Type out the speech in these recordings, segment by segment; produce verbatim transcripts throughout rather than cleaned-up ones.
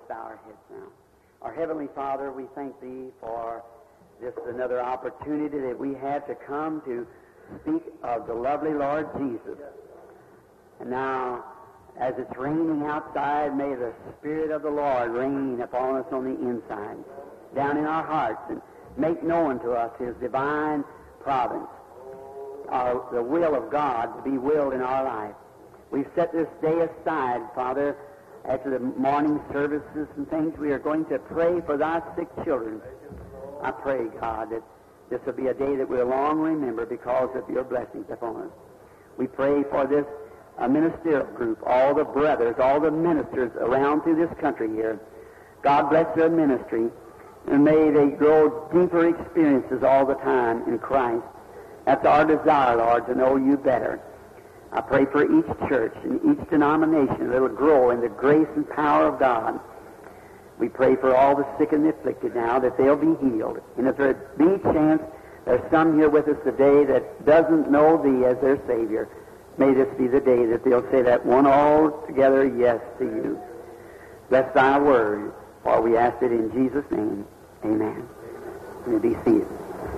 bow our heads now. Our Heavenly Father, we thank Thee for this another opportunity that we have to come to speak of the lovely Lord Jesus. And now, as it's raining outside, may the Spirit of the Lord rain upon us on the inside, down in our hearts, and make known to us His divine providence, our, the will of God to be willed in our life. We've set this day aside, Father. After the morning services and things, we are going to pray for Thy sick children. I pray, God, that this will be a day that we'll long remember because of Your blessings upon us. We pray for this uh, ministerial group, all the brothers, all the ministers around through this country here. God bless their ministry, and may they grow deeper experiences all the time in Christ. That's our desire, Lord, to know You better. I pray for each church and each denomination that will grow in the grace and power of God. We pray for all the sick and the afflicted now, that they'll be healed. And if there be chance there's some here with us today that doesn't know Thee as their Savior, may this be the day that they'll say that one altogether yes to You. Bless Thy word, for we ask it in Jesus' name. Amen. You may be seated.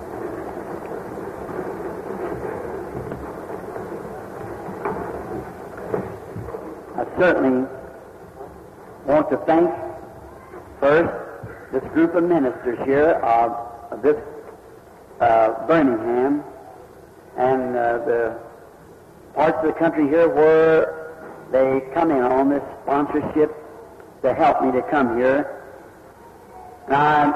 I certainly want to thank first this group of ministers here of, of this uh, Birmingham and uh, the parts of the country here where they come in on this sponsorship to help me to come here. And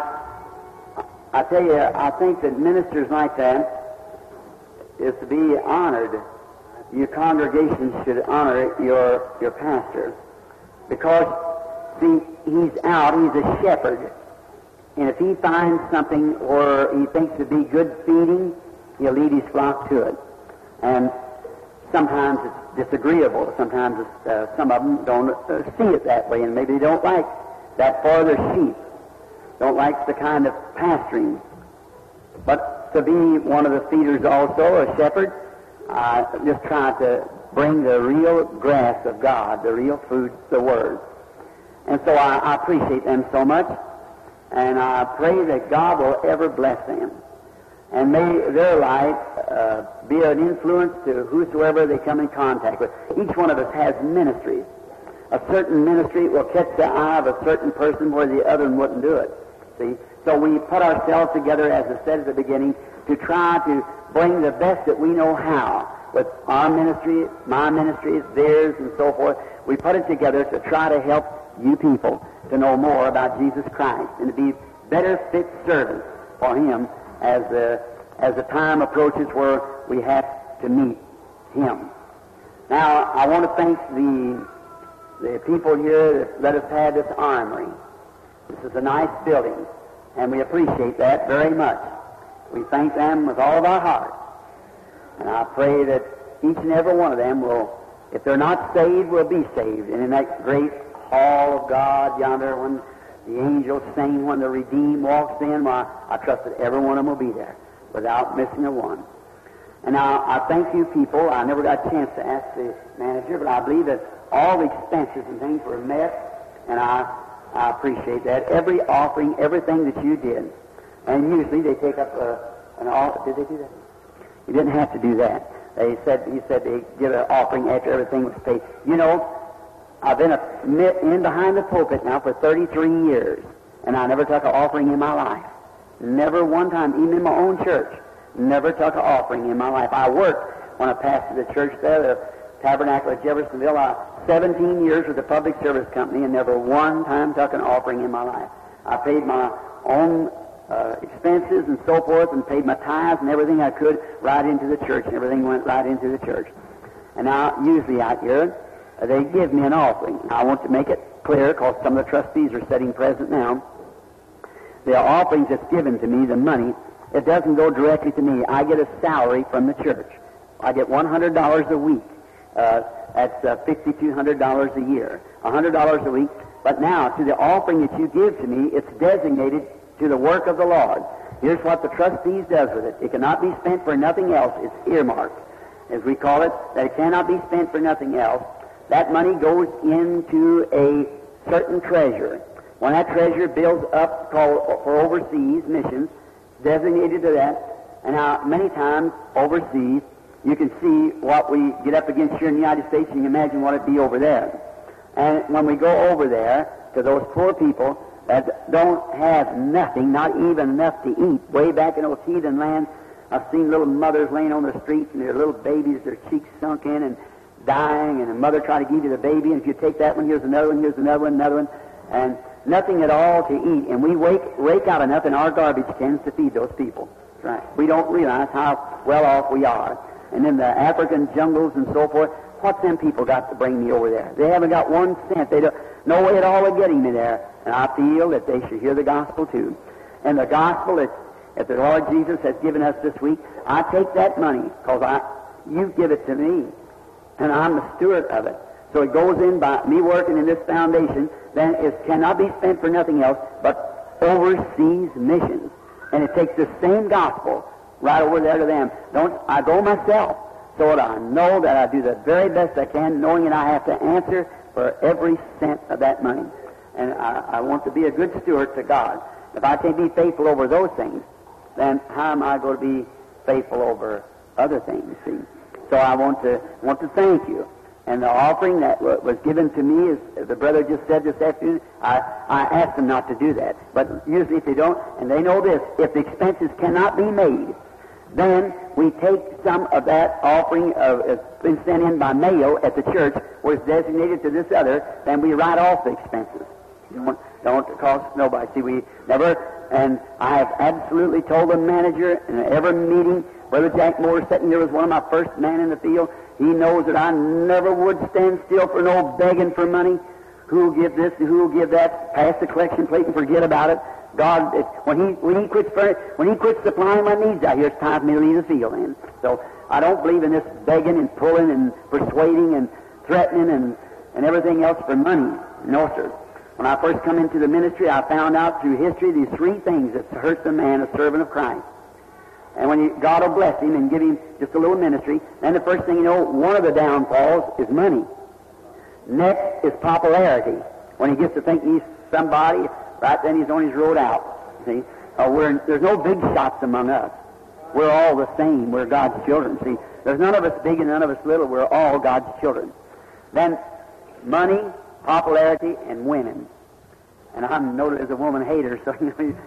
I, I tell you, I think that ministers like that is to be honored. Your congregation should honor your your pastor, because, see, he's out, he's a shepherd, and if he finds something or he thinks it'd be good feeding, he'll lead his flock to it. And sometimes it's disagreeable. Sometimes it's, uh, some of them don't uh, see it that way, and maybe they don't like that for their sheep, don't like the kind of pasturing. But to be one of the feeders also, a shepherd, I just try to bring the real grass of God, the real food, the Word. And so I, I appreciate them so much, and I pray that God will ever bless them. And may their life uh, be an influence to whosoever they come in contact with. Each one of us has ministries. A certain ministry will catch the eye of a certain person where the other one wouldn't do it. See? So we put ourselves together, as I said at the beginning, to try to bring the best that we know how. With our ministry, my ministry, theirs, and so forth, we put it together to try to help you people to know more about Jesus Christ and to be better fit servants for Him as the, as the time approaches where we have to meet Him. Now, I want to thank the, the people here that let us have this armory. This is a nice building, and we appreciate that very much. We thank them with all of our heart. And I pray that each and every one of them will, if they're not saved, will be saved. And in that great hall of God yonder, when the angels sing, when the redeemed walks in, well, I, I trust that every one of them will be there without missing a one. And now, I thank you people. I never got a chance to ask the manager, but I believe that all the expenses and things were met, and I, I appreciate that. Every offering, everything that you did. And usually they take up a, an offering. Did they do that? You didn't have to do that. They said, he said they give an offering after everything was paid. You know, I've been a, in behind the pulpit now for thirty-three years, and I never took an offering in my life. Never one time, even in my own church, never took an offering in my life. I worked when I pastored the church there, the Tabernacle of Jeffersonville, I, seventeen years with the Public Service Company, and never one time took an offering in my life. I paid my own Uh, expenses and so forth, and paid my tithes and everything I could right into the church, and everything went right into the church. And now, usually out here, uh, they give me an offering. I want to make it clear, because some of the trustees are sitting present now. The offerings that's given to me, the money, it doesn't go directly to me. I get a salary from the church. I get one hundred dollars a week. Uh, that's uh, five thousand two hundred dollars a year. one hundred dollars a week. But now, to the offering that you give to me, it's designated to the work of the Lord. Here's what the trustees does with it. It cannot be spent for nothing else. It's earmarked, as we call it, that it cannot be spent for nothing else. That money goes into a certain treasure. When that treasure builds up, called for overseas missions, designated to that, and how many times overseas you can see what we get up against here in the United States, and you can imagine what it'd be over there. And when we go over there to those poor people that don't have nothing, not even enough to eat, way back in those heathen lands, I've seen little mothers laying on the streets and their little babies, their cheeks sunk in and dying, and a mother trying to give you the baby, and if you take that one, here's another one, here's another one, another one, and nothing at all to eat. And we wake, rake out enough in our garbage cans to feed those people. That's right. We don't realize how well off we are. And in the African jungles and so forth, what's them people got to bring me over there? They haven't got one cent. They don't, no way at all of getting me there. And I feel that they should hear the gospel too. And the gospel that, that the Lord Jesus has given us this week, I take that money because I, you give it to me, and I'm the steward of it. So it goes in by me working in this foundation, then it cannot be spent for nothing else but overseas missions. And it takes the same gospel right over there to them. Don't I go myself so that I know that I do the very best I can, knowing that I have to answer for every cent of that money. And I, I want to be a good steward to God. If I can't be faithful over those things, then how am I going to be faithful over other things? See? So I want to want to thank you. And the offering that was given to me, as the brother just said this afternoon, I, I asked them not to do that. But usually if they don't, and they know this, if the expenses cannot be made, then we take some of that offering of it's been sent in by mail at the church, where it's designated to this other, then we write off the expenses. Don't, don't cost nobody. See, we never, and I have absolutely told the manager in every meeting, Brother Jack Moore sitting here was one of my first men in the field. He knows that I never would stand still for no begging for money. Who'll give this, who'll give that, pass the collection plate and forget about it. God, it, when he when he quits when he quits supplying my needs out here, it's time for me to leave the field. And so I don't believe in this begging and pulling and persuading and threatening and, and everything else for money. No, sir. When I first come into the ministry, I found out through history these three things that hurts a man, a servant of Christ. And when you, God will bless him and give him just a little ministry, then the first thing you know, one of the downfalls is money. Next is popularity. When he gets to think he's somebody, right then he's on his road out. See, uh, we're, there's no big shots among us. We're all the same. We're God's children. See, there's none of us big and none of us little. We're all God's children. Then money, popularity, and women. And I'm noted as a woman hater, so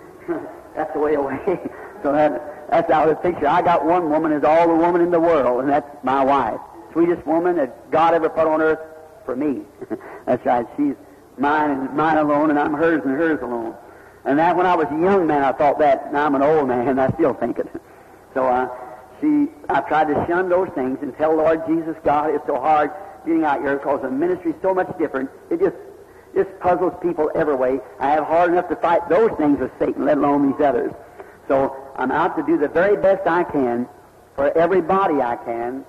that's the way away. So that, that's out of the picture. I got one woman is all the woman in the world, and that's my wife. Sweetest woman that God ever put on earth for me. That's right. She's mine and mine alone, and I'm hers and hers alone. And that when I was a young man, I thought that. Now I'm an old man, and I still think it. So uh, she, I tried to shun those things and tell Lord Jesus, God, it's so hard getting out here because the ministry is so much different. It just just puzzles people every way. I have hard enough to fight those things with Satan, let alone these others. So I'm out to do the very best I can for everybody I can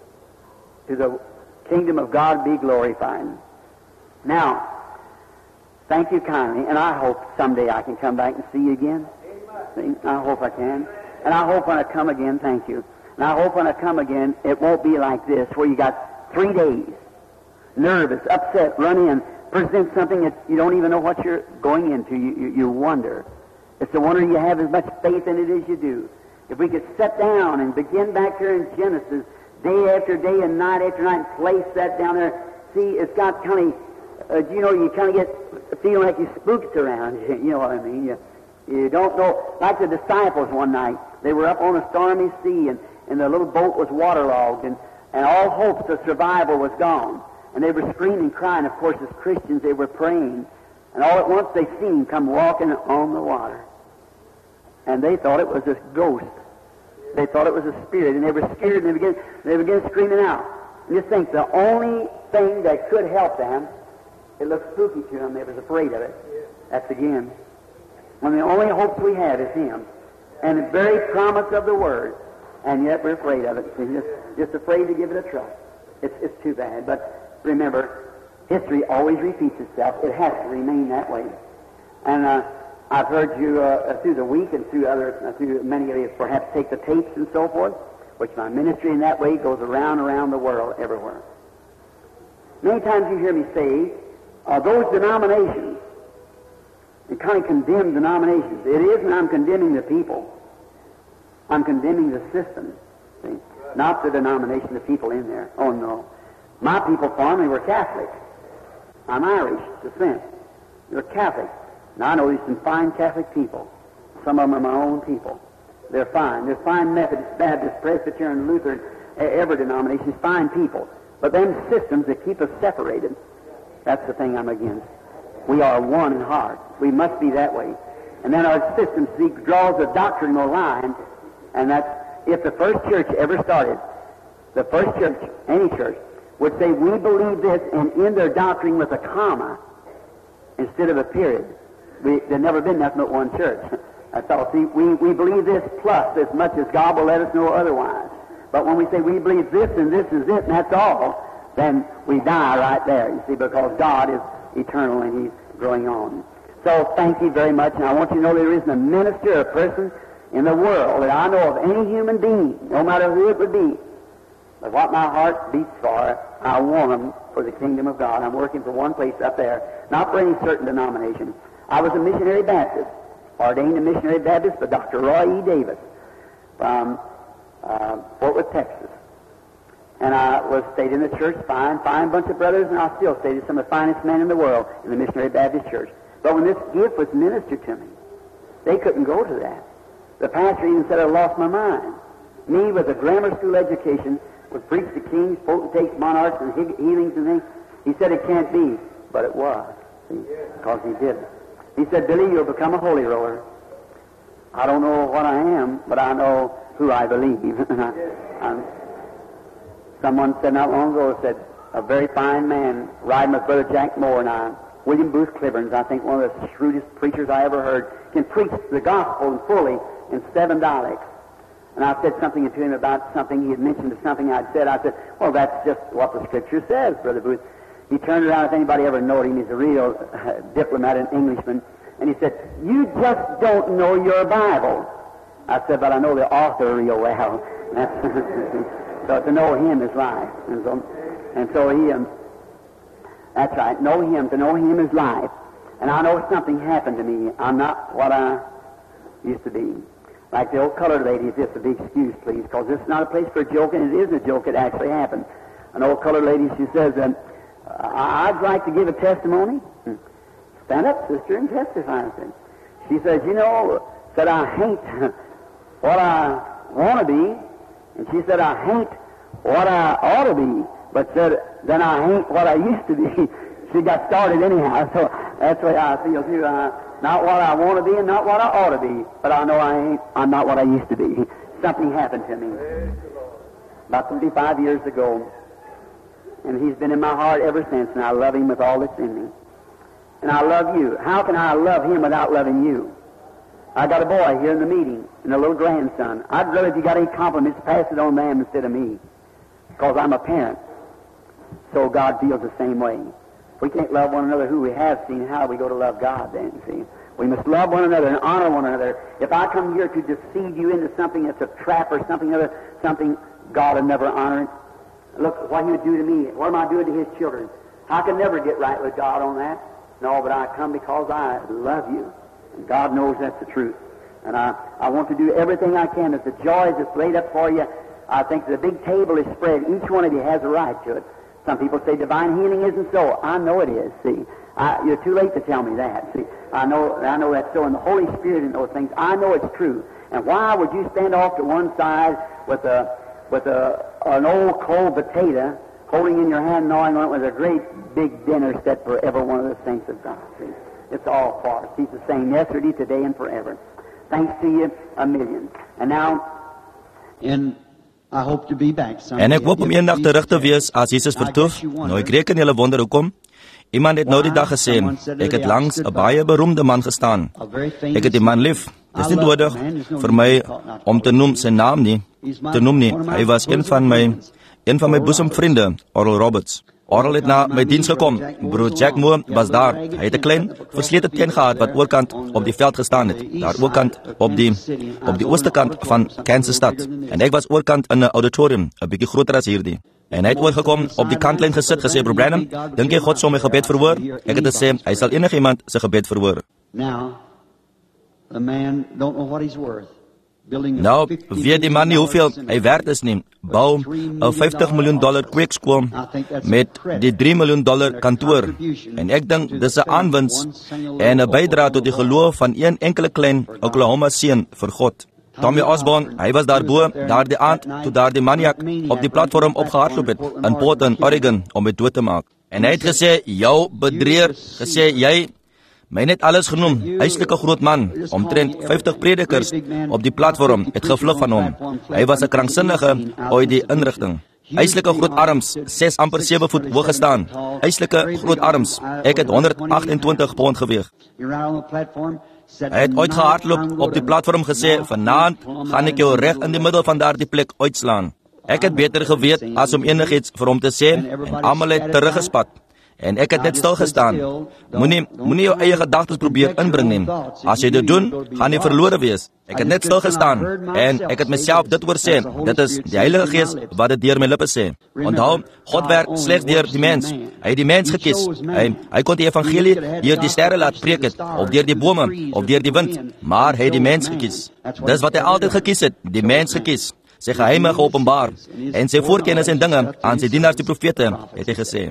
to the kingdom of God be glorified. Now, thank you kindly, and I hope someday I can come back and see you again. See, I hope I can. And I hope when I come again, thank you. And I hope when I come again, it won't be like this, where you got three days, nervous, upset, run in, present something that you don't even know what you're going into. You, you, you wonder. It's a wonder you have as much faith in it as you do. If we could sit down and begin back here in Genesis, day after day and night after night, and place that down there, see, it's got kind of, uh, you know, you kind of get feeling like you spooked around. You know what I mean? You, you don't know. Like the disciples one night, they were up on a stormy sea, and, and the little boat was waterlogged, and, and all hopes of survival was gone. And they were screaming, crying. Of course, as Christians, they were praying. And all at once, they seen him come walking on the water. And they thought it was a ghost. They thought it was a spirit, and they were scared, and they began, they began screaming out. And you think the only thing that could help them, it looked spooky to them, they was afraid of it. That's again. When the only hopes we have is Him, and the very promise of the Word, and yet we're afraid of it. See, just, just afraid to give it a trust. It's, it's too bad. But remember, history always repeats itself. It has to remain that way. And uh, I've heard you uh, through the week and through other, uh, through many of you perhaps take the tapes and so forth, which my ministry in that way goes around around the world everywhere. Many times you hear me say, uh, those denominations and kind of condemn denominations. It isn't I'm condemning the people. I'm condemning the system. See? Not the denomination, the people in there. Oh, no. My people formerly were Catholic. I'm Irish descent. They're Catholic. Now, I know there's some fine Catholic people. Some of them are my own people. They're fine. They're fine Methodist, Baptist, Presbyterian, Lutheran, every denomination is fine people. But them systems that keep us separated, that's the thing I'm against. We are one in heart. We must be that way. And then our system see, draws a doctrinal line, and that's, if the first church ever started, the first church, any church, would say, we believe this, and in their doctrine with a comma instead of a period. We, there's never been nothing but one church. That's all. See, we, we believe this plus as much as God will let us know otherwise. But when we say we believe this and this is it, and that's all, then we die right there, you see, because God is eternal and He's growing on. So thank you very much, and I want you to know there isn't a minister or a person in the world that I know of, any human being, no matter who it would be, but what my heart beats for, I want them for the kingdom of God. I'm working for one place up there, not for any certain denomination. I was a missionary Baptist, ordained a missionary Baptist by Doctor Roy E. Davis from uh, Fort Worth, Texas. And I was stayed in the church, fine, fine bunch of brothers, and I still stayed with some of the finest men in the world in the Missionary Baptist Church. But when this gift was ministered to me, they couldn't go to that. The pastor even said I lost my mind. Me with a grammar school education, would preach to kings, potentates, monarchs, and healings and things. He said it can't be, but it was, see, because he did it. He said, Billy, you'll become a holy roller. I don't know what I am, but I know who I believe. I'm, Someone said not long ago, said, a very fine man riding with Brother Jack Moore and I, William Booth Clibberns, I think one of the shrewdest preachers I ever heard, can preach the gospel fully in seven dialects. And I said something to him about something he had mentioned to something I'd said. I said, well, that's just what the Scripture says, Brother Booth. He turned around, if anybody ever knowed him, he's a real uh, diplomat and Englishman, and he said, you just don't know your Bible. I said, but I know the author real well. That's so to know him is life. And so, and so he, um, that's right, know him, to know him is life. And I know something happened to me. I'm not what I used to be. Like the old colored lady, if it's a big excuse, please, because this is not a place for a joke, and it isn't a joke, it actually happened. An old colored lady, she says, um, I'd like to give a testimony. Stand up, sister, and testify. She says, you know, said, I hate what I want to be. And she said, I hate what I ought to be, but said, then I hate what I used to be. She got started anyhow, so that's the way I feel too. Uh, not what I want to be and not what I ought to be, but I know I ain't, I'm not what I used to be. Something happened to me about thirty-five years ago, and He's been in my heart ever since, and I love Him with all that's in me. And I love you. How can I love Him without loving you? I got a boy here in the meeting, and a little grandson. I'd rather if you got any compliments, pass it on them instead of me, because I'm a parent. So God feels the same way. If we can't love one another who we have seen, how do we go to love God then, see? We must love one another and honor one another. If I come here to deceive you into something that's a trap or something other, something God will never honor it. Look what He would do to me. What am I doing to His children? I can never get right with God on that. No, but I come because I love you. And God knows that's the truth. And I, I want to do everything I can. If the joy that's laid up for you, I think the big table is spread. Each one of you has a right to it. Some people say divine healing isn't so. I know it is, see. I, you're too late to tell me that, see. I know I know that's so. And the Holy Spirit in those things, I know it's true. And why would you stand off to one side with a with a an old cold potato holding in your hand, gnawing on it, with a great big dinner set for every one of the saints of God, see. It's all for us. He's the same yesterday, today, and forever. Thanks to you a million. And now, and I hope to be back someday. En ek hoop om eendag terug te wees as Jesus vertoef. Nou ek reken julle wonder hoekom. Iemand het nou die dag gesê, ek het langs 'n baie beroemde man gestaan. Ek het die man lief. Dit is nie nodig vir my om te noem sy naam nie, te noem nie. Hy was een van my een van my boesemvriende, Oral Roberts. Oral het na my diens gekom. Broer Jack Moore was daar. Hy het 'n klein verslete teen gehad wat oorkant op die veld gestaan het. Daar oorkant op die op die ooste kant van Kansas stad. En ek was oorkant in 'n auditorium, 'n bietjie groter as hierdie. En hy het oorgekom, op die kantlyn gesit, gesê, Broer Branham, dink jy God sal my gebed verhoor? Ek het gesê, hy sal enigiemand sy gebed verhoor. Now, the man don't know what he's worth. Nou, weet die man nie hoeveel hy werd is nie. Bou 'n vyftig miljoen dollar kweekskool met die drie miljoen dollar kantoor. En ek dink dis 'n aanwinst en 'n bydra tot die geloof van een enkele klein Oklahoma seun vir God. Tommy Osborne, hy was daarbo, daardie aand, toe daardie maniak op die platform opgehardloop het, in Portland, Oregon, om my dood te maak. En hy het gesê, jou bedrieger, gesê, jy, my net alles genoem, huislike groot man, omtrent vyftig predikers op die platform, het gevlug van hom. Hy was 'n krankzinnige uit die inrigting. Huislike groot arms, ses amper sewe voet hoog gestaan. Huislike groot arms, ek het honderd agt-en-twintig pond geweeg. Hy het uitgehardloop op die platform gesê, vanaand gaan ek jou reg in die middel van daardie plek uitslaan. Ek het beter geweet as om enigiets vir hom te sê, en almal het teruggespat. En ek het net stil gestaan. Moenie, moenie jou eie gedagtes probeer inbring nie. As jy dit doen, gaan jy verlore wees. Ek het net stil gestaan, en ek het myself dit oor sê, dit is die Heilige Gees wat dit deur my lippe sê. Onthou, God werk slegs deur die mens. Hy het die mens gekies. Hy, hy kon die evangelie deur die sterre laat preek het, of deur die bome, of deur die wind, maar hy het die mens gekies. Dis wat hy altyd gekies het, die mens gekies. Sy geheime geopenbaar, en sy voorkennis en dinge aan sy dienaars die profete, het hy gesê.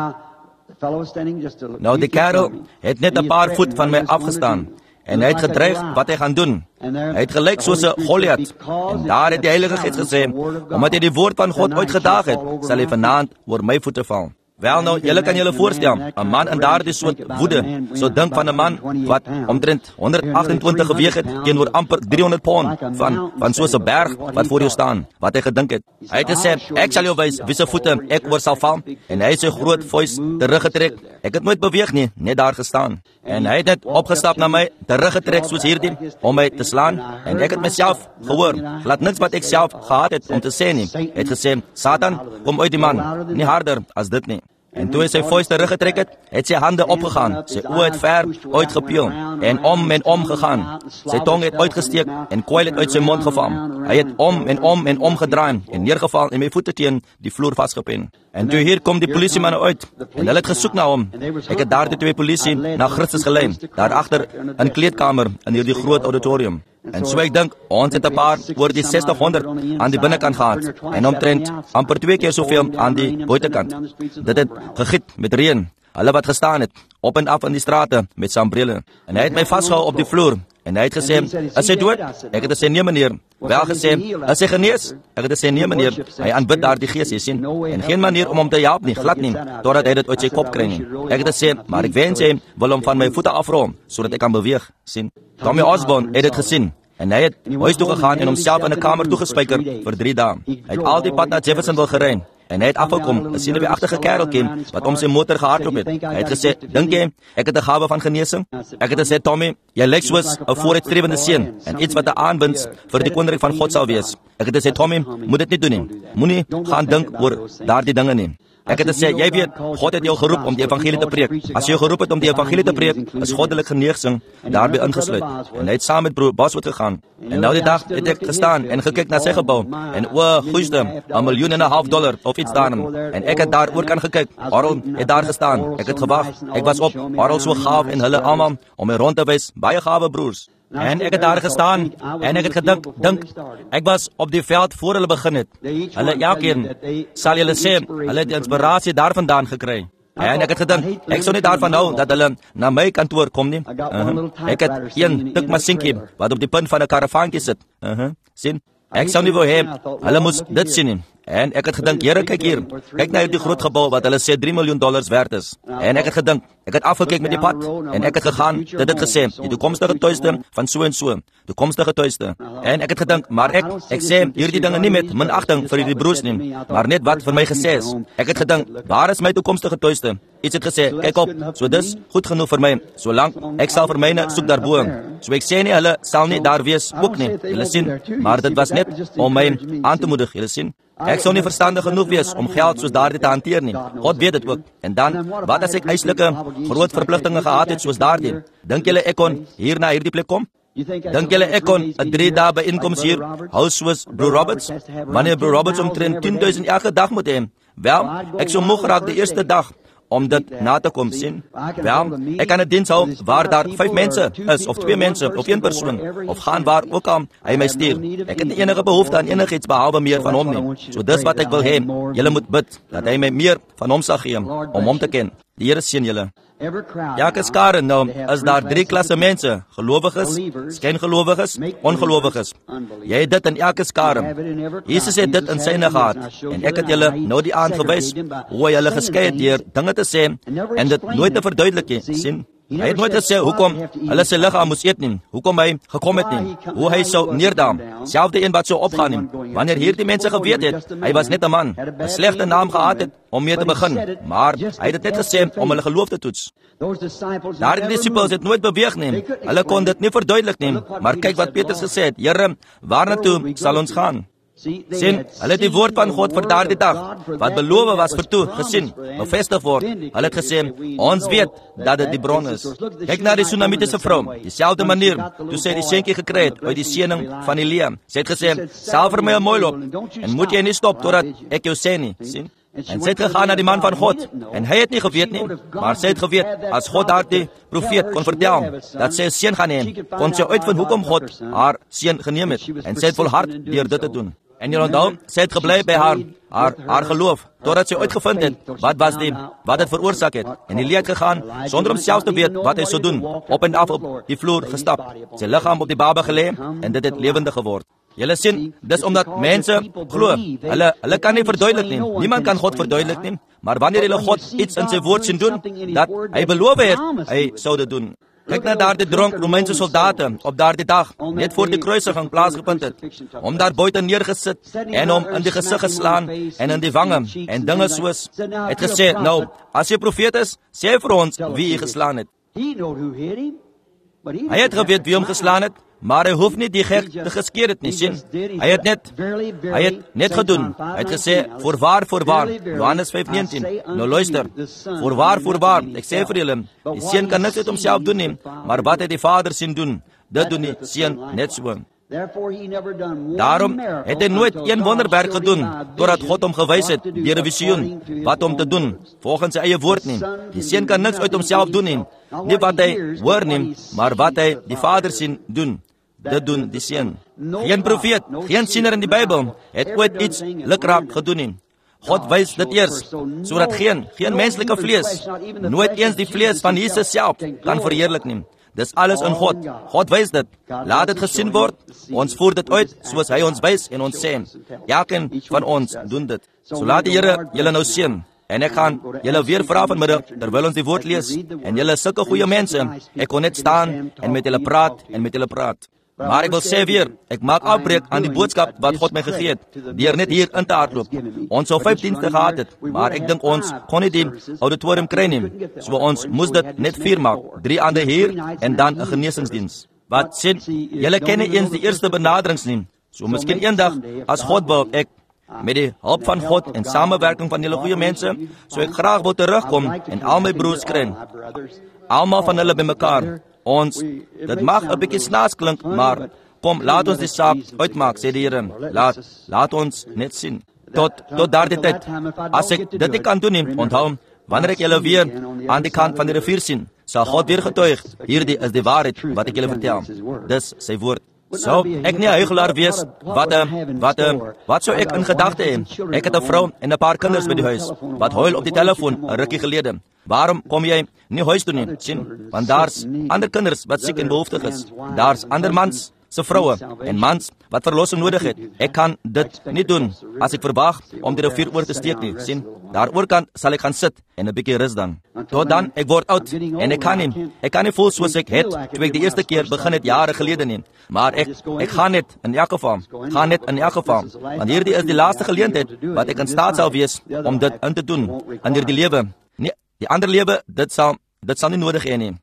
Nou, die kerel het net 'n paar voet van my afgestaan, en hy het gedreig wat hy gaan doen. Hy het gelyk soos 'n Goliat, en daar het die Heilige Gees gesê, omdat hy die woord van God uitgedaag het, sal hy vanaand oor my voete val. Wel nou, julle kan julle voorstel, 'n man in daardie soort woede, so dink van 'n man wat omtrent honderd agt-en-twintig geweeg het, teenoor amper driehonderd pond, van, van soos 'n berg wat voor jou staan, wat hy gedink het. Hy het gesê, ek sal jou wys, wie se voete ek oor sal val, en hy het sy groot vuis teruggetrek. Ek het nooit beweeg nie, net daar gestaan. En hy het net opgestap na my, teruggetrek soos hierdie, om my te slaan, en ek het myself gehoor, glad niks wat ek self gehad het om te sê nie. Hy het gesê, Satan, kom uit die man, nie harder as dit nie. En toe hy sy vuis teruggetrek het, het sy hande opgegaan, sy oë het ver uitgepeel, en om en om gegaan. Sy tong het uitgesteek, en kwyl het uit sy mond geval. Hy het om en om en om gedraai, en neergeval, en my voete teen die vloer vastgepen. En toe hier kom die polisiemanne uit, en hulle het gesoek na hom. Ek het daar die twee polisie na Christus gelei, daar agter in kleedkamer, in hierdie groot auditorium. En so ek dink, ons het 'n paar oor die sestig honderd aan die binnekant gehad, en omtrent amper twee keer soveel aan die buitekant. Dit het gegiet met reën, hulle wat gestaan het, op en af in die strate met sy umbrelle. En hy het my vastgehou op die vloer, en hy het gesê, is hy dood? Ek het gesê, nee meneer. Wel gesê, is hy genees? Ek het gesê, nee meneer, hy aanbid daar die Gees, jy sien. En geen manier om hom te help nie, glad nie, totdat hy dit uit sy kop kry nie. Ek het gesê, maar ek wens hy wil hom van my voete afrol, sodat ek kan beweeg, sien. Tommy Osborne het dit gesien, en hy het huis toe gegaan en homself in 'n kamer toegespyker vir drie dae. Hy het al die pad na Jeffersonville gery, en hy het afgekom, 'n senuweeagtige kereltjie wat om sy motor gehardloop het. Hy het gesê, dink jy, ek het 'n gawe van genesing? Ek het gesê, Tommy, jy lyk soos 'n vooruitstrevende seun, en iets wat 'n aanwinst vir die koninkryk van God sal wees. Ek het gesê, Tommy, moet dit nie doen nie. Moenie gaan dink oor daardie dinge nie. Ek het gesê, jy weet, God het jou geroep om die evangelie te preek. As jy geroep het om die evangelie te preek, is goddelike genesing daarbey ingesluit. En hy het saam met broer Bosworth gegaan. En nou die dag het ek gestaan en gekyk na sy gebou. En o, goeie, 'n miljoen en 'n half dollar of iets daarin. En ek het daar oor kan gekyk. Harold het daar gestaan. Ek het gewag. Ek was op. Harold so gaaf en hulle almal om my rond te wys, baie gawe broers. En ek het daar gestaan, en ek het gedink, dink, ek was op die veld voor hulle begin het. Hulle elkeen, sal julle sê, hulle het die inspirasie daarvandaan gekry. En ek het gedink, ek sou nie daarvan hou, dat hulle na my kantoor kom nie. Uh-huh. Ek het een tikmasienkie, wat op die punt van 'n karavaantjie sit. Uh-huh. Sien, ek sou nie wou hê, hulle moes dit sien nie. En ek het gedink, Here, kyk hier, kyk na hierdie groot gebou wat hulle sê drie miljoen dollars werd is. En ek het gedink, ek het afgekyk met die pad, en ek het gegaan, dit het gesê, die toekomstige tuiste van so en so, toekomstige tuiste. En ek het gedink, maar ek, ek sê hierdie dinge nie met minagting vir hierdie broers nie, maar net wat vir my gesê is. Ek het gedink, waar is my toekomstige tuiste? Iets het gesê, kyk op, so dis goed genoeg vir my, solank ek sal vir myne soek daarbo. So ek sê nie, hulle sal nie daar wees ook nie, julle sien, maar dit was net om my aan te moedig, julle sien. Ek sou nie verstandig genoeg wees om geld soos daardie te hanteer nie. God weet dit ook. En dan, wat as ek eislike groot verpligtinge gehad het soos daardie? Dink julle ek kon hier na hierdie plek kom? Dink julle ek kon 'n drie dae byeenkoms hier hou soos broer Roberts? Wanneer broer Roberts omtrent tien duisend elke dag moet hê? Wel, ek sou moeg raak die eerste dag om dit na te kom sien. Wel, ek kan 'n diens hou waar daar vyf mense is, of twee mense, of een persoon, of gaan waar ook al hy my stuur. Ek het nie enige behoefte aan enigiets behalwe meer van hom nie. So dis wat ek wil hê. Julle moet bid dat hy my meer van hom sal gee om hom te ken. Die Here seën julle. Elke skare nou is daar drie klasse mense, gelowiges, skyngelowiges, ongelowiges. Jy het dit in elke skare. Jesus het dit in syne gehad en ek het julle nou die aand gewys hoe hy hulle geskei het deur dinge te sê en dit nooit te verduidelik nie. Sien? Hy het nooit gesê hoekom hulle sy liggaam moes eet nie, hoekom hy gekom het nie, hoe hy sou neerdaam, selfde een wat sou opgaan nie. Wanneer hierdie mense geweet het, hy was net 'n man, 'n slegte naam gehad het om mee te begin, maar hy het dit net gesê om hulle geloof te toets. Daardie disippels het nooit beweeg nie, hulle kon dit nie verduidelik nie, maar kyk wat Petrus gesê het, Here, waarna sal ons gaan? Sien, hulle het die woord van God vir daardie dag, wat beloof was vir toe, gesien, bevestig word. Hulle het gesê, ons weet dat dit die bron is. Kyk na die Sunamitiese vrou, dieselfde manier, toe sy die seentjie gekry het uit die seëning van Elia. Sy het gesê, sal vir my 'n mooi loop, en moet jy nie stop totdat ek jou sê nie, sien? En sy het gegaan na die man van God, en hy het nie geweet nie, maar sy het geweet, as God haar die profeet kon vertel, dat sy 'n seun gaan hê, kon sy uitvind hoekom God haar seun geneem het, en sy het volhard deur dit te doen. En jy onthou, sy het gebly by haar, haar, haar geloof, totdat sy uitgevind het, wat was die, wat het veroorsaak het. En Elia het gegaan, sonder om self te weet wat hy sou doen, op en af op die vloer gestap, sy liggaam op die baba gelê, en dit het lewendig geword. Julle sien, dis omdat mense glo, hulle, hulle kan nie verduidelik nie, niemand kan God verduidelik nie, maar wanneer hulle God iets in sy woord sien doen, dat hy beloof het, hy sou dit doen. Kyk na daardie dronk Romeinse soldate op daardie dag, net voor die kruisiging plaasgevind het, om daar buite neergesit en hom in die gesig geslaan en in die wange en dinge soos, het gesê, nou, as jy profeet is, sê vir ons wie hy geslaan het. Hy het geweet wie hom geslaan het, maar hy hoef nie die gek te geskeer het nie, sien. Hy het net, hy het net gedoen. Hy het gesê, voorwaar, voorwaar, Johannes vyf negentien, nou luister, voorwaar, voorwaar, ek sê vir julle, die seun kan niks uit homself doen nie, maar wat hy die Vader sien doen, dit doen die seun net so. Daarom het hy nooit een wonderwerk gedoen, totdat God hom gewys het, deur 'n visioen, wat om te doen, volgens sy eie woord nie. Die seun kan niks uit homself doen nie, nie wat hy hoor nie, maar wat hy die Vader sien doen. Dit doen die seun. Geen profeet, geen siener in die Bybel het ooit iets lukraak gedoen nie. God wys dit eers, sodat geen, geen menslike vlees, nooit eens die vlees van Jesus self, kan verheerlik nie. Dis alles in God. God wys dit. Laat dit gesien word. Ons voer dit uit, soos hy ons wys en ons sê. Elkeen van ons doen dit. So laat die Here julle nou seën. En ek gaan julle weer vra vanmiddag, terwyl ons die woord lees, en julle is sulke goeie mense, ek kon net staan en met julle praat en met julle praat. Maar ek wil sê weer, ek maak afbreek aan die boodskap wat God my gegee het, deur net hier in te hardloop. Ons sou vyf dienste gehad het, maar ek dink ons kon nie die auditorium kry nie. So ons moes dit net vier maak, drie ander hier en dan 'n genesingsdiens. Wat sê, julle ken nie eens die eerste benaderings nie. So miskien eendag, as God wil, ek met die hulp van God en samewerking van julle goeie mense, so ek graag wil terugkom en al my broers kry. Almal van hulle bymekaar. Ons, dit mag 'n bietjie snaaks klink, maar kom, laat ons die saak uitmaak, sê die Here. Laat, laat ons net sien. Tot, tot daardie tyd, as ek dit nie kan doen nie, onthou, wanneer ek julle weer aan die kant van die rivier sien, sal God weer getuig, hierdie is die waarheid wat ek julle vertel. Dis sy woord. Sou ek nie 'n huigelaar wees, wat, wat, wat sou ek in gedagte hê? Ek het 'n vrou en 'n paar kinders by die huis, wat huil op die telefoon 'n rukkie gelede. Waarom kom jy nie huis toe nie, sien? Want daar's ander kinders wat siek en behoeftig is. Daar's ander mans se vroue en mans wat verlossing nodig het. Ek kan dit nie doen as ek verwag om die rivier oor te steek nie, sien? Daaroor kan sal ek gaan sit en 'n bietjie rus dan. Tot dan, ek word oud en ek kan nie, ek kan nie voel soos ek het toe ek die eerste keer begin het jare gelede nie. Maar ek ek gaan net in elk geval, gaan net in elk geval. Want hierdie is die laaste geleentheid wat ek in staat sal wees om dit in te doen in hierdie lewe. Nee, die ander lewe, dit sal dit sal nie nodig hê nie.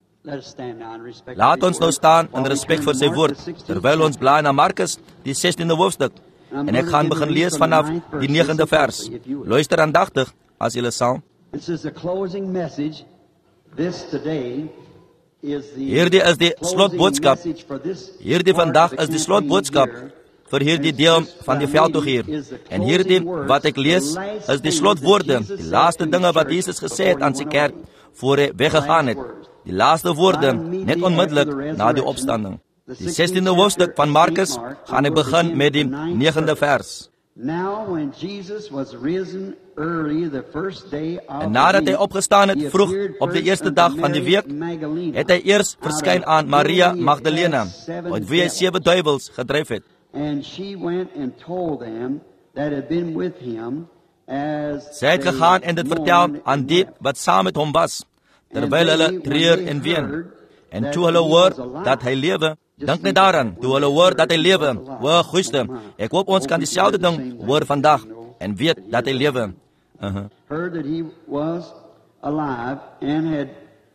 Laat ons nou staan in respek vir sy woord, terwyl ons blaai na Markus, die sestiende hoofstuk. En ek gaan begin lees vanaf die negende vers. Luister aandagtig, as julle sal. Hierdie is die slotboodskap. Hierdie vandag is die slotboodskap vir hierdie deel van die veldtog hier. En hierdie wat ek lees, is die slotwoorde, die laaste dinge wat Jesus gesê het aan sy kerk, voor hy weggegaan het. Die laaste woorde, net onmiddellik na die opstanding. Die sestiende hoofstuk van Markus gaan ek begin met die negende vers. En nadat hy opgestaan het vroeg op die eerste dag van die week, het hy eers verskyn aan Maria Magdalena, uit wie hy sewe duivels gedryf het. Sy het gegaan en dit vertel aan die wat saam met hom was, terwyl hulle treur en ween. En toe hulle hoor dat hy lewe, dink net daaraan, toe hulle hoor dat hy lewe, o goeiste, ek hoop ons kan dieselfde ding hoor vandag, en weet dat hy lewe. Uh-huh. Heard that he was alive and had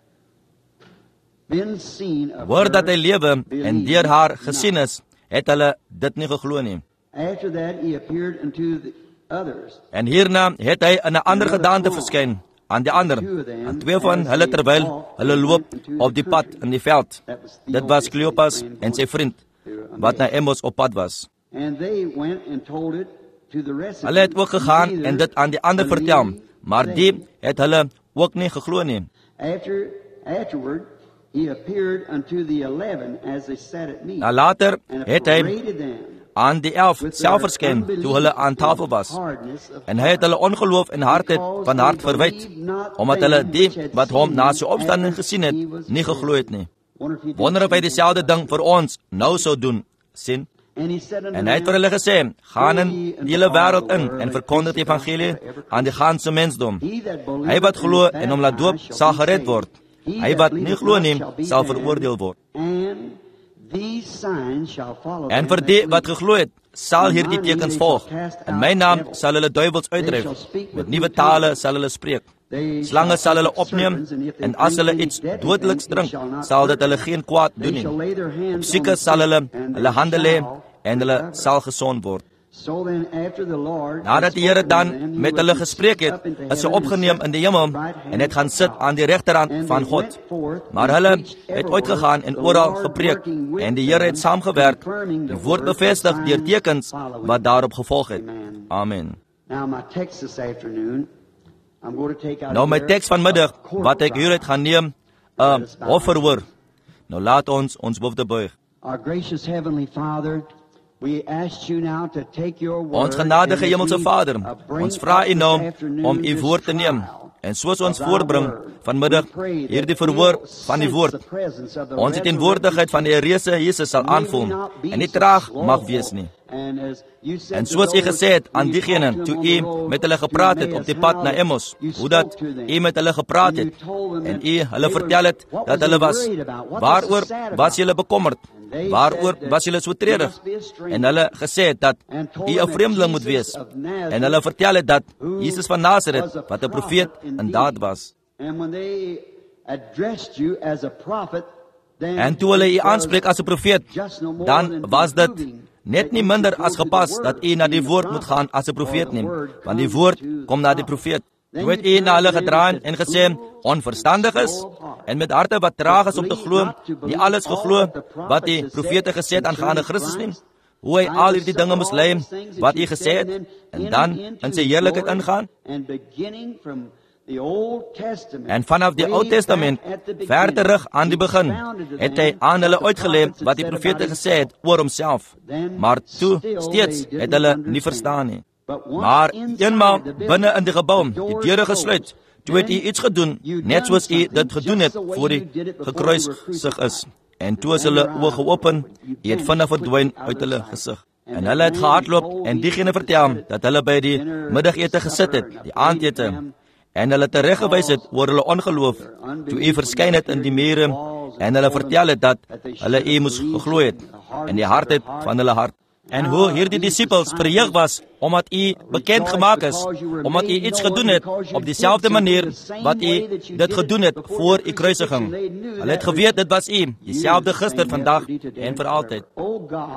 been seen of Hoor dat hy her, lewe en believed deur haar not. gesien is, het hulle dit nie geglo nie. After that he appeared unto the others. En hierna het hy in 'n ander gedaante verskyn aan die ander, aan twee van hulle terwyl hulle loop op die pad in die veld. Dit was Cleopas en sy vriend, wat na Emmos op pad was. And they went and told it to the rest of Hulle het them. ook gegaan Neither en dit aan die ander vertel, believed maar they. die het hulle ook nie geglo nie. After, afterward, he appeared unto the eleven as they sat at meat, Na later and het hy upbraided them aan die elf with self their verskyn unbelief toe hulle aan tafel and was. hardness of En hy het hulle ongeloof en hardheid van hart verwyd, omdat hulle die wat hom na sy opstanding gesien het, nie geglo het nie. Wonder if he did Wonder of hy dieselfde ding vir ons nou sou doen, sien? And he said unto En hy het vir them, hulle gesê, gaan in die hele wêreld in en verkondig die evangelie aan die ganse mensdom. He that believeth Hy wat glo and is en hom laat doop, baptized sal shall be gered saved. word. He Hy that wat believeth nie glo not nie, shall be sal damned. veroordeel word. And these signs shall follow En them vir that die wat believe. geglo het, sal hierdie tekens volg. In my naam sal hulle duivels uitdryf, met nuwe tale sal hulle spreek. They Slange sal hulle shall opneem, serpents, and if they en as hulle drink iets any deadly dodeliks thing, drink, it shall not sal dit hurt hulle them. geen kwaad They doen nie. shall lay their hands Op on siekes the sal hulle sick, and hulle they hande lê, shall en hulle recover. sal gesond word. So then after the Lord Nadat had die Here spoken to dan them, he met was hulle gespreek het, up into is hy heaven and opgeneem sat in die hemel, at the right hand en het gaan of sit God. aan die regterhand And van they God. went forth Maar and hulle preached het everywhere, uitgegaan en the oral Lord gepreek, working with en die Here het them, saamgewerk, confirming the die woord word bevestig of deur signs tekens following. wat daarop gevolg het. Amen. Amen. Now my text this afternoon, I'm going to take out Nou my here teks vanmiddag, a court wat ek trial. hieruit gaan neem, 'n hofverhoor. Nou laat ons ons hoofde buig. Our gracious Heavenly Father, we ask you now to take your word. Ons genadige and as Hemelse we, Vader, uh, bring ons vra up U nou this afternoon om U this woord te neem. trial En soos ons of thy voorbring word, vanmiddag we pray that hierdie we'll verhoor van die sense woord, the presence of the ons die teenwoordigheid van die Reuse Jesus sal May we aanvoel not be en nie so traag slow. mag wees nie. And as you said En to soos U those gesê het aan when you diegene talked to toe them on the U road met hulle to gepraat het Emmaus, op die pad how na that Emmos, you hoe dat spoke to them. U met hulle gepraat And you het told them en that U hulle they were- vertel het what dat was hulle they was, worried about? What was waaroor they sad was about? julle bekommerd, And they waaroor said that was julle so you treurig, must be a stranger. en hulle gesê het dat And told U them 'n that vreemdeling moet Jesus wees, of Nazareth, en hulle vertel het dat who Jesus van Nazareth, was a wat 'n prophet profeet indeed. in daad was. And when they addressed you as a prophet, then En toe hulle U it was aanspreek as 'n profeet, just no more dan than was dit proving net nie that minder you as go to gepas the dat word, U na die being the woord moet prophet, gaan as 'n or profeet the nie, word want die comes woord to kom na die prophet. profeet. Then Toe het you U na hulle turned gedraai them en into gesê, fools, onverstandig is, slow of heart. en met harte wat traag is om te Believe glo, not to nie believe alles all geglo that the prophet wat die has profete said gesê het aangaande concerning Christus nie, Christ. hoe hy I al will hierdie dinge suffer moes all lei, those things that wat you U gesê said, het, and then en dan enter in into sy His heerlikheid glory. ingaan, And beginning from the Old Testament, en vanaf die way Ou Testament, back at the ver beginning, terug aan die he begin, expounded to het hy them aan hulle what the uitgelê prophets had wat die said profete about gesê het oor homself, Then maar toe still steeds they het didn't hulle nie understand. verstaan nie. But once Maar inside eenmaal the building, binne in die gebou, the die doors deure closed, gesluit, toe het U then iets gedoen, you net done soos U something dit gedoen het just the way voor you U did it before you were gekruisig crucified. is. En toe is hulle oë geopen, U het vinnig verdwyn uit hulle gesig. En hulle het gehardloop en diegene vertel dat hulle by die middagete gesit het, die aandete, en hulle tereggewys het oor hulle ongeloof, toe U verskyn het in die mure, en hulle vertel het dat hulle U moes geglo het, in die hardheid van hulle hart. En hoe hierdie disippels verheug was, omdat U bekend gemaak is, omdat U iets gedoen het, op dieselfde manier wat U dit gedoen het voor U kruisiging. Hulle het geweet dit was U, dieselfde gister, vandag en vir altyd. Oh God,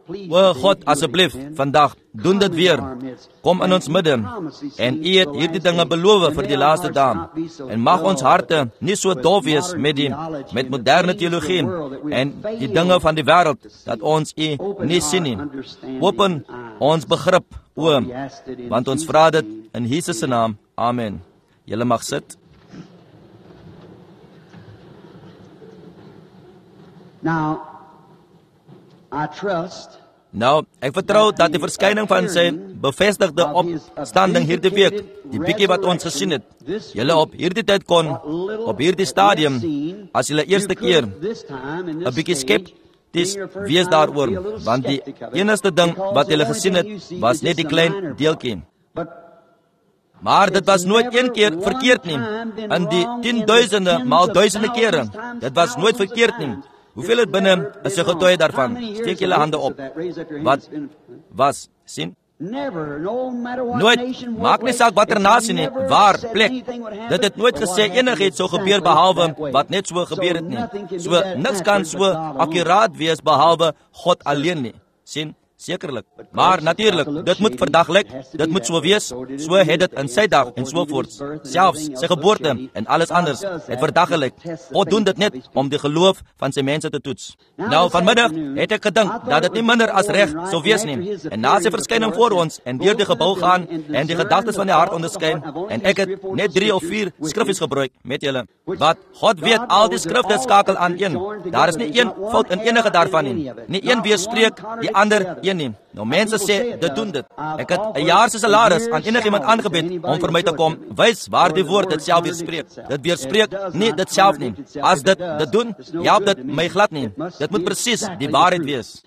O God, asseblief, vandag, doen dit weer. Kom in ons midde. En U het hierdie dinge beloof vir die laaste dae. En mag ons harte nie so doof wees met die met moderne teologie en die dinge van die wêreld dat ons U nie sien nie. Open ons begrip, o, want ons vra dit in Jesus se naam. Amen. Julle mag sit. Now, I trust Nou, ek vertrou dat die verskyning van sy bevestigde opstanding hierdie week, die bietjie wat ons gesien het, julle op hierdie tyd kon, op hierdie stadium, as julle eerste keer, 'n bietjie skepties wees daaroor, want die enigste ding wat julle gesien het, was net die klein deeltjie. Maar dit was nooit een keer verkeerd nie, in die tienduisende maal duisende kere, dit was nooit verkeerd nie. Hoeveel het binne is 'n getuie daarvan? Steek julle hande op. Wat was? Sien? Nooit, maak nie saak watter nasie nie, waar, plek. Dit het nooit gesê enigiets sou gebeur behalwe wat net so gebeur het nie. So, niks kan so akkuraat wees behalwe God alleen nie. Sien? Sekerlik. Maar natuurlik, dit moet verdaglik, dit moet so wees, so het dit in sy dag en so voort. Selfs sy geboorte en alles anders het verdaglik. God doen dit net om die geloof van sy mense te toets. Nou, vanmiddag het ek gedink dat dit nie minder as reg sou wees nie. En na sy verskyning voor ons en deur die gebou gaan en die gedagtes van die hart onderskyn, en ek het net drie of vier skriffies gebruik met julle. Wat God weet, al die skrifte skakel aan een. Daar is nie een fout in enige daarvan nie. Nie een weerspreek die ander een nie. Nou mense sê, dit doen dit. Ek het 'n jaar se salaris aan enigiemand aangebied om vir my te kom wys waar die woord dit self weerspreek. Dit weerspreek nie dit self nie. As dit dit doen, help dit my glad nie. Dit moet presies die waarheid wees.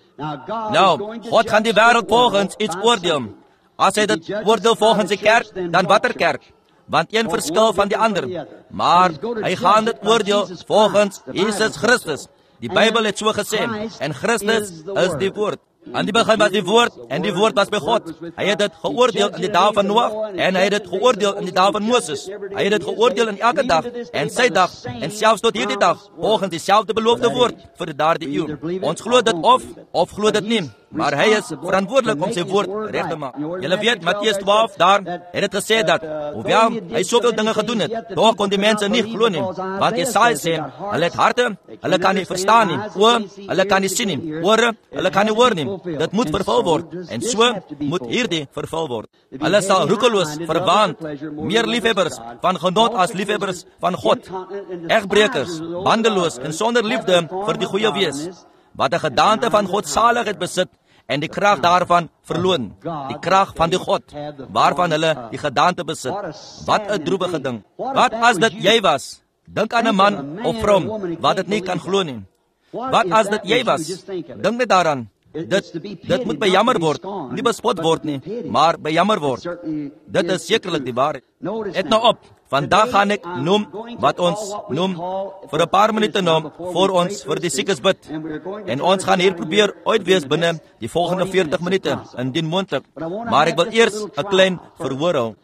Nou, God gaan die wêreld volgens iets oordeel. As hy dit oordeel volgens die kerk, dan watter kerk? Want een verskil van die ander. Maar hy gaan dit oordeel volgens Jesus Christus. Die Bybel het so gesê, en Christus is die woord. Aan die begin was die woord, en die woord was by God. Hy het dit geoordeel in die dae van Noag, en hy het dit geoordeel in die dae van Moses. Hy het dit geoordeel in elke dag, en sy dag, en selfs tot hierdie dag, volgens dieselfde beloofde woord vir daardie eeu. Ons glo dit of, of glo dit nie, maar hy is verantwoordelik om sy woord reg te maak. Julle weet, Matteus twaalf, daar het dit gesê dat, hoewel hy soveel dinge gedoen het, toch kon die mense nie glo nie, want Jesaja sê, hulle het harte, hulle kan nie verstaan nie, oë, hulle kan nie sien nie, ore, hulle kan nie hoor nie. Dit moet vervul word, en so moet hierdie vervul word. Hulle sal roekeloos, verwaand, meer liefhebbers van genot as liefhebbers van God, egbrekers, bandeloos en sonder liefde vir die goeie wees, wat 'n gedaante van godsaligheid besit en die krag daarvan verloon, die krag van die God, waarvan hulle die gedaante besit. Wat 'n droewige ding. Wat as dit jy was? Dink aan 'n man of vrou wat dit nie kan glo nie. Wat as dit jy was? Dink net daaraan. Dit, dit moet bejammer word, nie bespot word nie, maar bejammer word. Dit is sekerlik die waarheid. Let nou op, vandag gaan ek noem wat ons noem, vir 'n paar minute noem, voor ons vir die siekes bid. En ons gaan hier probeer uitwees binne die volgende veertig minute, indien moontlik. Maar ek wil eers 'n klein verhoor hou.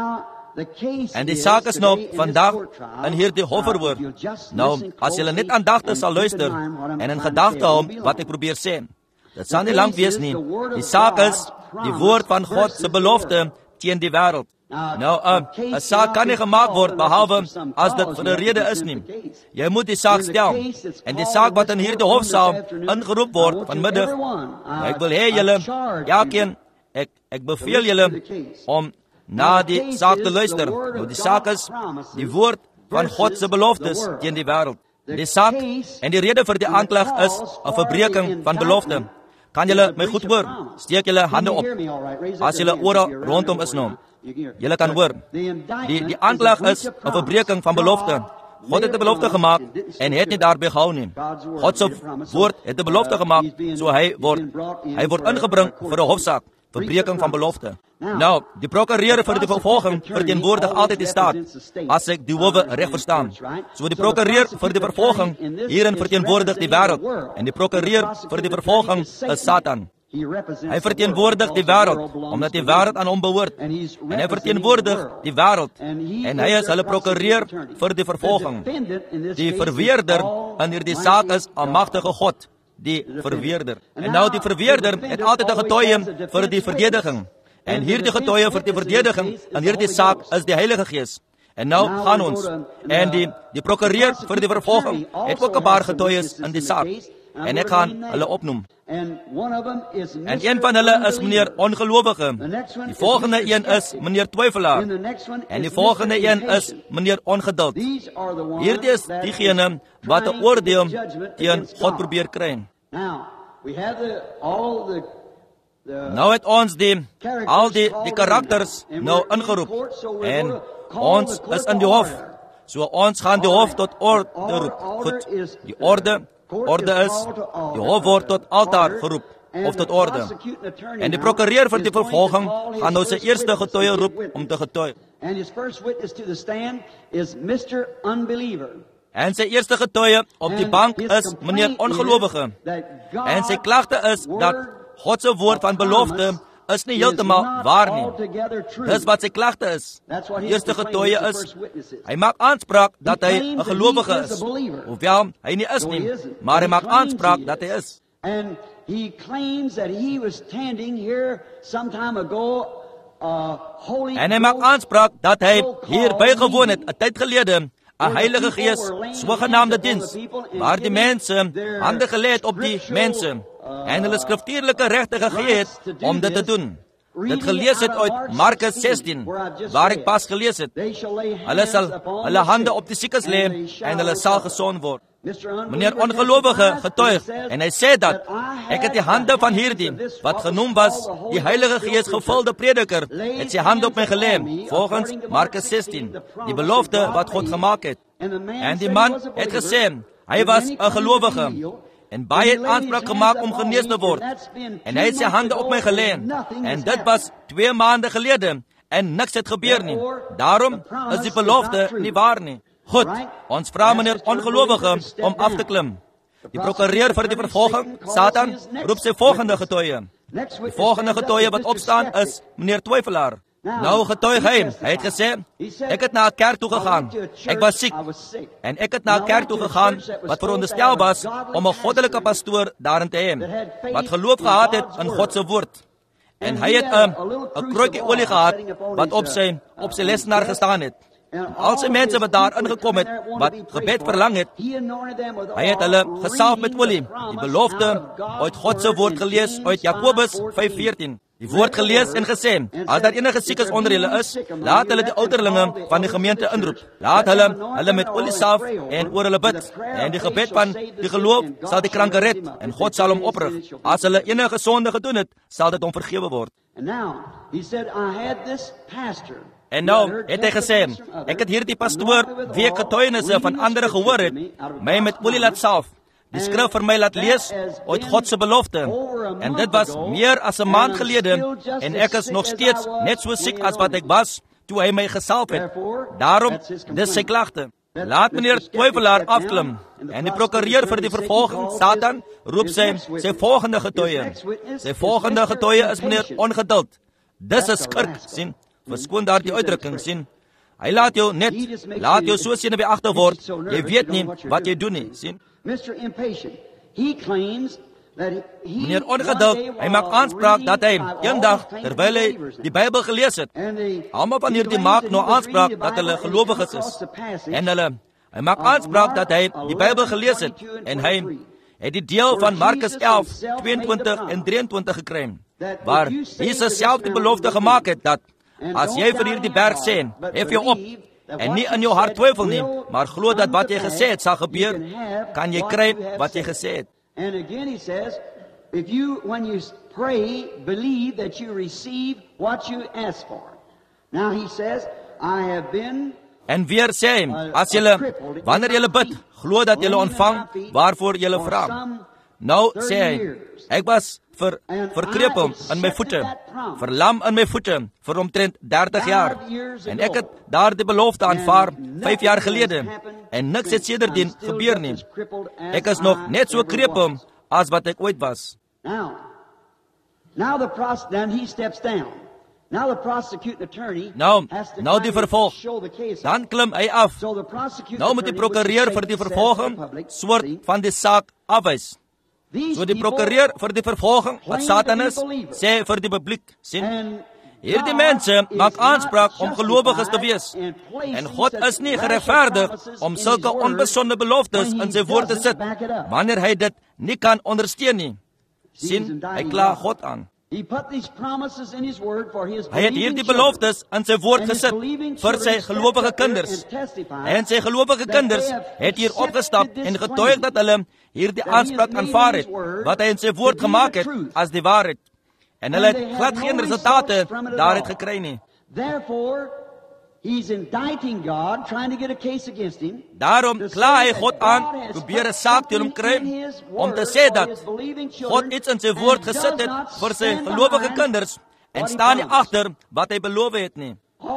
En die saak is nou vandag in hierdie hofverhoor. Nou, as julle net aandagtig sal luister en in gedagte hou wat ek probeer sê, dit sal nie lank wees nie. Die saak is die woord van God se belofte teen die wêreld. Nou, 'n uh, saak kan nie gemaak word behalwe as dit vir 'n rede is nie. Jy moet die saak stel. En die saak wat in hierdie hofsaal ingeroep word vanmiddag, ek wil hê julle, elkeen, ek ek beveel julle om na die saak te luister. Nou, die saak is die woord van God se beloftes teen die wêreld. Die saak en die rede vir die aanklag is 'n verbreeking van belofte. Kan julle my goed hoor? Steek julle hande op. As julle oral rondom is nou. Julle kan hoor. Die die aanklag is 'n verbreeking van belofte. God het 'n belofte gemaak en het nie daarby gehou nie. God se woord het 'n belofte gemaak, so hy word hy word ingebring vir 'n hofsaak, verbreeking van belofte. Nou, die prokureur vir die vervolging verteenwoordig altyd die staat, as ek die howe reg verstaan. So die prokureur vir die vervolging hierin verteenwoordig die wêreld, en die prokureur vir die vervolging is Satan. Hy verteenwoordig die wêreld, omdat die wêreld aan hom behoort, en hy verteenwoordig die wêreld, en hy is hulle prokureur vir die vervolging. Die verweerder in hierdie saak is almagtige God, die verweerder. En nou die verweerder het altyd 'n getuie vir die verdediging. En hierdie getuie vir die verdediging in hierdie saak is die Heilige Gees. En nou gaan ons, en die, die prokureur vir die vervolging het ook 'n paar getuies in die saak. En ek gaan hulle opnoem. En een van hulle is meneer ongelowige. Die volgende een is meneer twyfelaar. En die volgende een is meneer ongeduld. Hierdie is diegene wat 'n oordeel teen God probeer kry. Nou het ons die, al die, die karakters nou ingeroep. En ons is in die hof. So ons gaan die hof tot orde roep. Goed, die orde, orde is, die hof word tot altaar geroep, of tot orde. En die prokureur vir die vervolging gaan nou sy eerste getuie roep om te getuig. En sy eerste getuie op die bank is meneer ongelowige. En sy klagte is dat God se woord van belofte is nie heeltemal waar nie. Dis wat sy klagte is. Die eerste getuie is, hy maak aanspraak dat hy 'n gelowige is. Hoewel hy nie is nie, maar hy maak aanspraak dat hy is. And he claims that he was standing here some time ago, uh, holy En hy maak aanspraak dat hy hier bygewoon het 'n tyd gelede, 'n Heilige Gees, sogenaamde diens, waar die mense hande gelê het op die mense en hulle skriftuurlike regte gegee het om dit te doen. Dit gelees het uit Markus sestien, waar ek pas gelees het. Hulle sal hulle hande op die siekes lê en hulle sal gesond word. Meneer ongelowige getuig en hy sê dat ek het die hande van hierdie wat genoem was die Heilige Gees gevulde prediker het sy hand op my gelê volgens Markus sestien, die belofte wat God gemaak het. En die man het gesê hy was 'n gelowige en baie het aanspraak gemaak om genees te word. En hy het sy hande op my gelê en dit was twee maande gelede en niks het gebeur nie. Daarom is die belofte nie waar nie. Goed, ons vra meneer ongelowige om af te klim. Die prokureur vir die vervolging, Satan, roep sy volgende getuie. Die volgende getuie wat opstaan is meneer twyfelaar. Nou getuig hy, hy het gesê, ek het na 'n kerk toe gegaan, ek was siek, en ek het na 'n kerk toe gegaan, wat veronderstel was, om 'n goddelike pastoor daarin te hê, wat geloof gehad het in God se woord. En hy het 'n 'n krootjie olie gehad, wat op sy, op sy lesenaar gestaan het. En al sy mense wat daar ingekom het, wat gebed verlang het, hy het hulle gesalf met olie, die belofte uit God se woord gelees, uit Jakobus vyf veertien. Die woord gelees en gesê, as daar enige siekes onder julle is, laat hulle die ouderlinge van die gemeente inroep. Laat hulle hulle met olie salf en oor hulle bid. En die gebed van die geloof sal die kranke red en God sal hom oprig. As hulle enige sonde gedoen het, sal dit hom vergewe word. En nou het hy gesê, ek het hierdie pastoor wie ek getuienisse van ander gehoor het, my met olie laat salf. Die skrif vir my laat lees uit God se belofte. En dit was meer as 'n maand gelede en ek is nog steeds net so siek as wat ek was toe hy my gesalf het. Daarom, dis sy klagte. Laat meneer twyfelaar afklim. En die prokureur vir die vervolging, Satan, roep sy sy volgende getuie. Sy volgende getuie is meneer ongeduld. Dis 'n skurk, sien. Verskoon daar die uitdrukking, sien. Hy laat jou net, laat jou so senuweeagtig word, jy weet nie wat jy doen nie, sien. Meneer ongeduld, hy maak aanspraak dat hy eendag, terwyl hy die Bybel gelees het, almal van hierdie maak nou aanspraak dat hulle gelowiges is. En hulle, hy maak aanspraak dat hy die Bybel gelees het, en hy het die deel van Markus elf, tweeëntwintig en drieëntwintig gekry, waar Jesus self die belofte gemaak het dat, as jy vir hierdie berg sê, hef jou op, en nie in jou hart twyfel nie, maar glo dat wat jy gesê het sal gebeur, kan jy kry wat jy gesê het. And again he says, if you, when you pray, believe that you receive what you ask for. Now he says, I have been... En weer sê hy, as jylle, wanneer jylle bid, glo dat jylle ontvang waarvoor jylle vra. Nou sê hy, ek was ver, verkrepel in my voete, verlam in my voete, vir omtrent dertig jaar. En ek het daar die belofte aanvaar, vyf jaar gelede, en niks het sedertdien gebeur nie. Ek is nog net so krepel as wat ek ooit was. Now, now the pros, then he steps down. Now the prosecuting attorney Nou, has to nou die vervolg. show the case. Dan klim hy af. So the prosecuting Nou moet die attorney prokureur would vir die say, vervolging says the public, soort see? van die saak afwys. So die prokureur vir die vervolging wat Satan is, sê vir die publiek, sien, hierdie mense maak aanspraak om gelowiges te wees. En God is nie geregverdig om sulke onbesonde beloftes in sy woord te sit, wanneer hy dit nie kan ondersteun nie. Sien, hy kla God aan. Hy het hierdie beloftes in sy woord gesit vir sy gelowige kinders. En sy gelowige kinders het hier opgestap en getuig dat hulle hierdie aanspraak aanvaar het, wat hy in sy woord gemaak het, as die waarheid. En hulle het glad geen resultate daaruit gekry nie. Daarom kla hy God aan, probeer 'n saak teen hom kry, om te sê dat God iets in sy woord gesit het vir sy gelowige kinders, en staan nie agter wat hy beloof het nie.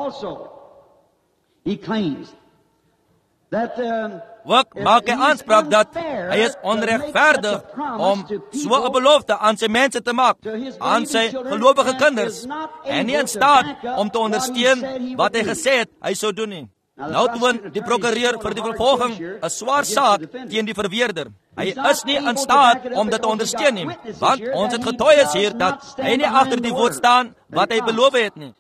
Ook maak hy aanspraak dat hy is onregverdig om so 'n belofte aan sy mense te maak, aan sy gelowige kinders, en nie in staat om te ondersteun wat hy gesê het hy sou doen nie. Nou toon die prokureur vir die vervolging 'n swaar saak teen die verweerder. Hy is nie in staat om dit te ondersteun nie, want ons het getuies hier dat hy nie agter die woord staan wat hy beloof het nie.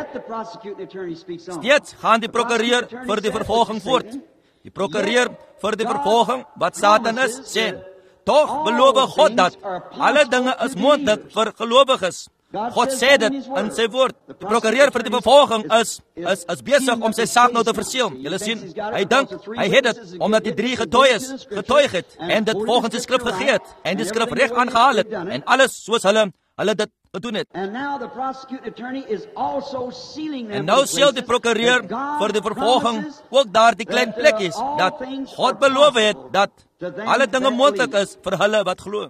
Steeds gaan die prokureur vir die vervolging voort. Die prokureur vir die vervolging, wat Satan is, sê, tog beloof God dat alle dinge is moontlik vir gelowiges. God sê dit in sy woord. Die prokureur vir die vervolging is, is, is besig om sy saak nou te verseël. Julle sien, hy dink, hy het dit, omdat die drie getuies getuig het, en dit volgens die skrif gegee het, en die skrif reg aangehaal het, en alles soos hulle, hulle dit gedoen het. En nou sê die prokureur vir die vervolging ook daar die klein plekkies, dat God beloof het, dat alle dinge moontlik is vir hulle wat glo.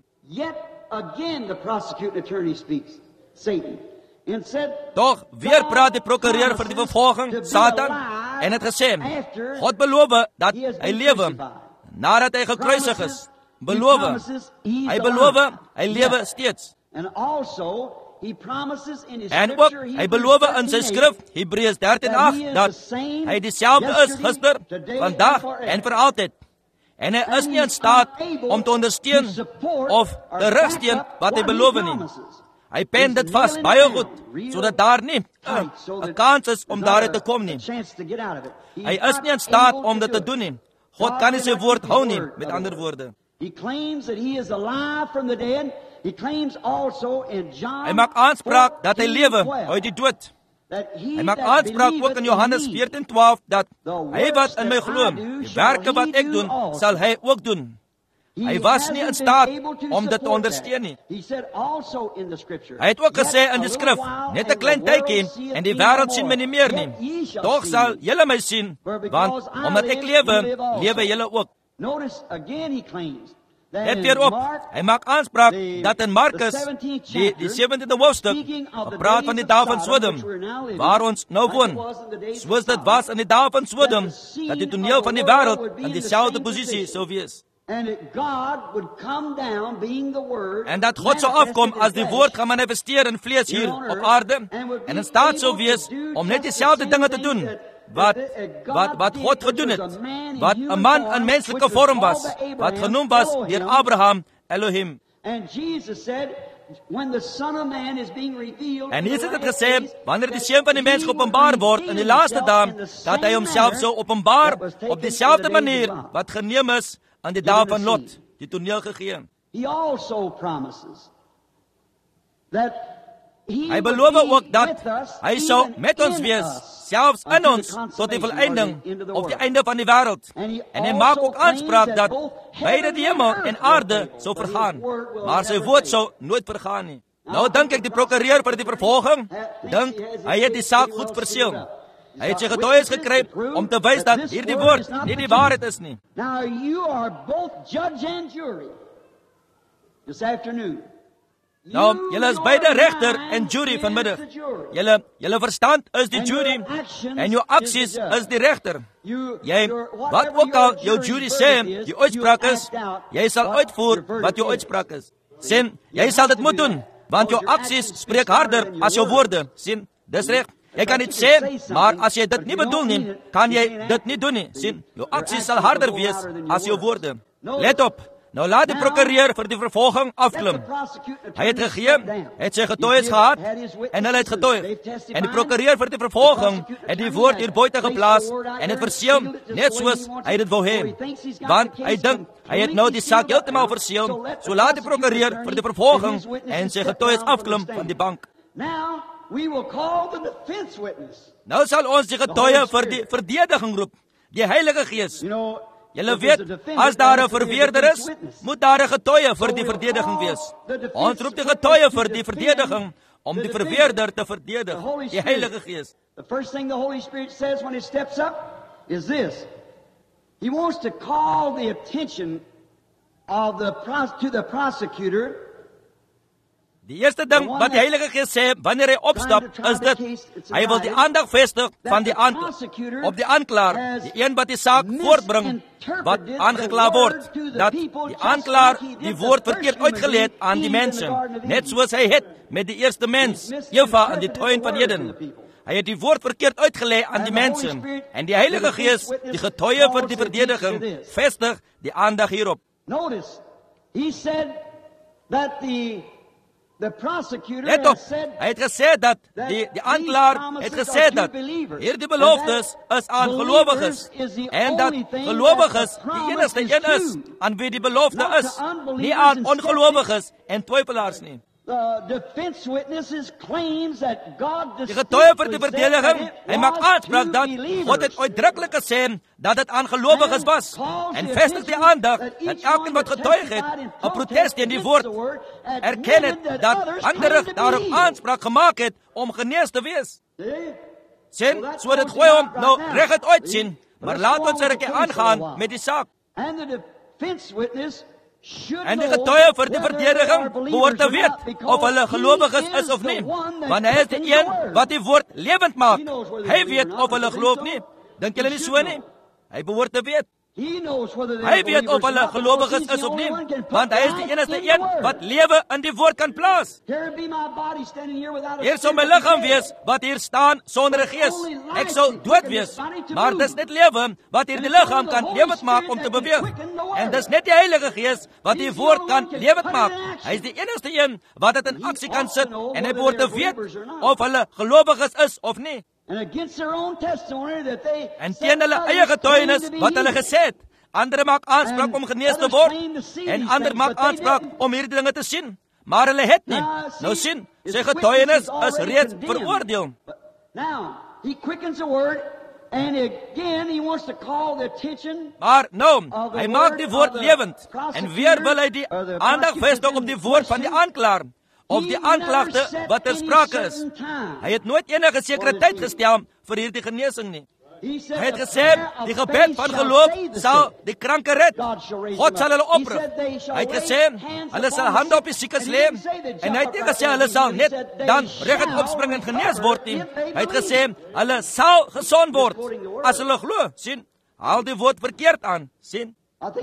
Doch weer praat die prokureur vir die vervolging, Satan, en het gesê, God beloof dat hy lewe, nadat hy gekruisig is. Beloof, hy beloof, hy lewe steeds. En ook, hy beloof in sy skrif, Hebreërs dertien agt, dat hy dieselfde is gister, vandag en vir altyd. En hy is nie in staat om te ondersteun of te rugsteun wat hy beloof nie. Hy pen dit vas baie goed, sodat daar nie 'n kans is om daaruit te kom nie. Hy is nie in staat om dit te doen nie. God kan nie sy woord hou nie, met ander woorde. He claims that he is alive from the dead. He claims also in John. Hy maak aanspraak dat hy lewe uit die dood. Hy maak aanspraak ook in Johannes veertien twaalf dat hy wat in my glo, die werke wat ek doen, sal hy ook doen. Hy was nie in staat om dit te ondersteun nie. Hy het ook gesê in die skrif, net 'n klein tydjie en die wêreld sien my nie meer nie. Tog sal julle my sien, want omdat ek lewe, lewe julle ook. Let weer op, hy maak aanspraak dat in Markus, die, die sewentiende hoofstuk, praat van die dae van Sodom, waar ons nou woon. Soos dit was in die dae van Sodom, dat die toneel van die wêreld in dieselfde posisie sou wees. En dat God sou afkom as die woord gaan manifesteer in vlees hier op aarde, en in staat sou wees om net dieselfde dinge te doen, Wat, wat, wat God gedoen het, wat 'n man in menslike vorm was, wat genoem was deur Abraham, Elohim. En Jesus het gesê, wanneer die Seun van die mens geopenbaar word in die laaste dae, dat hy homself sou openbaar op dieselfde manier wat geneem is aan die dae van Lot, die toneel gegee. Hy beloof ook dat hy sou met ons wees, selfs in ons, tot die volleinding, op die einde van die wêreld. En hy maak ook aanspraak dat beide die hemel en aarde sou vergaan, maar sy woord sou nooit vergaan nie. Nou dink ek die prokureur vir die vervolging, dink hy het die saak goed verseël. Hy het sy getuies gekry om te wys dat hierdie woord nie die waarheid is nie. Now you are both judge and jury this afternoon. Nou, julle is beide regter en jury vanmiddag. Julle, julle verstand is die jury en jou aksies is die regter. Jy, wat ook al jou jury sê, die uitspraak is, jy sal uitvoer wat jou uitspraak is. Sien, jy sal dit moet doen, want jou aksies spreek harder as jou woorde. Sien, dis reg. Jy kan dit sê, maar as jy dit nie bedoel nie, kan jy dit nie doen nie. Sien, jou aksies sal harder wees as jou woorde. Let op. Nou laat die prokureur vir die vervolging afklim. Hy het gegee, het sy getuies gehad, en hulle het getuig. En die prokureur vir die vervolging het die woord hier buite geplaas, en het verseël, net soos hy dit wou hê. Want hy dink, hy het nou die saak heeltemal verseël, so laat die prokureur vir die vervolging, en sy getuies afklim van die bank. Nou sal ons die getuie vir die verdediging roep, die Heilige Gees. Julle weet, as daar 'n verweerder is, moet daar 'n getuie vir die verdediging wees. Ons roep die getuie vir die verdediging om die verweerder te verdedig, die Heilige Gees. The first thing the Holy Spirit says when he steps up is this. He wants to call the attention of the to the prosecutor. Die eerste ding wat die Heilige Gees sê wanneer hy opstap, is dit, hy wil die aandag vestig van die aanklaer, op die aanklaer, die een wat die saak voortbring, wat aangekla word, dat die aanklaer die woord verkeerd uitgelê het aan die mense, net soos hy het met die eerste mens, Eva in die tuin van Eden. Hy het die woord verkeerd uitgelê aan die mense, en die Heilige Gees, die getuie vir die verdediging, vestig die aandag hierop. Notice, he said that the The prosecutor Let op, hy het gesê dat, die, die aanklaer het gesê dat, hierdie beloftes is aan gelowiges, en dat gelowiges die enigste een is, aan wie die belofte is, nie aan ongelowiges en twyfelaars nie. Die getuie vir die verdediging, hy maak aanspraak dat God het uitdruklik gesê dat dit aan gelowiges was, en vestig die aandag dat elkeen wat getuig het, 'n protest teen die woord, erken het dat ander daarop aanspraak gemaak het om genees te wees. Sien, so dit gooi hom nou reg het uitsien, maar laat ons 'n rukkie aangaan met die saak. En die getuie vir die verdediging behoort te weet of hulle gelowiges is of nie, want hy is die een wat die woord lewend maak. Hy weet of hulle geloof nie. Dink julle nie so nie? Hy behoort te weet. Hy weet of hulle gelowiges is of nie, want hy is die enigste een wat lewe in die woord kan plaas. Hier sal my liggaam wees wat hier staan sonder 'n gees. Ek sal dood wees, maar dis net lewe wat hier die liggaam kan lewend maak om te beweeg. En dis net die Heilige Gees wat die woord kan lewend maak. Hy is die enigste een wat dit in aksie kan sit, en hy behoort te weet of hulle gelowiges is of nie. En teen hulle eie getuienis wat hulle gesê het. Ander maak aanspraak om genees te word, en ander maak aanspraak om hierdie dinge te sien, maar hulle het nie. Nou sien, sy getuienis is reeds veroordeel. Maar nou, hy maak die woord lewend, en weer wil hy die aandag vestig op die woord van die aanklaer, of die aanklagte wat ter sprake is. Hy het nooit enige sekere tyd gestel vir hierdie genesing nie. Hy het gesê, die gebed van geloof sal die kranke red. God sal hulle oprig. Hy het gesê, hulle sal hande op die siekes lê, en hy het nie gesê, hulle sal net dan reguit opspring en genees word nie. Hy het gesê, hulle sal gesond word, as hulle glo. Sien, haal die woord verkeerd aan. Sien.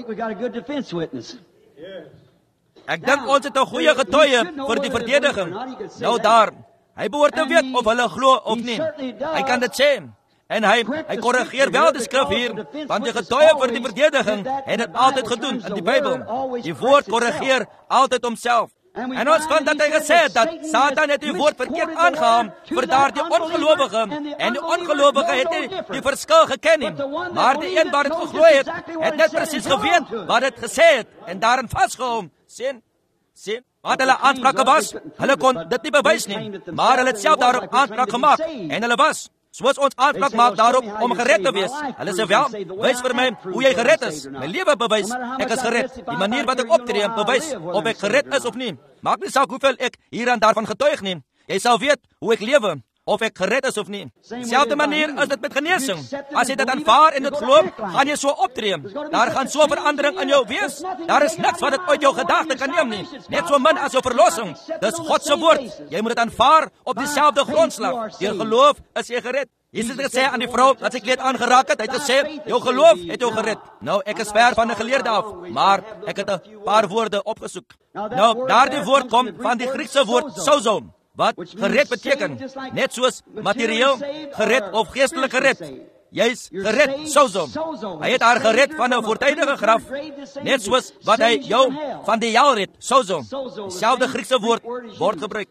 Ek dink ons het 'n goeie getuie vir die verdediging. Nou daar, hy behoort te weet of hulle glo of nie. Hy kan dit sê. En hy, hy korrigeer wel die skrif hier, want die getuie vir die verdediging het dit altyd gedoen in die Bybel. Die woord korrigeer altyd homself. En ons vind dat hy gesê het dat Satan het die woord verkeerd aangehaal vir daardie ongelowige, en die ongelowige het nie die verskil geken nie. Maar die een wat dit geglo het, het net presies geweet wat dit gesê het, en daarin vasgehou. Sien, sien, wat hulle aansprake was, hulle kon dit nie bewys nie, maar hulle het self daarop aanspraak gemaak, en hulle was. Soos ons aanspraak maak daarop om gered te wees. Hulle sê wel, wys vir my hoe jy gered is. My lewe bewys, ek is gered. Die manier wat ek optree, bewys of ek gered is of nie. Maak nie saak hoeveel ek hier en daarvan getuig nie. Jy sal weet hoe ek lewe, of ek gered is of nie. Selfde manier is dit met genesing. As jy dit aanvaar en dit glo, gaan jy so optree. Daar gaan so verandering in jou wees. Daar is niks wat dit uit jou gedagte kan neem nie. Net so min as jou verlossing. Dis God se woord. Jy moet dit aanvaar op dieselfde grondslag. Deur geloof is jy gered. Jesus het gesê aan die vrou wat sy kleed aangeraak het, hy het gesê, jou geloof het jou gered. Nou, ek is ver van 'n geleerde af, maar ek het 'n paar woorde opgesoek. Nou, daardie woord kom van die Griekse woord sozo, wat gered beteken, net soos materieel gered of geestelik gered. Jy's gered, sozo. Hy het haar gered van 'n voortydige graf, net soos wat hy jou van die hel red, sozo. Dieselfde Griekse woord word gebruik.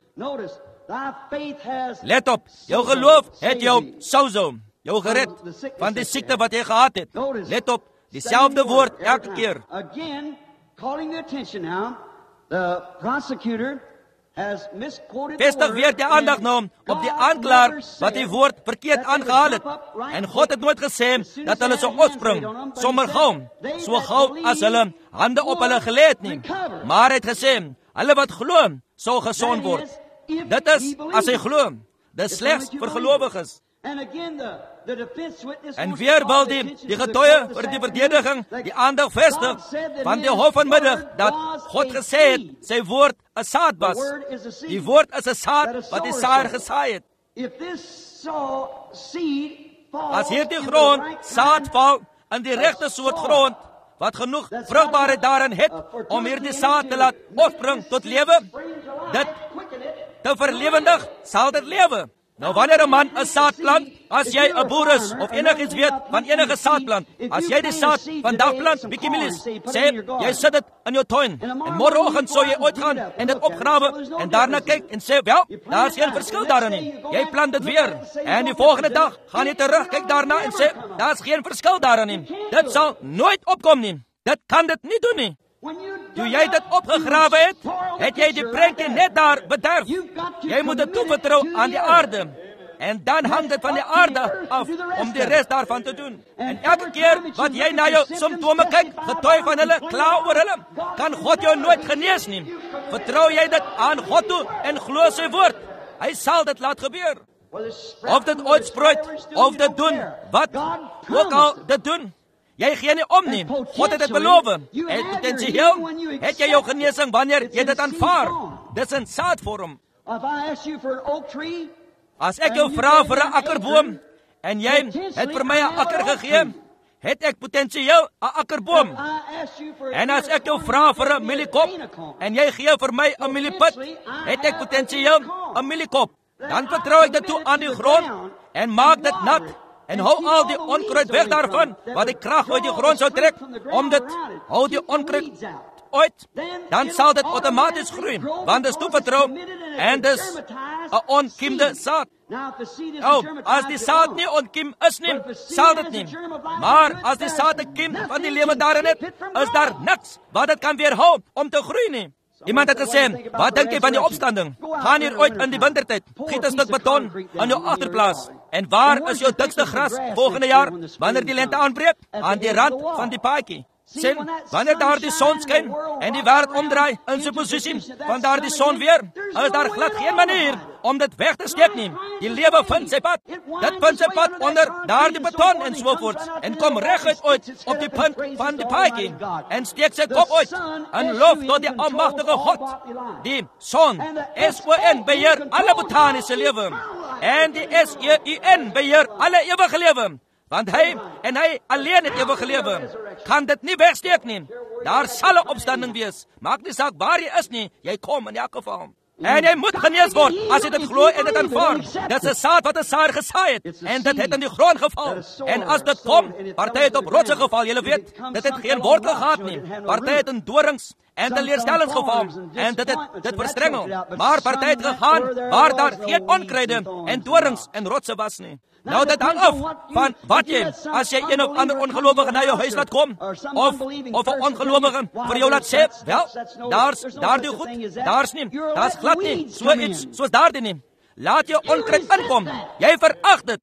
Let op, jou geloof het jou sozo, jou gered van die siekte wat jy gehad het. Let op, dieselfde woord elke keer. Again, calling the attention now, the prosecutor has misquoted the Vestig word. weer die aandag nou op die aanklaer wat die woord verkeerd aangehaal het. En God het nooit gesê dat hulle so opspring, sommer gou, so gou as hulle hande op hulle gelê het nie. Maar hy het gesê, hulle wat glo, sal gesond word. Dit is as hy glo. Dit is slegs vir gelowiges. En weer wil die, die getuie vir die verdediging die aandag vestig van die hof vanmiddag dat God gesê het, sy woord 'n saad was. Die woord is 'n saad wat die saaier gesaai het. As hierdie grond saad val in die regte soort grond wat genoeg vrugbaarheid daarin het om hierdie saad te laat opspring tot lewe, dit te verlewendig sal dit lewe. Nou wanneer 'n man 'n saad plant, as jy 'n boer is of enigiets weet van enige saadplant, as jy die saad vandag plant, bietjie milies, sê jy sit dit in jou tuin en môreoggend sou jy uitgaan en dit opgrawe en daarna kyk en sê, wel, daar is geen verskil daarin nie. Jy plant dit weer en die volgende dag gaan jy terug kyk daarna en sê, daar is geen verskil daarin nie. Dit sal nooit opkom nie. Dit kan dit nie doen nie. Toe jy dit opgegrawe het, het jy die prentjie net daar bederf. Jy moet dit toevertrou aan die aarde. En dan hang dit van die aarde af om die res daarvan te doen. En elke keer wat jy na jou simptome kyk, getuig van hulle, kla oor hulle, kan God jou nooit genees nie. Vertrou jy dit aan God toe en glo sy woord. Hy sal dit laat gebeur. Of dit uitspruit, of dit doen, wat ook al dit doen. Jy gee nie om nie. God het dit beloof. En potensieel het jy jou genesing wanneer jy dit aanvaar. Dit is 'n saadvorm. As ek jou vra vir 'n akkerboom en jy het vir my 'n akker gegee, het ek potensieel 'n akkerboom. En as ek jou vra vir 'n mieliekop en jy gee vir my 'n mieliepit, het ek potensieel 'n mieliekop. Dan vertrou ek dit toe aan die grond en maak dit nat. En hou al die onkruid weg daarvan, wat die krag uit die grond sou trek, om dit, hou die onkruid uit, dan sal dit outomaties groei, want dit is toevertrou, en dit is 'n onkiemde saad. Nou, as die saad nie onkiem is nie, sal dit nie. Maar as die saad 'n kiem van die lewe daarin het, is daar niks wat dit kan weerhou om te groei nie. Iemand het gesê, wat dink jy van die opstanding? Gaan hier ooit in die wintertyd, giet 'n stuk beton in jou agterplaas. En waar is jou dikste gras volgende jaar, wanneer die lente aanbreek? Aan die rand van die paadjie. Sien, wanneer daar die son skyn en die wêreld omdraai in sy posisie van daar die son weer, is daar glad geen manier om dit weg te steek nie. Die lewe vind sy pad. Dit vind sy pad onder daardie beton en so voort en kom reguit uit op die punt van die paadjie en steek sy kop uit en lof tot die almagtige God. Die son, S O N, beheer alle botaniese lewe en die S E U N beheer alle ewige lewe. Want hy en hy alleen het ewige lewe. Kan dit nie wegsteek nie. Daar sal 'n opstanding wees. Maak nie saak waar jy is nie, jy kom in elk geval. En jy moet genees word as jy dit glo en dit aanvaar. Dit is 'n saad wat 'n saaier gesaai het en dit het in die grond geval. En as dit kom, party het op rotse geval, julle weet, dit het geen wortel gehad nie. Party het in dorings en teleurstellings geval en dit het dit verstrengel. Maar party het gegaan waar daar geen onkruide en dorings en rotse was nie. Nou dit hang af van wat jy, as jy een of ander ongelowige na jou huis laat kom, of, of 'n ongelowige vir jou laat sê, wel, daar's daardie goed, daar's nie, daar's glad nie, so iets, soos daardie nie. Laat jou onkruid inkom, jy verag dit.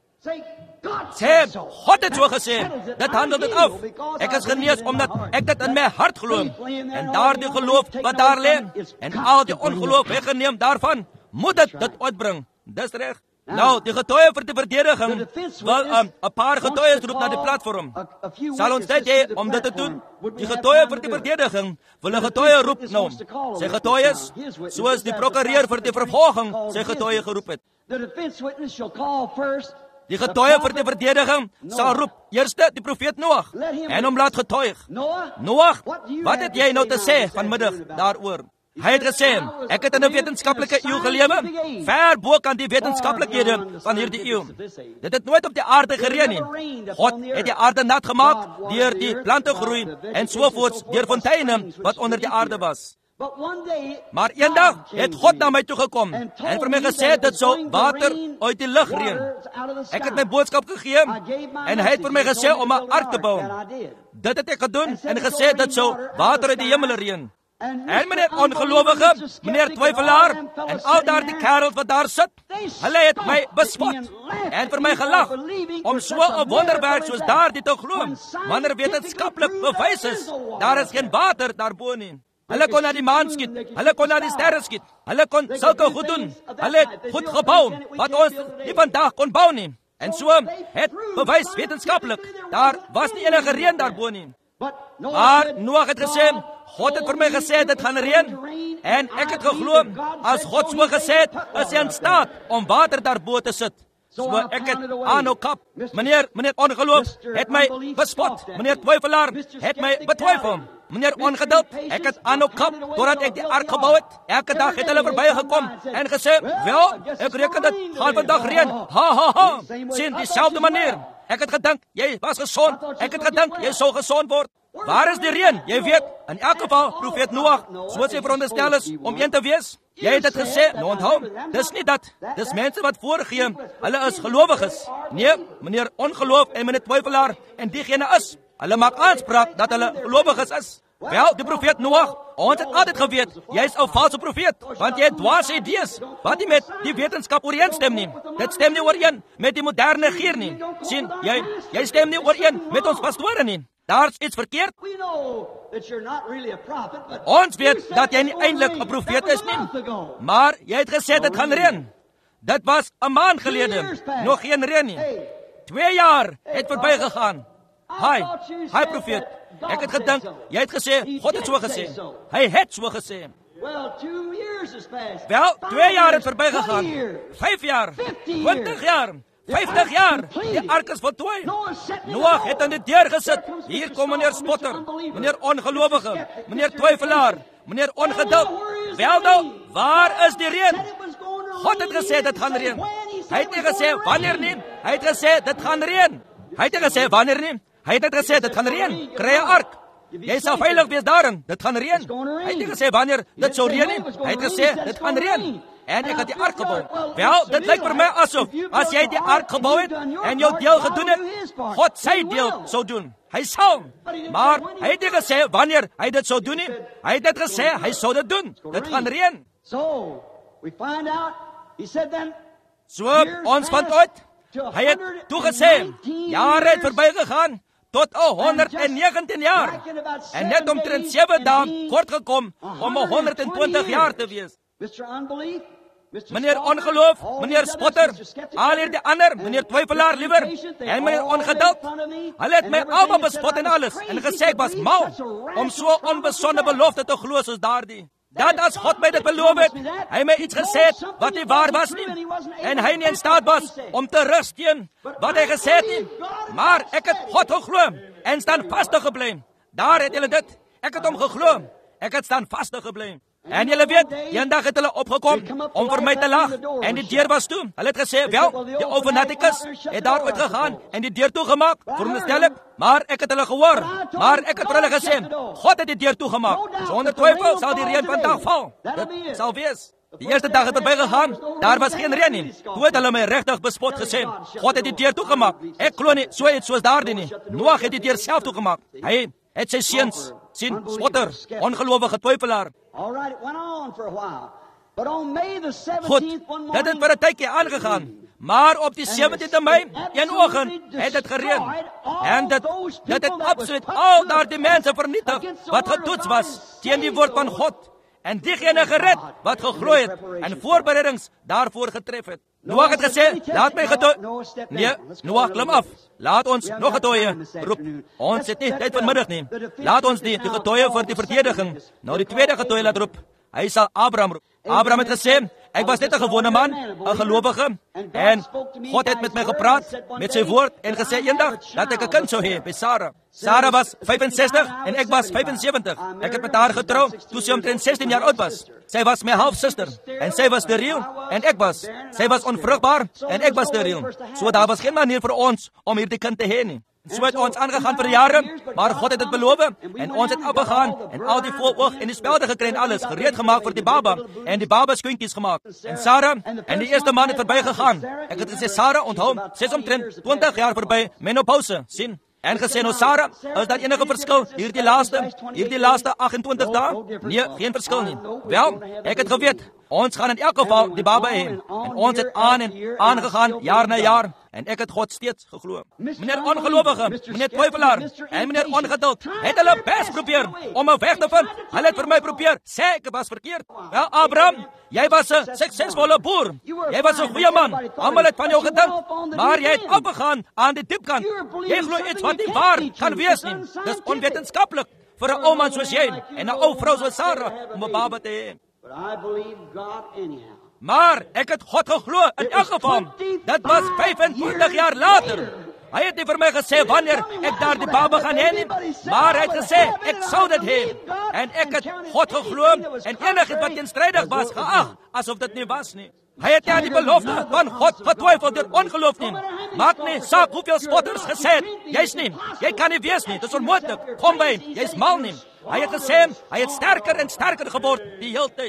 Sê, God het so gesê, dit handel dit af. Ek is genees omdat ek dit in my hart glo, en daardie geloof wat daar lê, en al die ongeloof weggeneem daarvan, moet dit dit uitbring. Dis reg. Nou, die getuie vir die verdediging wil 'n um, paar getuies roep na die platform. Sal ons dit hê om dit te doen? Die getuie vir die verdediging wil 'n getuie roep nou. Sy getuies, soos die prokureur vir die vervolging sy getuie geroep het. Die getuie vir die verdediging sal roep, eerste die profeet Noag, en hom laat getuig. Noag, wat het jy nou te sê vanmiddag daaroor? Hy het gesê, ek het in 'n wetenskaplike eeu gelewe, ver bo kan die wetenskaplikhede van hierdie eeu. Dit het nooit op die aarde gereën nie. God het die aarde nat gemaak deur die plante groei en sovoorts deur fonteine wat onder die aarde was. Maar eendag het God na my toe gekom en vir my gesê dit sou water uit die lug reën. Ek het my boodskap gegee en hy het vir my gesê om 'n ark te bou. Dit het ek gedoen en gesê dit sou water uit die hemel reën. En meneer ongelowige, meneer twyfelaar en al daardie kerels wat daar sit, hulle het my bespot en vir my gelag om so 'n wonderwerk soos daardie te glo, wanneer wetenskaplik bewys is daar is geen water daarbo nie. Hulle kon na die maan skiet, hulle kon na die sterre skiet, hulle kon sulke goed doen, hulle het goed gebou wat ons nie vandag kon bou nie. En so het bewys wetenskaplik, daar was nie enige reën daarbo nie. Maar Noag het gesê, God het vir my gesê dit gaan reën en ek het geglo, as God so gesê het, is hy in staat om water daarbo te sit. So ek het aanhou kap, meneer, meneer ongeloof, het my bespot, meneer twyfelaar, het my betwyfel. Meneer ongeduld, ek het aanhou kap, totdat ek die ark gebou het. Elke dag het hulle verby gekom en gesê, wel, ek reken dit gaan vandag reën. Ha, ha, ha, sien, dieselfde manier. Ek het gedink, jy was gesond, ek het gedink, jy sou gesond word. Waar is die reën? Jy weet, in elk geval, profeet Noag, soos hy veronderstel is om een te wees. Jy het dit gesê, nou onthou, dis nie dat, dis mense wat voorgee, hulle is gelowiges. Nee, meneer ongeloof en meneer twyfelaar, en diegene is, hulle maak aanspraak dat hulle gelowiges is. Wel, die profeet Noag, ons het altyd geweet, jy is 'n valse profeet, want jy het dwaase idees, wat nie met die wetenskap ooreenstem nie. Dit stem nie ooreen met die moderne gier nie. Sien, jy, jy stem nie ooreen met ons pastore nie. Daar's iets verkeerd. Ons weet dat jy nie eintlik 'n profeet is nie, maar jy het gesê dit gaan reën. Dit was 'n maand gelede, nog geen reën nie. Twee jaar het verby gegaan. Hi, hi profeet. Ek het gedink, jy het gesê, God het so gesê. Hy het so gesê. Wel, twee jaar het verby gegaan. Vyf jaar, twintig jaar, vyftig jaar. Die ark is voltooi. Noag het aan die deur gesit. Hier kom meneer spotter, meneer ongelowige, meneer twyfelaar, meneer ongeduld. Wel nou, waar is die reën? God het gesê dit gaan reën. Hy het nie gesê wanneer nie. Hy het gesê dit gaan reën. Hy het nie gesê wanneer nie. Hy het gesê dit gaan reën. Kry 'n ark. Jy sal veilig wees daarin. Dit gaan reën. Hy het nie gesê wanneer dit sou reën nie. Hy het gesê dit gaan reën. En ek het die ark gebou. Wel, dit lyk vir my asof as jy die ark gebou het en jou deel gedoen het, God sy deel sou doen. Hy sal. Maar hy het nie gesê wanneer hy dit sou doen nie. Hy het dit gesê hy sou dit doen. Dit gaan reën. So, we find out, he said then, so ons vind uit, hy het toegesê, jare het verby gegaan, tot honderd negentien jaar. En net omtrent sewe dae kort gekom om honderd twintig jaar te wees. Meneer ongeloof, meneer spotter, al hierdie ander, meneer twyfelaar liewer, en meneer ongeduld, hulle het my almal bespot en alles, en gesê ek was mal, om so onbesonde belofte te glo soos daardie. Dat as God my dit beloof het, hy my iets gesê het wat nie waar was nie, en hy nie in staat was om te rus teen wat hy gesê het nie. Maar ek het God geglo en staan vastig gebly. Daar het julle dit. Ek het hom geglo. Ek het staan vastig gebly. En julle weet, eendag het hulle opgekom om vir my te lag en die deur was toe. Hulle het gesê, wel, die overnaticus het daar uitgegaan en die deur toegemaak, veronderstel ek, maar ek het hulle gehoor. Maar ek het vir hulle gesê, God het die deur toegemaak. Sonder twyfel sal die reën vandag val. Dit sal wees. Die eerste dag het verby gegaan, daar was geen reën nie. Toe het hulle my regtig bespot gesê, God het die deur toegemaak. Ek glo nie so iets soos daardie nie. Noag het die deur self toegemaak. Hy het sy seuns, sien, spotter, ongelowige twyfelaar. Goed, dit het vir 'n tydjie aangegaan, maar op die sewentiende Mei, een oggend, het dit gereën. En dit, dit het absoluut al daardie mense vernietig wat getoets was teen die woord van God. En diegene gered wat geglo het en voorbereidings daarvoor getref het. Noag het gesê, laat my getuie. Nee, Noag klim af. Laat ons nog getuie roep. Ons het nie tyd vanmiddag nie. Laat ons die, die getuie vir die verdediging. Nou die tweede getuie laat roep. Hy sal Abraham roep. Abraham het gesê, Ek was net 'n gewone man, 'n gelowige, en God het met my gepraat met sy woord en gesê eendag dat ek 'n kind sou hê by Sarah. Sarah was vyfensestig en ek was vyfensewentig. Ek het met haar getrou toe sy omtrent sestien jaar oud was. Sy was my halfsuster en sy was steriel en ek was. Sy was onvrugbaar en ek was steriel. So daar was geen manier vir ons om hierdie kind te hê nie. So het ons aangegaan vir jare, maar God het dit beloof en ons het afgegaan en al die vooroog en die spelde gekry en alles gereed gemaak vir die baba en die baba skoentjies gemaak. En Sarah en die eerste man het verbygegaan. Ek het gesê Sarah, onthou, sy is omtrent twintig jaar verby menopause, sien? En gesê nou Sarah, is daar enige verskil hierdie laaste, hierdie laaste agt-en-twintig dae? Nee, geen verskil nie. Wel, ek het geweet, ons gaan in elk geval die baba hê. En ons het aan en aangegaan, jaar na jaar. En ek het God steeds geglo. Meneer ongelowige, meneer twyfelaar en meneer ongeduld, het hulle bes probeer om my weg te vind. Hulle het vir my probeer sê ek was verkeerd. Wel, Abraham, jy was 'n suksesvolle boer. Jy was 'n goeie man. Almal het van jou gedink, maar jy het afgegaan aan die diepkant. Jy glo iets wat nie waar kan wees nie. Dis onwetenskaplik vir 'n ou man soos jy en 'n ou vrou soos Sarah om 'n baba te hê. But I believe God anyhow. Maar ek het God geglo in elk geval. Dit was vyfentwintig jaar later. Hy het nie vir my gesê wanneer ek daar die baba gaan hê nie, maar hy het gesê ek sou dit hê. En ek het God geglo en enigiets wat teenstrydig was geag asof dit nie was nie. Hy het nie aan die belofte van God getwyfel deur ongeloof nie. Maak nie saak hoeveel spotters gesê het, jy's nie, jy kan nie wees nie, dit is onmoontlik. Kom by, jy's mal nie. Hy het gesê, hy het sterker en sterker geword die hele tyd.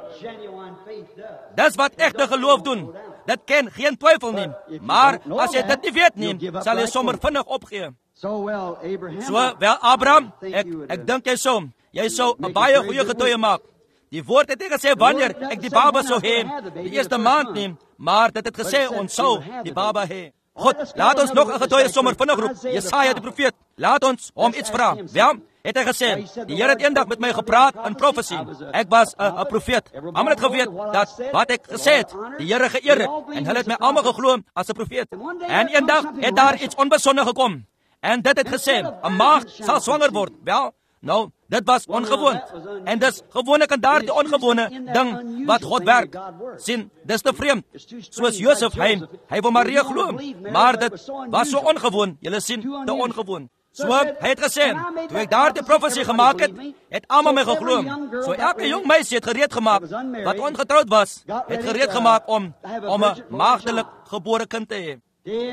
Dis wat egte geloof doen. Dit ken geen twyfel nie. Maar as jy dit nie weet nie, sal jy sommer vinnig opgee. So wel Abraham, ek ek dink jy sou, jy sou 'n baie goeie getuie maak. Die woord het nie gesê wanneer ek die baba sou hê, die eerste maand nie, maar dit het gesê ons sou die baba hê. God, laat ons nog 'n getuie sommer vinnig roep. Jesaja die profeet, laat ons hom iets vra. Wel, het hy gesê, die Here het eendag met my gepraat in profesie. Ek was 'n 'n profeet. Almal het geweet dat wat ek gesê het, die Here geëer het en hulle het my almal geglo as 'n profeet. En eendag het daar iets onbesonder gekom. En dit het gesê, 'n maagd sal swanger word. Wel, nou, dit was ongewoon. En dis gewoonlik en daardie ongewone ding wat God werk. Sien, dis te vreemd. Soos Josef, hy, hy wou Maria glo, maar dit was so ongewoon. Julle sien, te ongewoon. So, hy het gesê, toe ek daardie profesie gemaak het, het almal my geglo. So elke jong meisie het gereed gemaak, wat ongetroud was, het gereed gemaak om, om 'n maagdelik gebore kind te hê.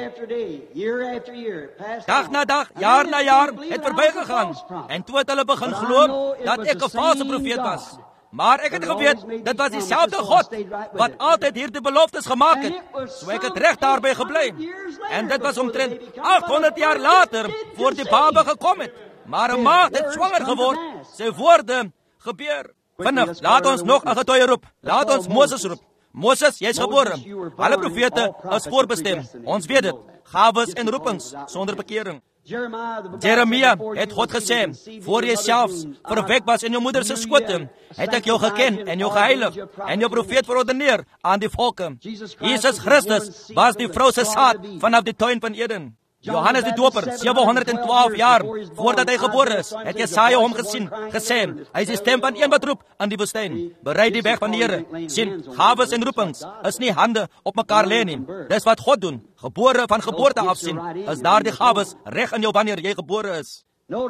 Dag na dag, jaar na jaar, het verbygegaan. En toe het hulle begin glo dat ek 'n valse profeet was. Maar ek het geweet, dit was dieselfde God wat altyd hierdie beloftes gemaak het. So ek het reg daarby gebly. En dit was omtrent agthonderd jaar later voor die baba gekom het. Maar 'n maagd het swanger geword. Sy woorde gebeur. Vinnig, laat ons nog 'n getuie roep. Laat ons Moses roep. Moses, jy is gebore. Alle profete is voorbestem. Ons weet dit. Gawes en roepings sonder bekering. Jeremia het God gesê, voor jy selfs verwek was in jou moeder se skote, het ek jou geken en jou geheilig en jou profeet verordeneer aan die volke. Jesus Christus was die vrou se saad vanaf die tuin van Eden. Johannes die Doper, sewehonderdtwaalf jaar voordat hy gebore is, het Jesaja hom gesien, gesê, hy is die stem van een wat roep in die woestyn, berei die weg van die Here. Sien, gawes en roepings is nie hande op mekaar lê nie. Dis wat God doen. Gebore van geboorte af sien, is daar die gawes reg in jou wanneer jy gebore is.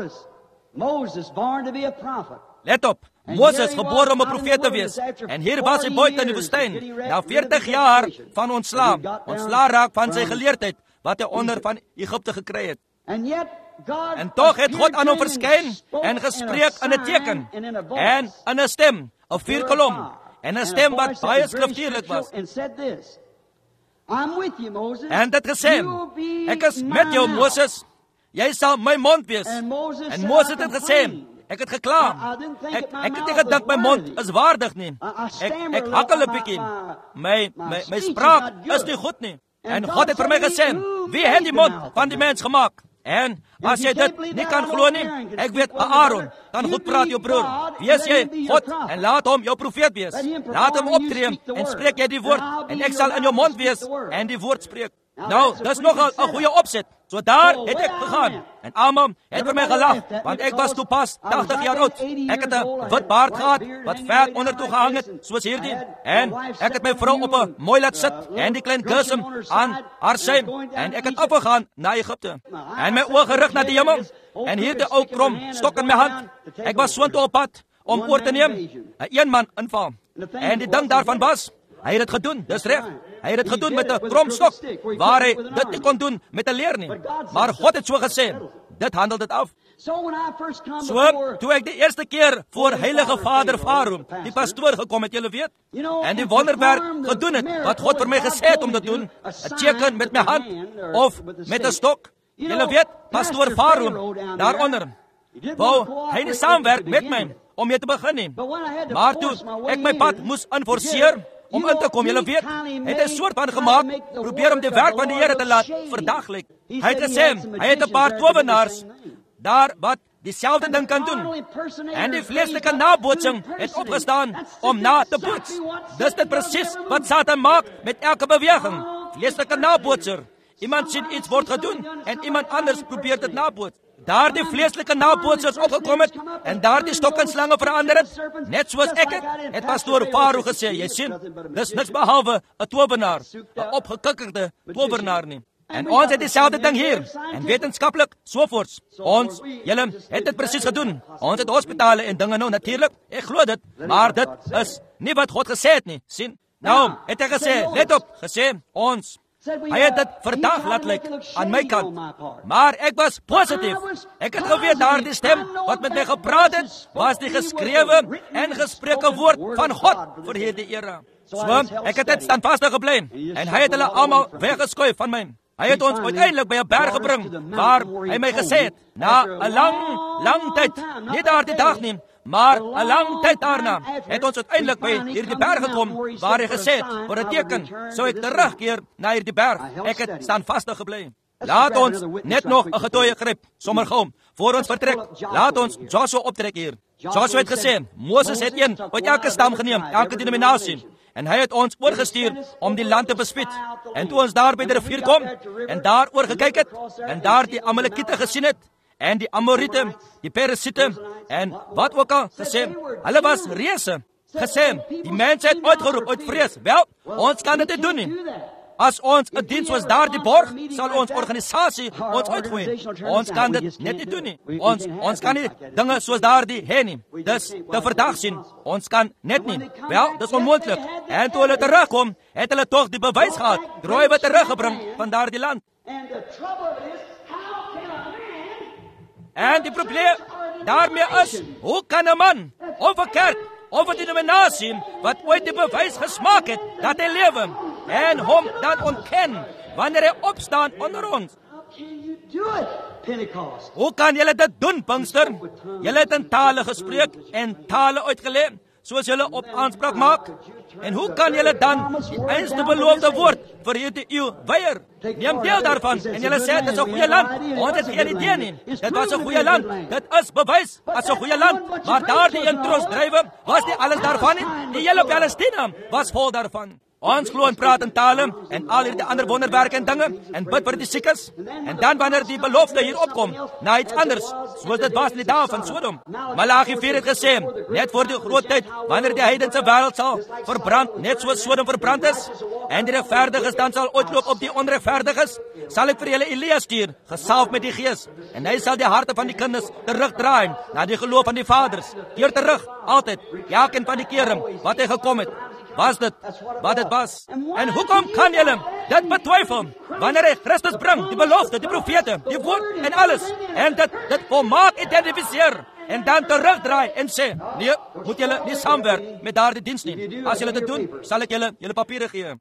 Let op, Moses gebore om 'n profeet te wees. En hier was hy buite in die woestyn, na veertig jaar van ontslaa, ontslaa raak van sy geleerdheid, wat hy onder van Egipte gekry het. En tog het God aan hom verskyn en gespreek in 'n teken en in 'n stem, 'n vuurkolom, en 'n stem wat baie skriftuurlik was. En dit gesê, ek is met jou, Moses, jy sal my mond wees. En Moses het gesê, ek het gekla. Ek, ek het nie gedink my mond is waardig nie. Ek, ek hakkel 'n bietjie. My, my, my spraak is nie goed nie. En God het vir my gesê, wie het die mond van die mens gemaak? En as jy dit nie kan glo nie, ek weet, Aaron, dan goed praat jou broer. Wees jy God en laat hom jou profeet wees. Laat hom optree en spreek jy die woord en ek sal in jou mond wees en die woord spreek. Nou, dis nogal 'n goeie opset. So daar het ek gegaan. En almal het vir my gelag, want ek was toe pas tagtig jaar oud. Ek het 'n wit baard gehad wat ver onder toe gehang het, soos hierdie. En ek het my vrou op 'n mooi laat sit en die klein kussem aan haar sy en ek het afgegaan na Egipte. En my oë gerig na die hemel en hierdie ou krom stok in my hand. Ek was soontoe op pad om oor te neem. 'n Een man inval. En die ding daarvan was, hy het dit gedoen, dis reg. Hy het dit gedoen met 'n kromstok, waar hy dit nie kon doen met 'n leer nie. Maar God het so gesê, dit handel dit af. So, toe ek die eerste keer voor Heilige Vader Farao, die pastoor gekom het, julle weet, en die wonderwerk gedoen het, wat God vir my gesê het om te doen, 'n teken met my hand, of met 'n stok, julle weet, pastoor Farao, daaronder, wou hy nie saamwerk met my, om mee te begin nie. Maar toe ek my pad moes inforceer, om in te kom, julle weet, het hy 'n soort van gemaak, probeer om die werk van die Here te laat verdaglik. Hy het gesê, hy het 'n paar towenaars, daar wat dieselfde ding kan doen. En die vleeslike nabootsing het opgestaan om na te boots. Dis dit presies wat Satan maak met elke beweging. Vleeslike nabootser. Iemand sien iets word gedoen, en iemand anders probeer dit naboots. Daar die vleeslike nabootsers opgekom het, en daar die stok en slange verander het, net soos ek het, het pastoor Farao gesê, jy sien, dis niks behalwe 'n towenaar, 'n opgekikkerde towenaar nie. En ons het dieselfde ding hier, en wetenskaplik, sovoorts. Ons, julle, het dit presies gedoen. Ons het hospitale en dinge nou, natuurlik, ek glo dit, maar dit is nie wat God gesê het nie, sien. Nou, het hy gesê, let op, gesê, ons, hy het dit verdag laat lyk aan my kant, maar ek was positief. Ek het geweet daar die stem wat met my gepraat het, was die geskrewe en gespreke woord van God vir hierdie era. So, ek het dit standvastig gebly, en hy het hulle almal weggeskuif van my. Hy het ons uiteindelik by 'n berg gebring, waar hy my gesê het, na 'n lang, lang tyd, nie daar die dag nie, maar 'n lang tyd daarna, het ons uiteindelik by hierdie berg gekom, waar hy gesê het, vir 'n teken, sou ek terugkeer na hierdie berg. Ek het standvastig gebly. Laat ons net nog 'n getuie gryp, sommer gou, voor ons vertrek. Laat ons Joshua optrek hier. Joshua het gesê, Moses het een uit elke stam geneem, elke denominasie, en hy het ons oorgestuur om die land te bespied. En toe ons daar by die rivier kom, en daar oor gekyk het, en daar die Amalekiete gesien het, en die Amoriete, die Perisiete, en wat ook al gesê, hulle was reëse, gesê, die mense het uitgeroep uit vrees. Wel, ons kan dit nie doen nie. As ons 'n diens soos daardie borg, sal ons organisasie ons uitgooi. Ons kan dit net nie doen nie. Ons ons kan nie dinge soos daardie hê nie. Dis te verdag sien. Ons kan net nie. Wel, dis onmoontlik. En toe hulle terugkom, het hulle tog die bewys gehad. Rooi wat teruggebring van daardie land. En die probleem daarmee is, hoe kan 'n man of 'n kerk of 'n denominasie wat ooit die bewys gesmaak het dat hy lewe, en hom dan ontken wanneer hy opstaan onder ons? Hoe kan julle dit doen, Pinkster? Julle het in tale gespreek en tale uitgelê, soos julle op aanspraak maak. En hoe kan julle dan die eerste beloofde woord vir hierdie eeu weier? Neem deel daarvan en julle sê dit is 'n goeie land. Ons het geen idee nie. Dit was 'n goeie land. Dit is bewys as 'n goeie land. Maar daardie introsdrywe was nie alles daarvan nie. Die hele Palestina was vol daarvan. Ons glo en praat in tale en al hierdie ander wonderwerke en dinge en bid vir die siekes. En dan wanneer die belofte hier opkom, na iets anders, soos dit was in die dae van Sodom. Malagi vier het gesê, net voor die groot tyd, wanneer die heidense wêreld sal verbrand, net soos Sodom verbrand is, en die regverdiges dan sal uitloop op die onregverdiges, sal ek vir julle Elia stuur, gesalf met die Gees, en hy sal die harte van die kinders terugdraai na die geloof van die vaders, keer terug, altyd, elkeen van die kere wat hy gekom het. Was dit wat dit was? En hoekom kan julle dit betwyfel? Wanneer hy Christus bring, die belofte, die profete, die woord en alles, en dit dit volmaak identifiseer, en dan terugdraai en sê, nee, moet julle nie saamwerk met daardie diens nie. As julle dit doen, sal ek julle julle papiere gee.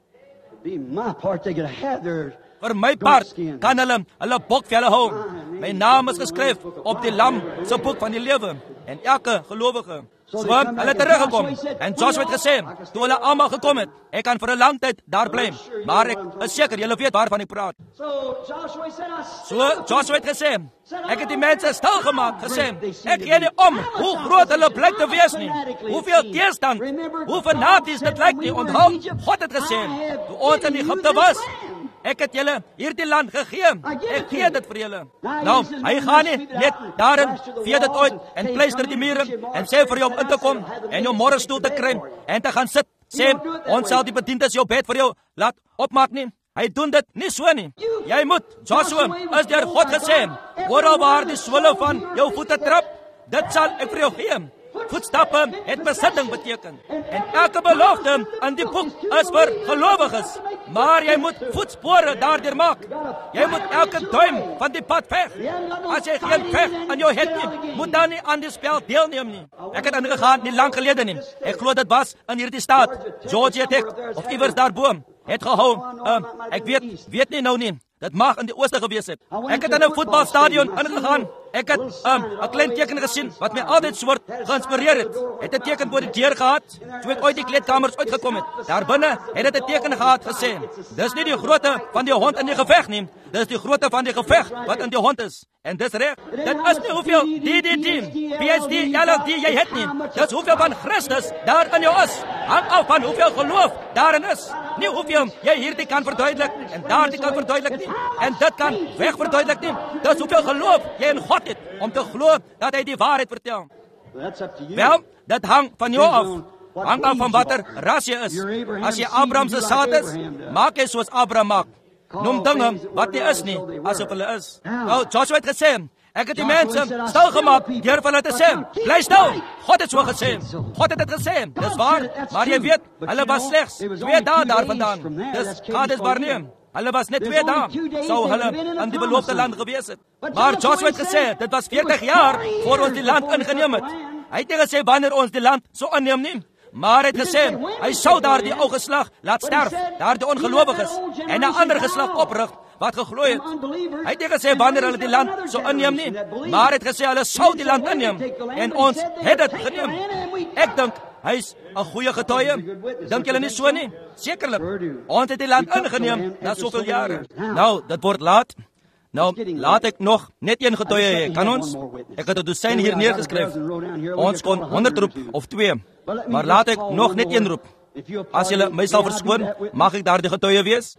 Vir my part kan hulle hulle bokvelle hou. My naam is geskryf op die lam se boek van die lewe, en elke gelowige. So, hulle het teruggekom, en Joshua het gesê, toe hulle almal gekom het, ek kan vir 'n lang tyd daar bly, maar ek is seker, julle weet waarvan ek praat. So, Joshua het gesê, ek het die mense stil gemaak, gesê, ek gee nie om hoe groot hulle blyk te wees nie, hoeveel teestand, hoe fanaties dit lyk nie, onthou, God het gesê, toe ons in Egipte was, ek het julle hierdie land gegee. Ek gee dit vir julle. Nou, hy gaan nie net daarin vee dit uit en pleister die mure en sê vir jou om in te kom en jou môrestoel te kry en te gaan sit. Sê, ons sal die bediendes jou bed vir jou laat opmaak nie. Hy doen dit nie so nie. Jy moet, Joshua, is deur God gesê, oral waar die swille van jou voete trap, dit sal ek vir jou gee. Voetstappe het besitting beteken. En elke belofte in die boek is vir gelowiges. Maar jy moet voetspore daardeur maak. Jy moet elke duim van die pad veg. As jy geen veg in jou het nie, moet dan nie aan die spel deelneem nie. Ek het ingegaan nie lang gelede nie. Ek glo dit was in hierdie staat, Georgia Tech, of iewers daarbo, het gehou. Uh, ek weet, weet nie nou nie. Dit mag in die ooste gewees het. Ek het in 'n voetbalstadion ingegaan. Ek het 'n um, klein teken gesien wat my altyd soort geïnspireer het. Het 'n teken voor die deur gehad, toe ek uit die kleedkamers uitgekom het. Daar binne het dit 'n teken gehad gesê: "Dis nie die grootte van die hond in die geveg nie, dis die grootte van die geveg wat in die hond is." En dis reg. Dit is nie hoeveel D D D, P H D, L L D jy het nie. Dis hoeveel van Christus daar in jou is. Hang af van hoeveel geloof daarin is. Nie hoeveel jy hierdie kan verduidelik en daardie kan verduidelik nie. En dit kan wegverduidelik nie. Dis hoeveel geloof jy in God het om te glo dat hy die waarheid vertel. Wel, dit hang van jou af. Hang af van watter ras jy is. As jy Abraham se saad is, maak jy soos Abraham maak. Noem dinge wat nie is nie, asof hulle is. Nou, Joshua het gesê, ek het die mense stil gemaak deur vir hulle te sê, bly stil. God het so gesê. God het dit gesê. Dis waar, maar jy weet, hulle was slegs twee dae daar vandaan. Dis Kades Barnea. Hulle was net twee dae, sou hulle in die beloofde land gewees het. Maar Joshua het gesê, dit was veertig jaar voor ons die land ingeneem het. Hy het nie gesê wanneer ons die land sou inneem nie. Maar hy het gesê, hy sou daar die ou geslag laat sterf, daar die ongelowiges, en 'n ander geslag oprig wat geglo het. Hy het nie gesê wanneer hulle die land sou inneem nie, maar hy het gesê hulle sou die land inneem, en ons het dit geneem. Ek dink, hy is 'n goeie getuie. Dink julle nie so nie? Sekerlik. Ons het die land ingeneem na soveel jare. Nou, dit word laat. Nou, laat ek nog net een getuie hê. Kan ons? Ek het 'n dosyn hier neergeskryf. Ons kon honderd roep of twee. Maar laat ek nog net een roep. As julle my sal verskoon, mag ek daardie getuie wees?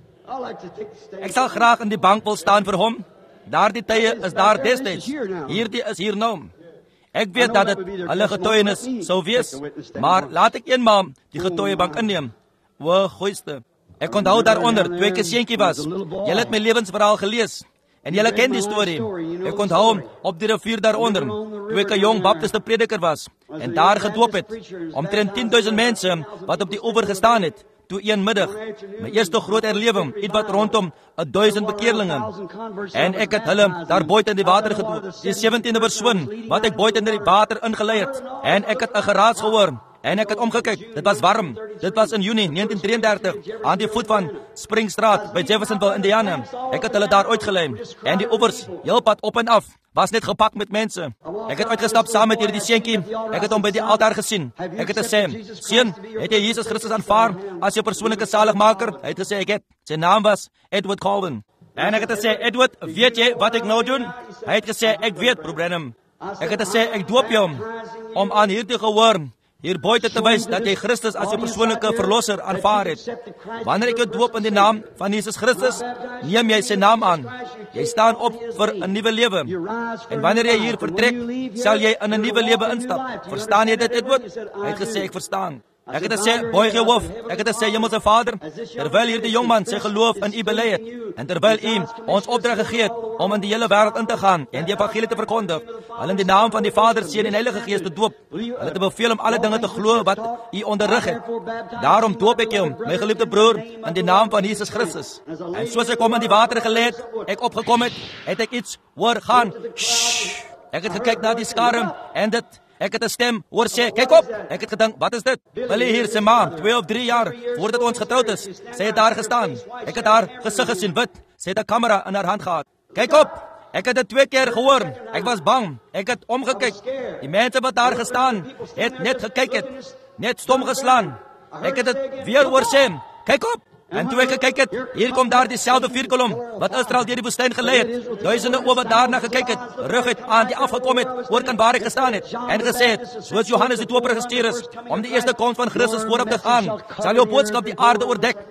Ek sal graag in die bank wil staan vir hom. Daardie tye is daar destyds. Hierdie is hier nou. Ek weet dat dit hulle getuienis sou wees, maar laat ek eenmaal die getuiebank inneem. O, goeiste. Ek onthou daaronder, toe ek 'n seentjie was. Julle het my lewensverhaal gelees. En julle ken die storie. Ek onthou hom op die rivier daaronder, toe ek 'n jong baptiste prediker was en daar gedoop het. Omtrent tien duisend mense wat op die oewer gestaan het. Toe een middag, my eerste groot erlewing, iets wat rondom duisend bekeerlinge. En ek het hulle daar buite in die water gedoop. Die sewentiende persoon wat ek buite in die water ingelei het. En ek het 'n geraas gehoor. En ek het omgekyk, dit was warm. Dit was in Junie negentien drie drie aan die voet van Springstraat by Jeffersonville, Indiana. Ek het hulle daar uitgelei en die oewers, heel pad op en af, was net gepak met mense. Ek het uitgestap saam met hierdie seentjie. Ek het hom by die altaar gesien. Ek het gesê, "Seun, het jy Jesus Christus aanvaar as jou persoonlike saligmaker?" Hy het gesê, "Ek het." Sy naam was Edward Colvin. En ek het gesê, "Edward, weet jy wat ek nou doen?" Hy het gesê, "Ek weet, Bro Branham." Ek het gesê, "Ek doop jou om aan hierdie gehoor hier buite te wys dat jy Christus as jou persoonlike verlosser aanvaar het. Wanneer ek jou doop in die naam van Jesus Christus, neem jy sy naam aan. Jy staan op vir 'n nuwe lewe. En wanneer jy hier vertrek, sal jy in 'n nuwe lewe instap. Verstaan jy dit, Edward?" Hy het gesê, "Ek verstaan." Ek het gesê, "Buig jou hoof." Ek het gesê, "Hemelse Vader, terwyl hierdie jongman sy geloof in U bely het en terwyl U ons opdrag gegee het om in die hele wêreld in te gaan en die evangelie te verkondig, hulle in die naam van die Vader, Seun en Heilige Gees te doop, hulle te beveel om alle dinge te glo wat U onderrig het. Daarom doop ek jou, my geliefde broer, in die naam van Jesus Christus." En soos ek hom in die water gelê het, ek opgekom het, het ek iets hoor gaan. Shh. Ek het gekyk na die skare en dit Ek het 'n stem hoor sê, "Kyk op." Ek het gedink, "Wat is dit?" Hulle hier se ma, twee of drie jaar voordat ons getroud is. Sy het daar gestaan. Ek het haar gesig gesien wit. Sy het 'n kamera in haar hand gehad. "Kyk op." Ek het dit twee keer gehoor. Ek was bang. Ek het omgekyk. Die mense wat daar gestaan het net gekyk het, net stom geslaan. Ek het dit weer hoor sê, "Kyk op." En toe ek gekyk het, hier kom daar dieselfde vuurkolom wat Israel deur die woestyn gelei het. Duisende oor wat daarna gekyk het, rug uit aan die afgekom het, oor kan waar ek gestaan het en gesê het, "Soos Johannes die Doper gestuur is om die eerste koms van Christus voorop te gaan, sal jou boodskap die aarde oordek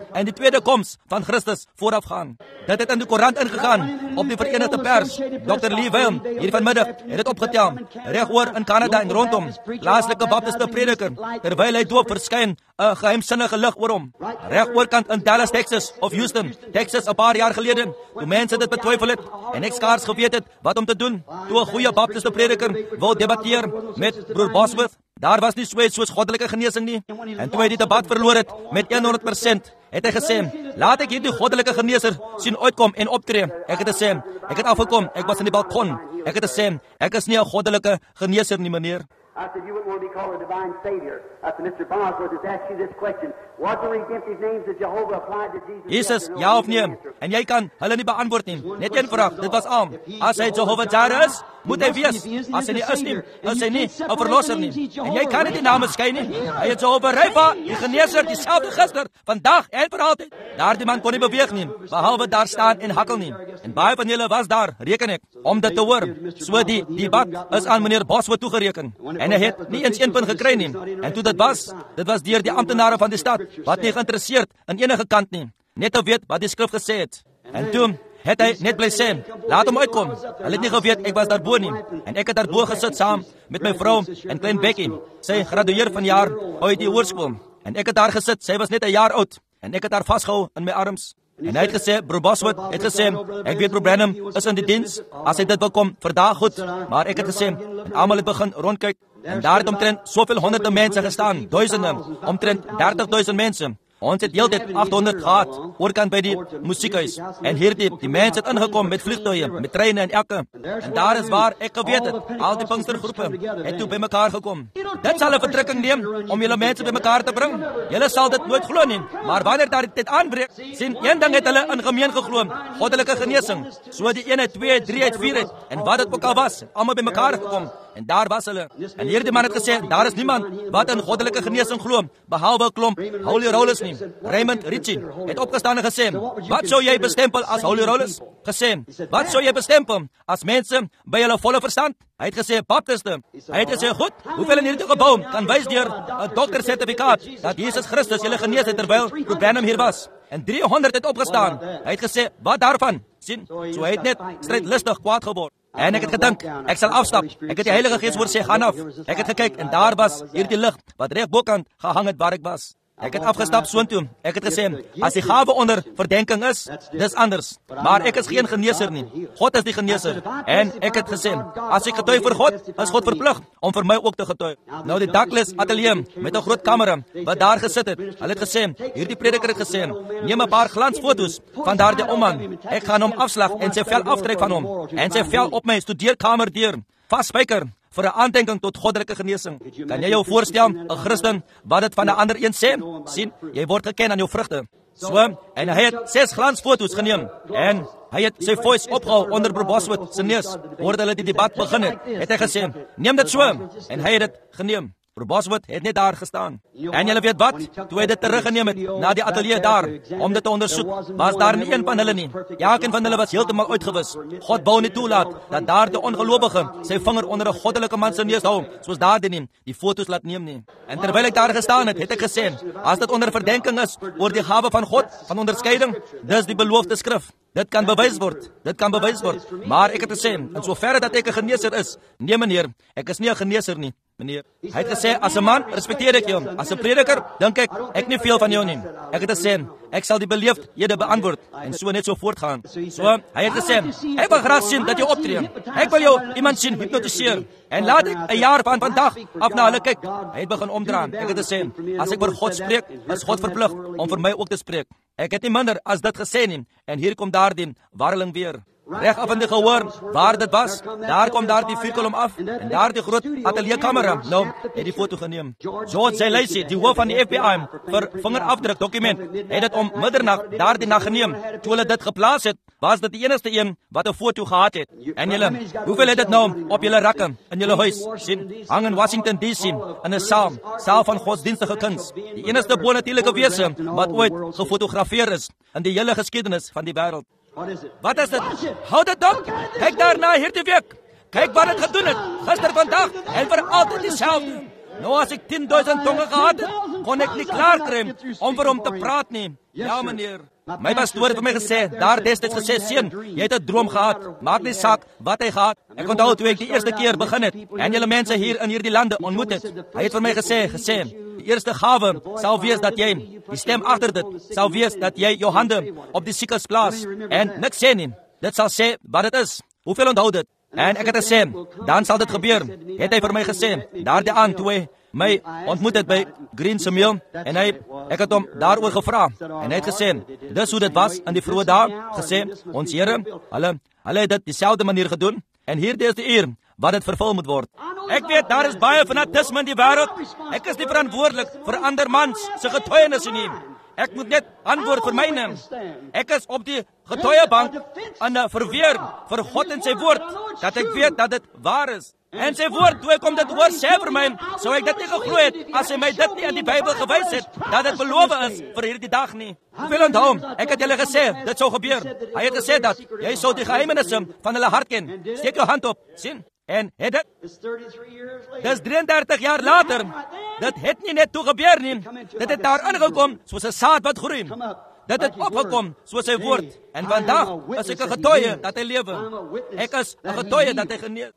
en die tweede koms van Christus voorafgaan. Dit het in die koerant ingegaan, op die Verenigde Pers. dokter Lee Wilm, hier vanmiddag, het dit opgetel. Regoor in Canada en rondom, plaaslike baptiste prediker, terwyl hy doop verskyn, 'n geheimsinnige lig oor hom. Regoorkant in Dallas, Texas, of Houston, Texas, 'n paar jaar gelede, toe mense dit betwyfel het, en ek skaars geweet het wat om te doen, toe 'n goeie baptiste prediker wou debatteer met broer Bosworth. Daar was nie so iets soos goddelike genesing nie. En toe hy die debat verloor het met honderd persent, het hy gesê, laat ek hierdie goddelike geneeser sien uitkom en optree. Ek het gesê, ek het afgekom, ek was in die balkon. Ek het gesê, ek is nie 'n goddelike geneeser nie, meneer. I said, you wouldn't want to be called a divine savior. I said, Mister Bosworth has asked you this question. What the redemptive names that Jehovah applied to Jesus? Jesus, ja of nee? En jy kan hulle nie beantwoord nie. Net een vraag, dit was al. As hy Jehovah Jireh is, moet hy wees. As hy nie is nie, is hy nie 'n verlosser nie. En jy kan nie die name skei nie. Hy is Jehovah Rapha, die geneeser, dieselfde gister, vandag en vir altyd. Daardie man kon nie beweeg nie, behalwe daar staan en hakkel nie. En baie van julle was daar, reken ek, om dit te hoor. So die debat is aan meneer Bosworth toegereken. En hy het nie eens een punt gekry nie. En toe dit was, dit was deur die amptenare van die stad, wat nie geïnteresseerd in enige kant nie. Net te weet wat die skrif gesê het. En toe het hy net bly sê, laat hom uitkom. Hulle het nie geweet ek was daarbo nie. En ek het daarbo gesit saam met my vrou en klein Becky. Sy gradueer vanjaar uit die hoërskool. En ek het daar gesit, sy was net 'n jaar oud. En ek het haar vasgehou in my arms. En hy het gesê, broer Bosworth het gesê, ek weet broer Branham is in die diens, as hy dit wil kom, vandag goed. Maar ek het gesê, en almal het begin rondkyk. En daar het omtrent soveel honderde mense gestaan, duisende, omtrent dertig duisend mense. Ons het heeltyd achthonderd gehad, oorkant by die musiekhuis. En hier die, die mense het ingekom met vliegtuie, met treine en elke. En daar is waar ek geweet het, al die Pinkstergroepe het toe by mekaar gekom. Dit sal 'n verdrukking neem om julle mense by mekaar te bring. Julle sal dit nooit glo nie, maar wanneer daar dit aanbreek, sien een ding het hulle in gemeen geglo, goddelike genesing. So die een het twee, drie het vier het, en wat dit ook al was, almal by mekaar gekom. En daar was hulle. En hierdie man het gesê, daar is niemand wat in goddelike genesing glo, behalwe 'n klomp Holy Rollers nie. Raymond Ritchie het opgestaan en gesê, wat sou jy bestempel as Holy Rollers? Gesê, wat sou jy bestempel as mense by hulle volle verstand? Hy het gesê, baptiste. Hy het gesê, goed, hoeveel in hierdie gebou kan wys deur 'n doktersertifikaat dat Jesus Christus julle genees het terwyl broer Branham hier was? En driehonderd het opgestaan. Hy het gesê, wat daarvan? Sien, so hy het net strijdlustig kwaad geword. En ek het gedink, ek sal afstap. Ek het die Heilige Gees hoor sê, gaan af. Ek het gekyk en daar was hierdie lig wat reg bokant gehang het waar ek was. Ek het afgestap soontoe. Ek het gesê, as die gawe onder verdenking is, dis anders. Maar ek is geen geneeser nie. God is die geneeser. En ek het gesê, as ek getuig vir God, is God verplig om vir my ook te getuig. Nou die Douglas Ateljee met 'n groot kamera wat daar gesit het. Hulle het gesê, hierdie prediker het gesê, neem 'n paar glansfoto's van daardie ou man. Ek gaan hom afslag en sy vel aftrek van hom en sy vel op my studeerkamer deur vasspyker vir 'n aandenking tot goddelike genesing. Kan jy jou voorstel, 'n Christen wat dit van 'n ander een sê? Sien, jy word geken aan jou vrugte. So, en hy het ses glansfoto's geneem en hy het sy voice opgehou onder broer Bosworth se neus. Voordat hulle die debat begin het, het hy gesê, neem dit so, en hy het dit geneem. Broer Bosworth het net daar gestaan. En julle weet wat? Toe hy dit teruggeneem het na die ateljee daar om dit te ondersoek, was daar nie een van hulle nie. Elkeen van hulle was heeltemal uitgewis. God wou nie toelaat dat daar die ongelowige sy vinger onder 'n goddelike man se neus hou, soos daardie nie, die foto's laat neem nie. En terwyl ek daar gestaan het, het ek gesê, as dit onder verdenking is oor die gawe van God, van onderskeiding, dis die beloofde skrif. Dit kan bewys word. Dit kan bewys word. Maar ek het gesê, in soverre dat ek 'n geneeser is, nee meneer, ek is nie 'n geneeser nie. Meneer, hy het gesê, as 'n man respekteer ek jou. As 'n prediker dink ek ek nie veel van jou nie. Ek het gesê, ek sal die beleefdhede beantwoord en so net so voortgaan. So, hy het gesê, ek wil graag sien dat jy optree. Ek wil jou iemand sien hipnotiseer. En laat ek 'n jaar van vandag af na hulle kyk. Hy het begin omdraai. Ek het gesê, as ek oor God spreek, is God verplig om vir my ook te spreek. Ek het nie minder as dit gesê nie. En hier kom daardie warreling weer. Reg af in die gehoor, waar dit was, daar kom daar die vuurkolom af, en daar die groot ateljeekamera, nou, het die foto geneem. George J. Lacey, die hoof van die F B I, vir vingerafdruk dokument, het dit om middernacht daar die nacht geneem. Toe hulle dit geplaas het, was dit die enigste een wat 'n foto gehad het. En julle, hoeveel het dit nou op julle rakke, in julle huis, sien, hang in Washington D C, in 'n saal, saal van godsdienstige kuns. Die enigste bonatuurlike wese wat ooit gefotografeer is, in die hele geskiedenis van die wêreld. Wat is dit? Hou dit dop! Kyk daarna hierdie week! Kyk wat het gedoen het! Gister, vandag en vir altyd dieselfde! Nou as ek tien duisend tonge gehad het, kon ek nie klaar kry om vir hom te praat nie. Ja, meneer. My pastoor het vir my gesê, daar destyds gesê, seun, jy het 'n droom gehad. Maak nie saak wat hy gehad. Ek onthou toe ek die eerste keer begin het en julle mense hier in hierdie lande ontmoet het. Hy het vir my gesê, gesê, die eerste gawe sal wees dat jy, die stem agter dit, sal wees dat jy jou hande op die siekes plaas en niks sê nie. Dit sal sê wat dit is. Hoeveel onthou dit? En ek het gesê, dan sal dit gebeur. Het hy vir my gesê, daardie aand toe hy my ontmoet het by Green Samuel en hy, ek het hom daaroor gevra en hy het gesê, dis hoe dit was in die vroeë dae, gesê, ons Here, hulle, hulle het dit dieselfde manier gedoen en hierdie is die uur wat dit vervul moet word. Ek weet, daar is baie fanatisme in die wêreld. Ek is nie verantwoordelik vir ander mans se getuienisse nie. Ek moet net antwoord vir myne. Ek is op die getuiebank en verweer vir God en sy woord, dat ek weet dat dit waar is. En sy woord, toe ek kom dit hoor sê vir my, sou ek dit nie geglo het, as hy my dit nie in die Bybel gewys het, dat dit beloof is vir hierdie dag nie. Hoeveel onthou, ek het julle gesê, dit sou gebeur. Hy het gesê dat, jy sou die geheimenisse van hulle hart ken. Steek jou hand op, sien, en het dit, dis drieëndertig jaar later, dit het nie net toe gebeur nie, dit het daar ingekom, soos 'n saad wat groei. Dit het opgekom, soos sy woord, en vandag is ek 'n getuie dat hy lewe. Ek is 'n getuie dat hy genees.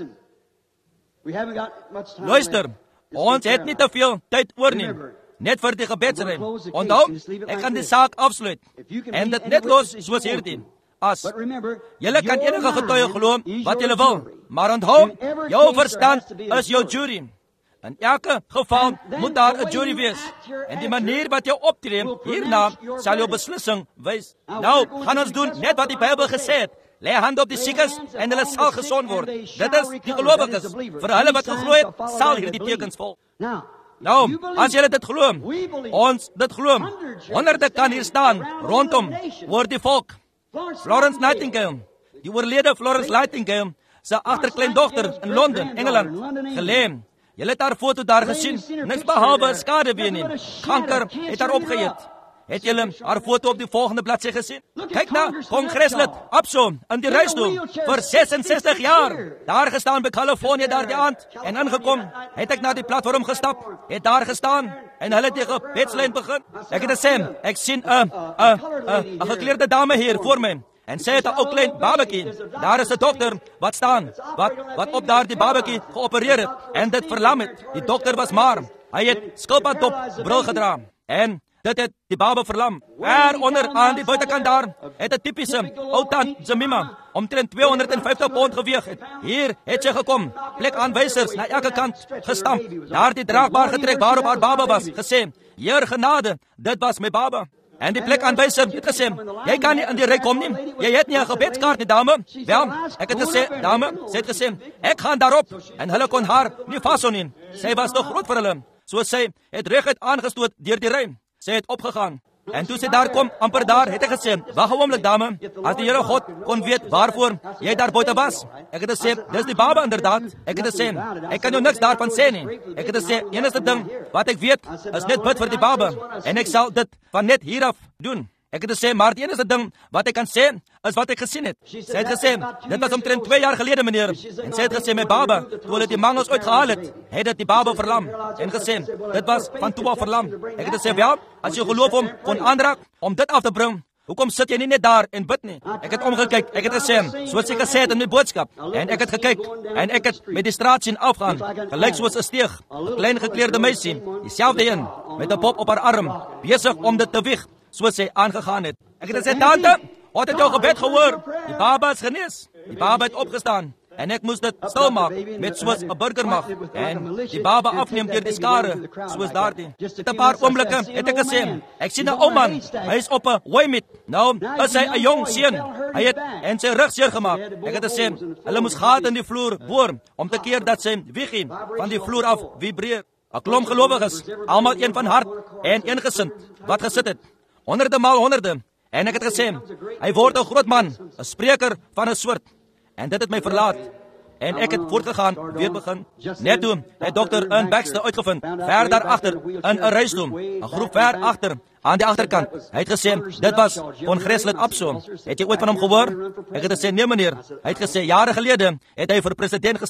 Luister, ons het nie te veel tyd oor nie, net vir die gebedsrein. Onthou, ek gaan die saak afsluit, en dit net los soos hierdie. As, julle kan enige getuie glo wat julle wil, maar onthou, jou verstand is jou jury. In elke geval moet daar 'n jury wees, en die manier wat jy optree hierna sal jou beslissing wys. Nou, gaan ons doen net wat die Bybel gesê het. Lê hand op die siekes en hulle sal gesond word. Dit is die gelowiges. Vir hulle wat geglo het, sal hierdie tekens volg. Nou, as julle dit glo, ons dit glo, honderde kan hier staan rondom oor die volk. Florence Nightingale, die oorlede Florence Nightingale, sy agterkleindogter in Londen, Engeland, geleem. Julle het haar foto daar gesien, niks behalwe skadebeen nie. Kanker het haar opgeëet. Het julle haar foto op die volgende bladsy gesien? Kyk na Kongreslid Absalom in die reisstoel vir ses en sestig jaar. Daar gestaan by Californië daardie aand en ingekom, het ek na die platform gestap, het daar gestaan en hulle het die gebedslyn begin. Ek het gesê, ek sien 'n 'n 'n 'n gekleurde dame hier voor my. En sê het 'n ou klein babatjie. Daar is 'n dokter wat staan, wat wat op daardie babatjie geopereer het en dit verlam het. Die dokter was maar, hy het skilpaddop bril gedra en dit het die baba verlam. Er onder aan die buitekant daar het 'n tipiese ou tant Jemima omtrent tweehonderdvyftig pond geweg het. Hier het sy gekom, plekaanwysers na elke kant gestamp. Daar die draagbaar getrek waarop haar baba was, gesê, "Heer genade, dit was my baba." En die plekaanwyser het gesê, "Jy kan nie in die ry kom nie. Jy het nie 'n gebedskaart nie, dame." Wel, ek het gesê, "Dame," sy het gesê, "ek gaan daarop." En hulle kon haar nie vashou nie. Sy was te groot vir hulle. So sy het reguit aangestoot deur die ry. Sy het opgegaan. En toe sy daar kom, amper daar, het ek gesê, "Wag 'n oomblik, dame. As die Here God kon weet waarvoor jy daar buite was." Ek het gesê, "Dis die baba inderdaad." Ek het gesê, "Ek kan jou niks daarvan sê nie." Ek het gesê, "Enigste ding wat ek weet, is net bid vir die baba en ek sal dit van net hier af doen." Ek het gesê, "Maar die enigste ding wat ek kan sê, is wat ek gesien het." Sy het gesê, "Dit was omtrent twee jaar gelede, meneer." En sy het gesê, "My baba, toe hulle die mangels uitgehaal het, het dit die baba verlam." En gesê, "Dit was van toe af verlam." Ek het gesê, "Wel, as jy geloof hom kon aanraak om dit af te bring, hoekom sit jy nie net daar en bid nie?" Ek het omgekyk, ek het gesê, soos ek gesê het in my boodskap, en ek het gekyk, en ek het met die straat sien afgaan, gelyk soos 'n steeg, 'n klein gekleurde meisie, dieselfde een, met 'n pop op haar arm, besig om dit te wieg, soos sy aangegaan het. Ek het gesê, "Tante, wat het jou gebed gehoor? Die baba is genees." Die baba het opgestaan, en ek moes dit stil maak, met soos 'n burger mag, en die baba afneem deur die skare, soos daardie. Met 'n paar oomblikke het ek gesê, "Ek sien 'n ou man, hy is op 'n hooi-meet. Nou is hy 'n jong seun. Hy het en sy rug seer gemaak." Ek het gesê, "Hulle moes gate in die vloer boor, om te keer dat sy wiegie van die vloer af vibreer." 'n Klomp gelowiges, almal een van hart en eengesind, wat gesit het. Honderde maal honderde. En ek het gesê, hy word 'n groot man, 'n spreker van 'n soort. En dit het my verlaat. En ek het voortgegaan, weer begin. Net toe het dokter Ian Baxter uitgevind, ver daar agter, in 'n reisstoel, 'n groep ver agter, aan die agterkant. Hy het gesê, dit was Kongreslid Absalom. Het jy ooit van hom gehoor? Ek het gesê, nee meneer. Hy het gesê, jare gelede het hy vir president gestaan.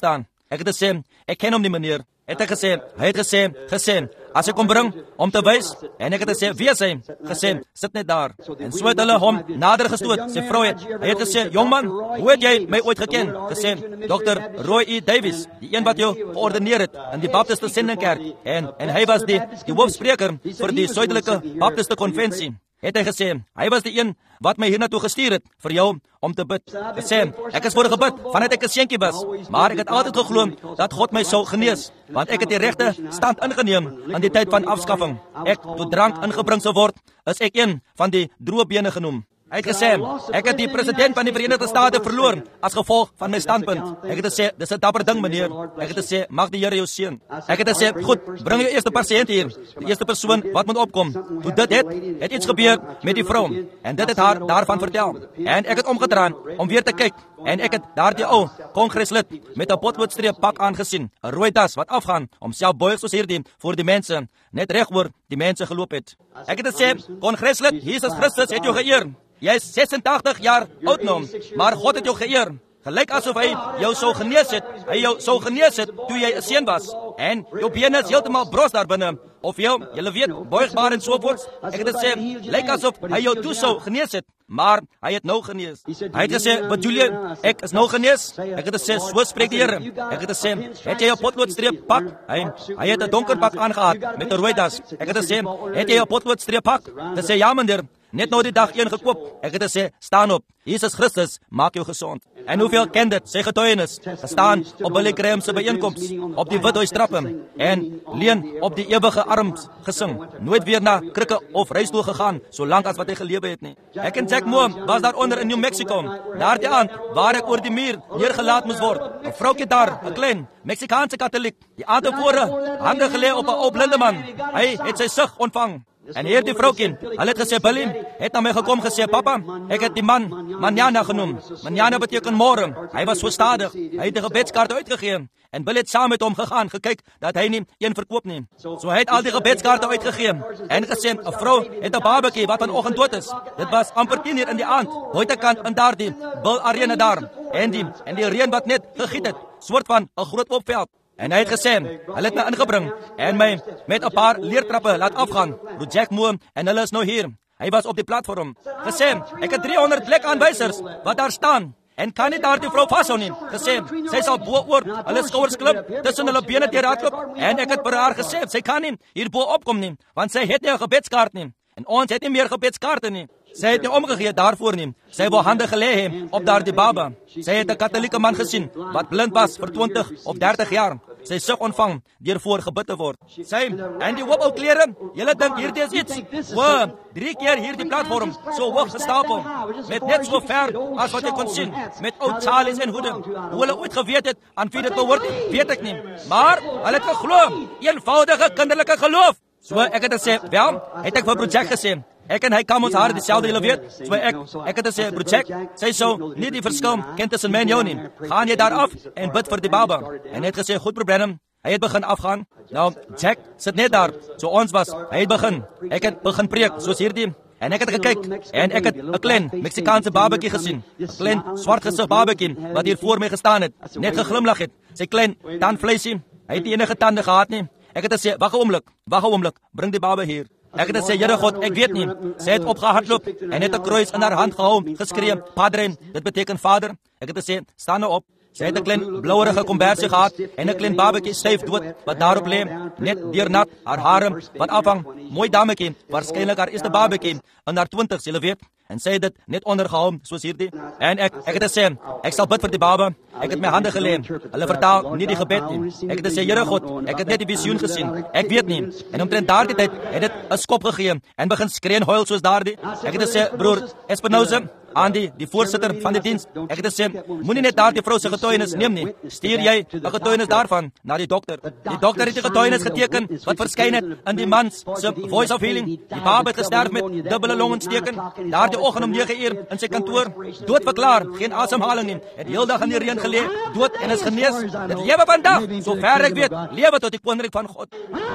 Ek het gesê, ek ken hom nie, meneer. Het ek gesê, hy het gesê, gesê, as ek kom bring, om te wys, en ek het gesê, wie is hy? Gesê, sit net daar. En so het hulle hom nader gestoot, sy vrou het, hy het gesê, jongman, hoe het jy my ooit geken? Gesê, dokter Roy E. Davis, die een wat jou geordineer het, in die Baptiste Sendingkerk, en, en hy was die, die hoofspreker vir die Suidelike Baptiste Konvensie. Het hy gesê, hy was die een wat my hiernatoe gestuur het, vir jou, om te bid. Gesê, ek is voor gebid, vanuit ek 'n seentjie was, maar ek het altyd geglo, dat God my sou genees, want ek het die regte stand ingeneem, in die tyd van afskaffing. Ek, toe drank ingebring sou word, is ek een van die droë bene genoem. Hy het gesê, ek het die president van die Verenigde State verloor, as gevolg van my standpunt. Ek het gesê, dis 'n dapper ding, meneer. Ek het gesê, mag die Here jou seën. Ek het gesê, goed, bring jou eerste pasiënt hier, die eerste persoon wat moet opkom. Toe dit het, het iets gebeur met die vrou, en dit het haar daarvan vertel. En ek het omgedraai, om weer te kyk, en ek het daar die ou kongreslid, met 'n potloodstreep pak aangesien, 'n rooi das wat afgaan, om self buig soos hierdie, voor die mense, net reg oor die mense geloop het. Ek het gesê, kongreslid, Jesus Christus het jou geëer. Jy is sesentagtig jaar oud nou, maar God het jou geëer. Gelyk asof hy jou sou genees het, hy jou sou genees het toe jy 'n seun was. En jou bene is heeltemal bros daar binne. Of jou, julle weet, buigbaar en so voort. Ek het gesê, lyk asof hy jou toe sou genees het, maar hy het nou genees. Hy het gesê, bedoel jy, ek is nou genees? Ek het gesê, so spreek die Here. Ek het gesê, het jy 'n potloodstreep pak? Hy, hy het 'n donker pak aangehad, met 'n rooi das. Ek het gesê, het jy 'n potloodstreep pak? Hy sê, ja meneer. Net nou die dag een gekoop. Ek het gesê, staan op. Jesus Christus maak jou gesond. En hoeveel ken dit? Sy getuienis. Gestaan op Billy Graham se byeenkoms, op die Withuistrappe, en leen op die ewige arms gesing. Nooit weer na krikke of reistool gegaan, solank as wat hy gelewe het nie. Ek en Jack Moore was daar onder in New Mexico, daardie aand waar ek oor die muur neergelaat moes word. 'n Vroukie daar, 'n klein Meksikaanse katoliek, die aand tevore hande gelê op 'n ou blinde man. Hy het sy sig ontvang. En hier die vroukie, hulle het gesê, Billy, het na my gekom gesê, papa, ek het die man Manana genoem. Manana beteken môre. Hy was so stadig. Hy het die gebedskaarte uitgegee. En Billy het saam met hom gegaan, gekyk dat hy nie een verkoop nie. So hy het al die gebedskaarte uitgegee. En gesê, 'n vrou het 'n babatjie wat vanoggend dood is. Dit was amper tien uur in die aand, buitekant in daardie Bill Arena daar. En die, en die reën wat net gegiet het, soort van 'n groot opveld. En hy het gesê, hulle het my ingebring en my met 'n paar leertrappe laat afgaan. Broer Jack Moore en hulle is nou hier. Hy was op die platform. Gesê, ek het driehonderd plekaanwysers wat daar staan. En kan nie daar die vrou vashou nie. Gesê, sy sal bo oor hulle skouers klip, tussen hulle bene deur hardloop. En ek het vir haar gesê, sy kan nie hier bo opkom nie, want sy het nie 'n gebedskaart nie. En ons het nie meer gebedskaarte nie. Sy het nie omgegee daarvoor nie. Sy wou hande gelê hê op daardie baba. Sy het 'n katolieke man gesien wat blind was vir twintig of dertig jaar. Sy sig ontvang deur voor gebid te word. Sy en die hoop ou klere, julle dink hierdie is iets. Wow, drie keer hierdie platform so hoog gestapel met net so ver as wat jy kon sien, met ou Charlies en hoede. Hoe hulle ooit geweet het aan wie dit behoort, weet ek nie. Maar hulle het geglo, eenvoudige kinderlike geloof. So ek het gesê, wel, het ek vir Broer Jack gesê. Ek en hy kan ons hare dieselfde, julle weet. So ek ek het gesê, Broer Jack, sy sou nie die verskil ken tussen my en jou nie. Gaan jy daar af en bid vir die baba. En hy het gesê, goed probleem. Hy het begin afgaan. Nou, Jack sit net daar. So ons was, hy het begin. Ek het begin preek soos hierdie. En ek het gekyk en ek het 'n klein Meksikaanse babatjie gesien. 'n Klein swart gesig babatjie wat hier voor my gestaan het, net geglimlag het. Sy klein tandvleisie, hy het nie enige tande gehad nie. Ek het gesê, wag 'n oomblik, wag 'n oomblik, bring die baba hier. Ek het gesê, Here God, ek weet nie. Sy het opgehardloop en het 'n kruis in haar hand gehou, geskree, Padre, dit beteken Vader. Ek het gesê, staan nou op. Sy het 'n klein blouerige kombersie gehad en 'n klein babatjie styf dood wat daarop lê, net deurnat, haar hare wat afhang. Mooi dametjie, waarskynlik haar eerste babatjie in haar twintigs, julle weet. En sy het dit net ondergehou soos hierdie. En ek ek het gesê, ek sal bid vir die baba. Ek het my hande gelê. Hulle vertaal nie die gebed nie. Ek het gesê, Here God, ek het net die visioen gesien. Ek weet nie. En omtrent daardie tyd het dit 'n skop gegee en begin skree en huil soos daardie. Ek het gesê, broer Espinosa, aan die die voorsitter van die diens. Ek het gesê, moenie net daardie vrou se getuienis neem nie. Stuur jy 'n getuienis daarvan na die dokter. Die dokter het die getuienis geteken wat verskyn het in die man se Voice of Healing. Die baba het gesterf met dubbele longontsteking. Daardie oggend om nege uur in sy kantoor, dood verklaar, geen asemhaling nie. Het heeldag in die reën gelê, dood en is genees. Dit lewe vandag, sover ek weet, lewe tot die koninkryk van God.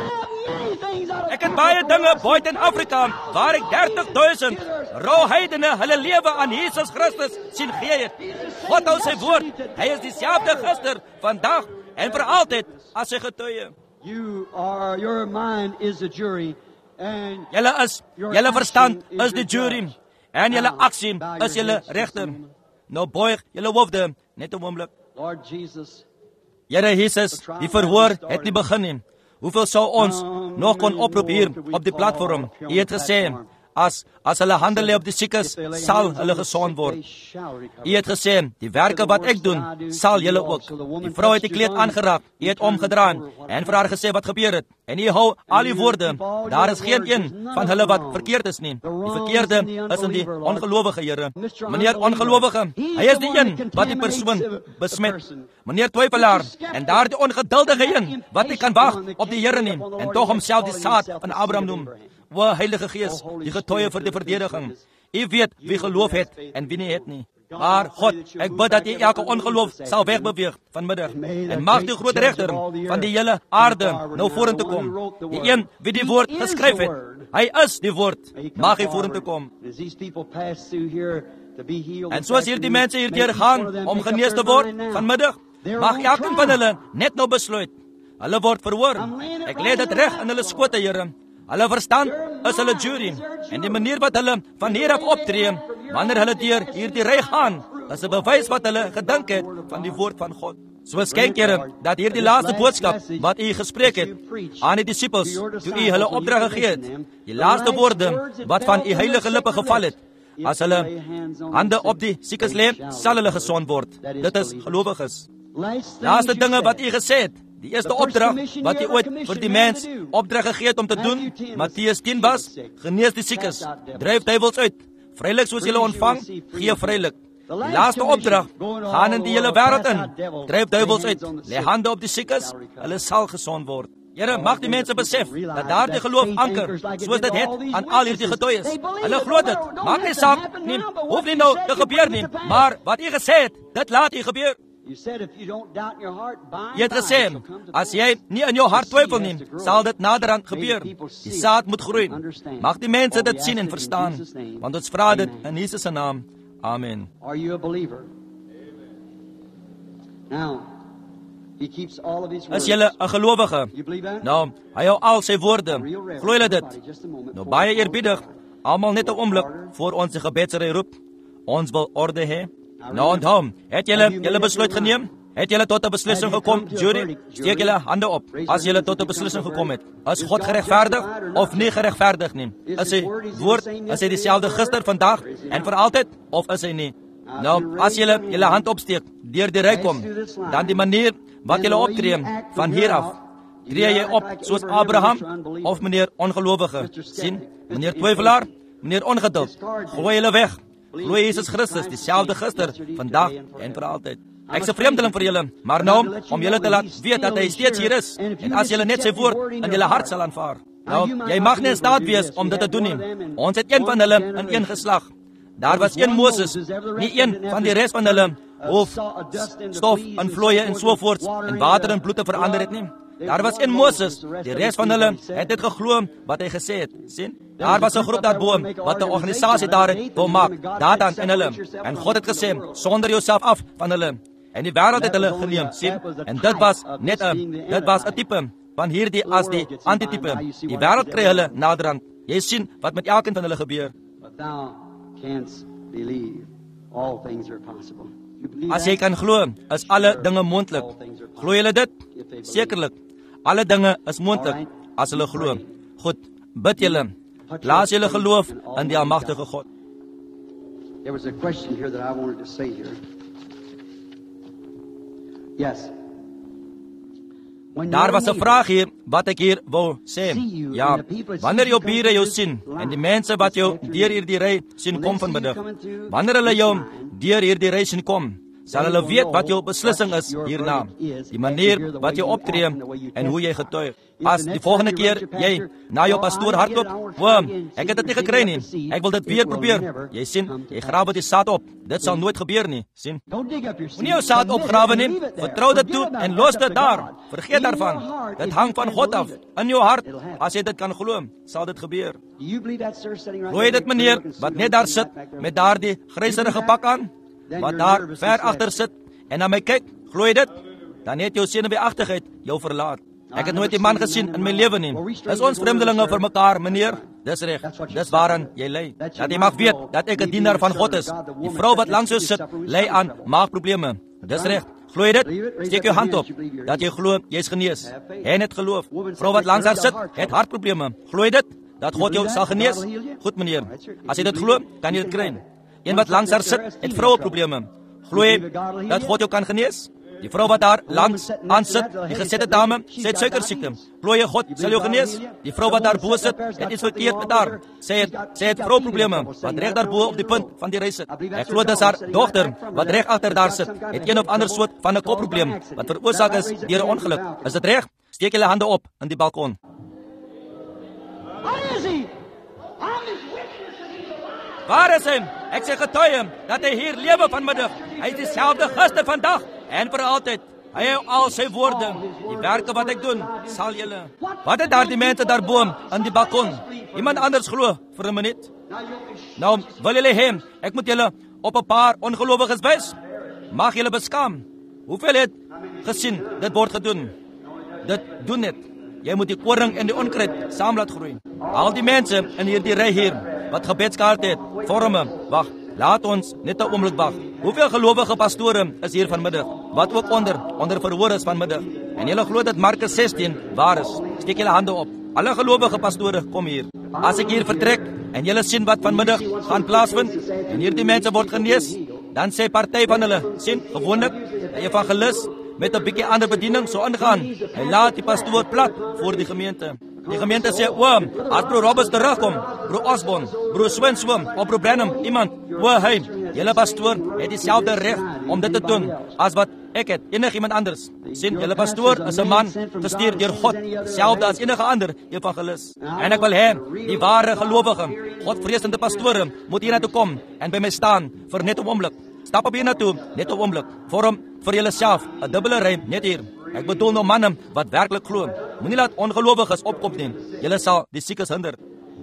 Ek het baie dinge buite in Afrika waar ek dertig duisend rou heidene hulle lewe aan Jesus Christus sien gee het. God hou sy woord. Hy is dieselfde gister, vandag en vir altyd as sy getuie. You are, your mind is a jury, and Julle is, julle verstand is die jury, en julle aksie is julle regter. Nou buig julle hoofde, net 'n oomblik. Lord Jesus, Here Jesus, die verhoor het nie begin nie. Hoeveel sou ons nog kon oproep hier op die platform? U het gesê, as as hulle hande lê op die siekes, sal hulle gesond word. U het gesê, die werke wat ek doen, sal julle ook. Die vrou het die kleed aangeraak, u het omgedraai en vir haar gesê wat gebeur het. En u hou al die woorde, daar is geen een van hulle wat verkeerd is nie. Die verkeerde is in die ongelowige, Here. Meneer ongelowige, hy is die een wat die persoon besmet. Meneer twyfelaar, en daar die ongeduldige een wat nie kan wag op die Here nie, en tog homself die saad van Abraham noem. O Heilige Gees, die getuie vir die verdediging. U weet wie geloof het en wie nie het nie. Maar God, ek bid dat U elke ongeloof sal wegbeweeg vanmiddag. En mag die groot regter van die hele aarde nou vorentoe kom. Die een wie die woord geskryf het. Hy is die woord. Mag hy vorentoe kom. En soos hierdie mense hierdeur gaan om genees te word vanmiddag, mag elkeen van hulle net nou besluit. Hulle word verhoor. Ek lê dit reg in hulle skote, Here. Hulle verstand is hulle jury, en die manier wat hulle van hier af optree, wanneer hulle deur hierdie ry gaan, is 'n bewys wat hulle gedink het van die woord van God. Soos kyk, Here, dat hierdie laaste boodskap wat U gespreek het aan die disippels, toe U hulle opdrag gegee het, die laaste woorde wat van U heilige lippe geval het, as hulle hande op die siekes lê, sal hulle gesond word. Dit is gelowiges. Laaste dinge wat U gesê het, die eerste opdrag wat U ooit vir die mens opdrag gegee het om te doen, Matteus tien was, genees die siekes, dryf duiwels uit, vrylik soos julle ontvang, gee vrylik. Die laaste opdrag, gaan in die hele wêreld in, dryf duiwels uit, lê hande op die siekes, hulle sal gesond word. Here, mag die mense besef dat daar die geloof anker, soos dit het aan al hierdie getuies. Hulle glo dit, maak nie saak nie, hoef nie nou te gebeur nie, maar wat U gesê het, dit laat U gebeur. Jy het gesê, as jy nie in jou hart twyfel nie, sal dit naderhand gebeur. Die saad moet groei. Mag die mense dit sien en verstaan, want ons vra dit in Jesus se naam. Amen. Are you a believer? Now, he keeps all of his words. Is jy 'n gelowige? You believe that? Nou, hy hou al sy woorde. Glo jy dit? Nou baie eerbiedig, almal net 'n oomblik voor ons die gebedsry roep. Ons wil orde hê. Nou onthou, het julle julle besluit geneem? Het julle tot 'n beslissing gekom, jury? Steek julle hande op as julle tot 'n beslissing gekom het. Is God geregverdig of nie geregverdig nie? Is sy woord, is hy dieselfde gister, vandag en vir altyd, of is hy nie? Nou, as julle julle hand opsteek, deur die ry kom, dan die manier wat julle optree van hier af, tree jy op soos Abraham of meneer ongelowige? Sien, meneer twyfelaar, meneer ongeduld, gooi julle weg. Glo Jesus Christus, dieselfde gister, vandag en vir altyd. Ek is 'n vreemdeling vir julle, maar nou om julle te laat weet dat hy steeds hier is, en as julle net sy woord in julle hart sal aanvaar. Nou, jy mag nie in staat wees om dit te doen nie. Ons het een van hulle in een geslag. Daar was een Moses, nie een van die res van hulle hoef stof en vloeie en sovoorts en water in bloed te verander het nie. Daar was een Moses, die res van hulle het dit geglo wat hy gesê het. Sien? Daar was 'n groep daarbo wat 'n organisasie daar het wou maak, daardan in hulle. En God het gesê, sonder jouself af van hulle. En die wêreld het hulle geneem, sien? En dit was net 'n dit was 'n tipe van hierdie as die antitipe. Die wêreld kry hulle naderhand. Jy sien wat met elkeen van hulle gebeur. As jy kan glo, is alle dinge moontlik. Glo jy dit? Sekerlik. Alle dinge is moontlik as hulle glo. Goed, bid julle. Laat julle geloof in die almagtige God. There was a question here that I wanted to say here. Yes. Daar was 'n vraag hier wat ek hier wou sê. Ja, wanneer jou bure jou sien en die mense wat jou deur hierdie ry sien kom vanmiddag, wanneer hulle jou deur hierdie ry sien kom, sal hulle weet wat jou beslissing is hierna, die manier wat jy optree en hoe jy getuig. As die volgende keer jy na jou pastoor hardloop, "Oom, ek het dit nie gekry nie. Ek wil dit weer probeer." Jy sien, jy grawe die saad op. Dit sal nooit gebeur nie, sien? Moenie jou saad opgrawe nie. Vertrou dit toe en los dit daar. Vergeet daarvan. Dit hang van God af. In jou hart, as jy dit kan glo, sal dit gebeur. Glo jy dit, meneer, wat net daar sit met daardie gryserige pak aan, wat daar ver agter sit en na my kyk? Glo jy dit? dan het jou senuweeagtigheid jou verlaat. Ek het nooit 'n man gesien in my lewe nie. Is ons vreemdelinge vir mekaar, meneer? Dis reg. Dis waaraan jy lei. Dat jy mag weet dat ek 'n dienaar van God is. Die vrou wat langs jou sit, lei aan maagprobleme. Dis reg. Glo jy dit? Steek jou hand op. Dat jy glo jy's genees. En het geloof. Vrou wat langs haar sit, het hartprobleme. Glo jy dit? Dat God jou sal genees? Goed, meneer. As jy dit glo, kan jy dit kry. Een wat langs haar sit, het vroueprobleme. Glo jy dat God jou kan genees? Die vrou wat daar langs aan sit, die gesette dame, sy het suikersiekte. Glo jy God sal jou genees? Die vrou wat daar bo sit, het iets verkeerd met haar. Sy het, sy het vroueprobleme, wat reg daar bo op die punt van die reis sit. Ek glo dat haar dogter, wat reg agter daar sit, het een of ander soort van 'n kopprobleem, wat veroorsaak is deur 'n ongeluk. Is dit reg? Steek julle hande op in die balkon. Waar is hy? Ek sê getuie dat hy hier lewe vanmiddag. Hy is dieselfde gister, vandag en vir altyd. Hy hou al sy woorde. Die werke wat ek doen, sal julle. Wat het daar die mense daarbo in die balkon? Iemand anders glo vir 'n minuut. Nou, wil julle hê ek moet julle op 'n paar ongelowiges wys? Mag julle beskaam. Hoeveel het gesien dit word gedoen? Dit doen dit. Jy moet die koring en die onkruid saam laat groei. Al die mense in hierdie ry hier wat gebedskaart het, vorme, wag, laat ons net 'n oomblik wag. Hoeveel gelowige pastore is hier vanmiddag? Wat ook onder, onder verhoor is vanmiddag. En julle glo dat Markus sestien waar is. Steek julle hande op. Alle gelowige pastore, kom hier. As ek hier vertrek en julle sien wat vanmiddag gaan plaasvind en hierdie mense word genees, dan sê party van hulle, sien, gewoonlik, die evangelis met 'n bietjie ander bediening so ingaan. Hy laat die pastoor plat voor die gemeente. Die gemeente sê, oom, as broer Roberts terugkom, broer Osborne, broer Swenswom, of broer Branham, iemand, o, hy, julle pastoor het dieselfde reg om dit te doen as wat ek het, enige iemand anders. Sien, julle pastoor is 'n man gestuur deur God, dieselfde as enige ander evangelis. En ek wil hê, die ware gelowige, Godvreesende pastore moet hier na toe kom en by my staan vir net 'n oomblik. Stap op hier na toe, net 'n oomblik. Vorm vir julleself 'n dubbele ry net hier. Ek bedoel nou manne wat werklik glo. Moenie laat ongelowiges opkom nie. Julle sal die siekes hinder.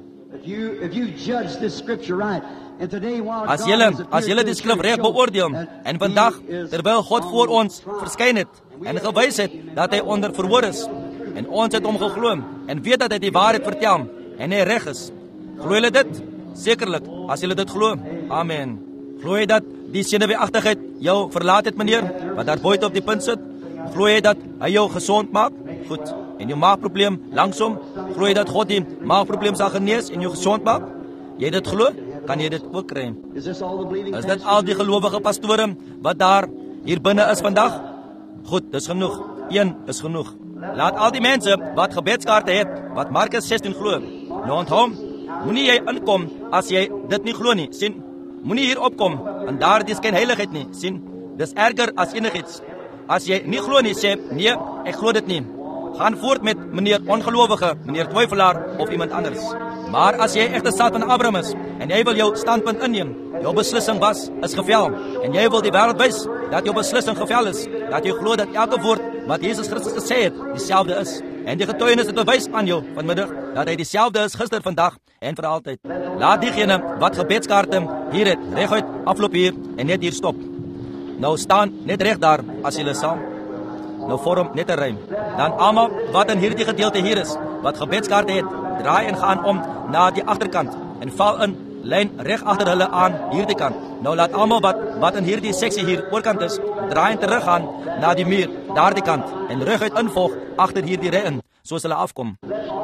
As julle, as julle die skrif reg beoordeel en vandag terwyl God voor ons verskyn het en gewys het dat hy onder verhoor is en ons het hom geglo en weet dat hy die waarheid vertel en hy reg is. Glo julle dit? Sekerlik, as julle dit glo. Amen. Glo jy dat die senuweeagtigheid jou verlaat het, meneer, wat daar buite op die punt sit? Glo jy dat hy jou gesond maak? Goed. En jou maagprobleem langsom? Glo jy dat God die maagprobleem sal genees en jou gesond maak? Jy dit glo? Kan jy dit ook kry? Is dit al die gelowige pastore wat daar hier binne is vandag? Goed, dis genoeg. Een is genoeg. Laat al die mense wat gebedskaarte het, wat Markus sestien glo. Nou onthou, moenie jy inkom as jy dit nie glo nie. Sien? Moenie hier opkom en daar is geen heiligheid nie. Sien? Dis erger as enigiets. As jy nie glo nie, sê, nee, ek glo dit nie. Gaan voort met meneer ongelowige, meneer twyfelaar of iemand anders. Maar as jy echt 'n saad van Abraham is en jy wil jou standpunt inneem, jou beslissing was, is gevel en jy wil die wêreld wys dat jou beslissing gevel is, dat jy glo dat elke woord wat Jesus Christus gesê het, dieselfde is. En die getuienis het bewys aan jou vanmiddag dat hy dieselfde is gister, vandag en vir altyd. Laat diegene wat gebedskaarte hier het, reguit afloop hier en net hier stop. Nou staan net reg daar as julle sal. Nou vorm net 'n ry. Dan almal wat in hierdie gedeelte hier is, wat gebedskaarte het, draai en gaan om na die agterkant en val in lyn reg agter hulle aan hierdie kant. Nou laat almal wat wat in hierdie seksie hier oorkant is, draai en teruggaan na die muur daardie kant en reguit involg agter hierdie ry in, soos hulle afkom.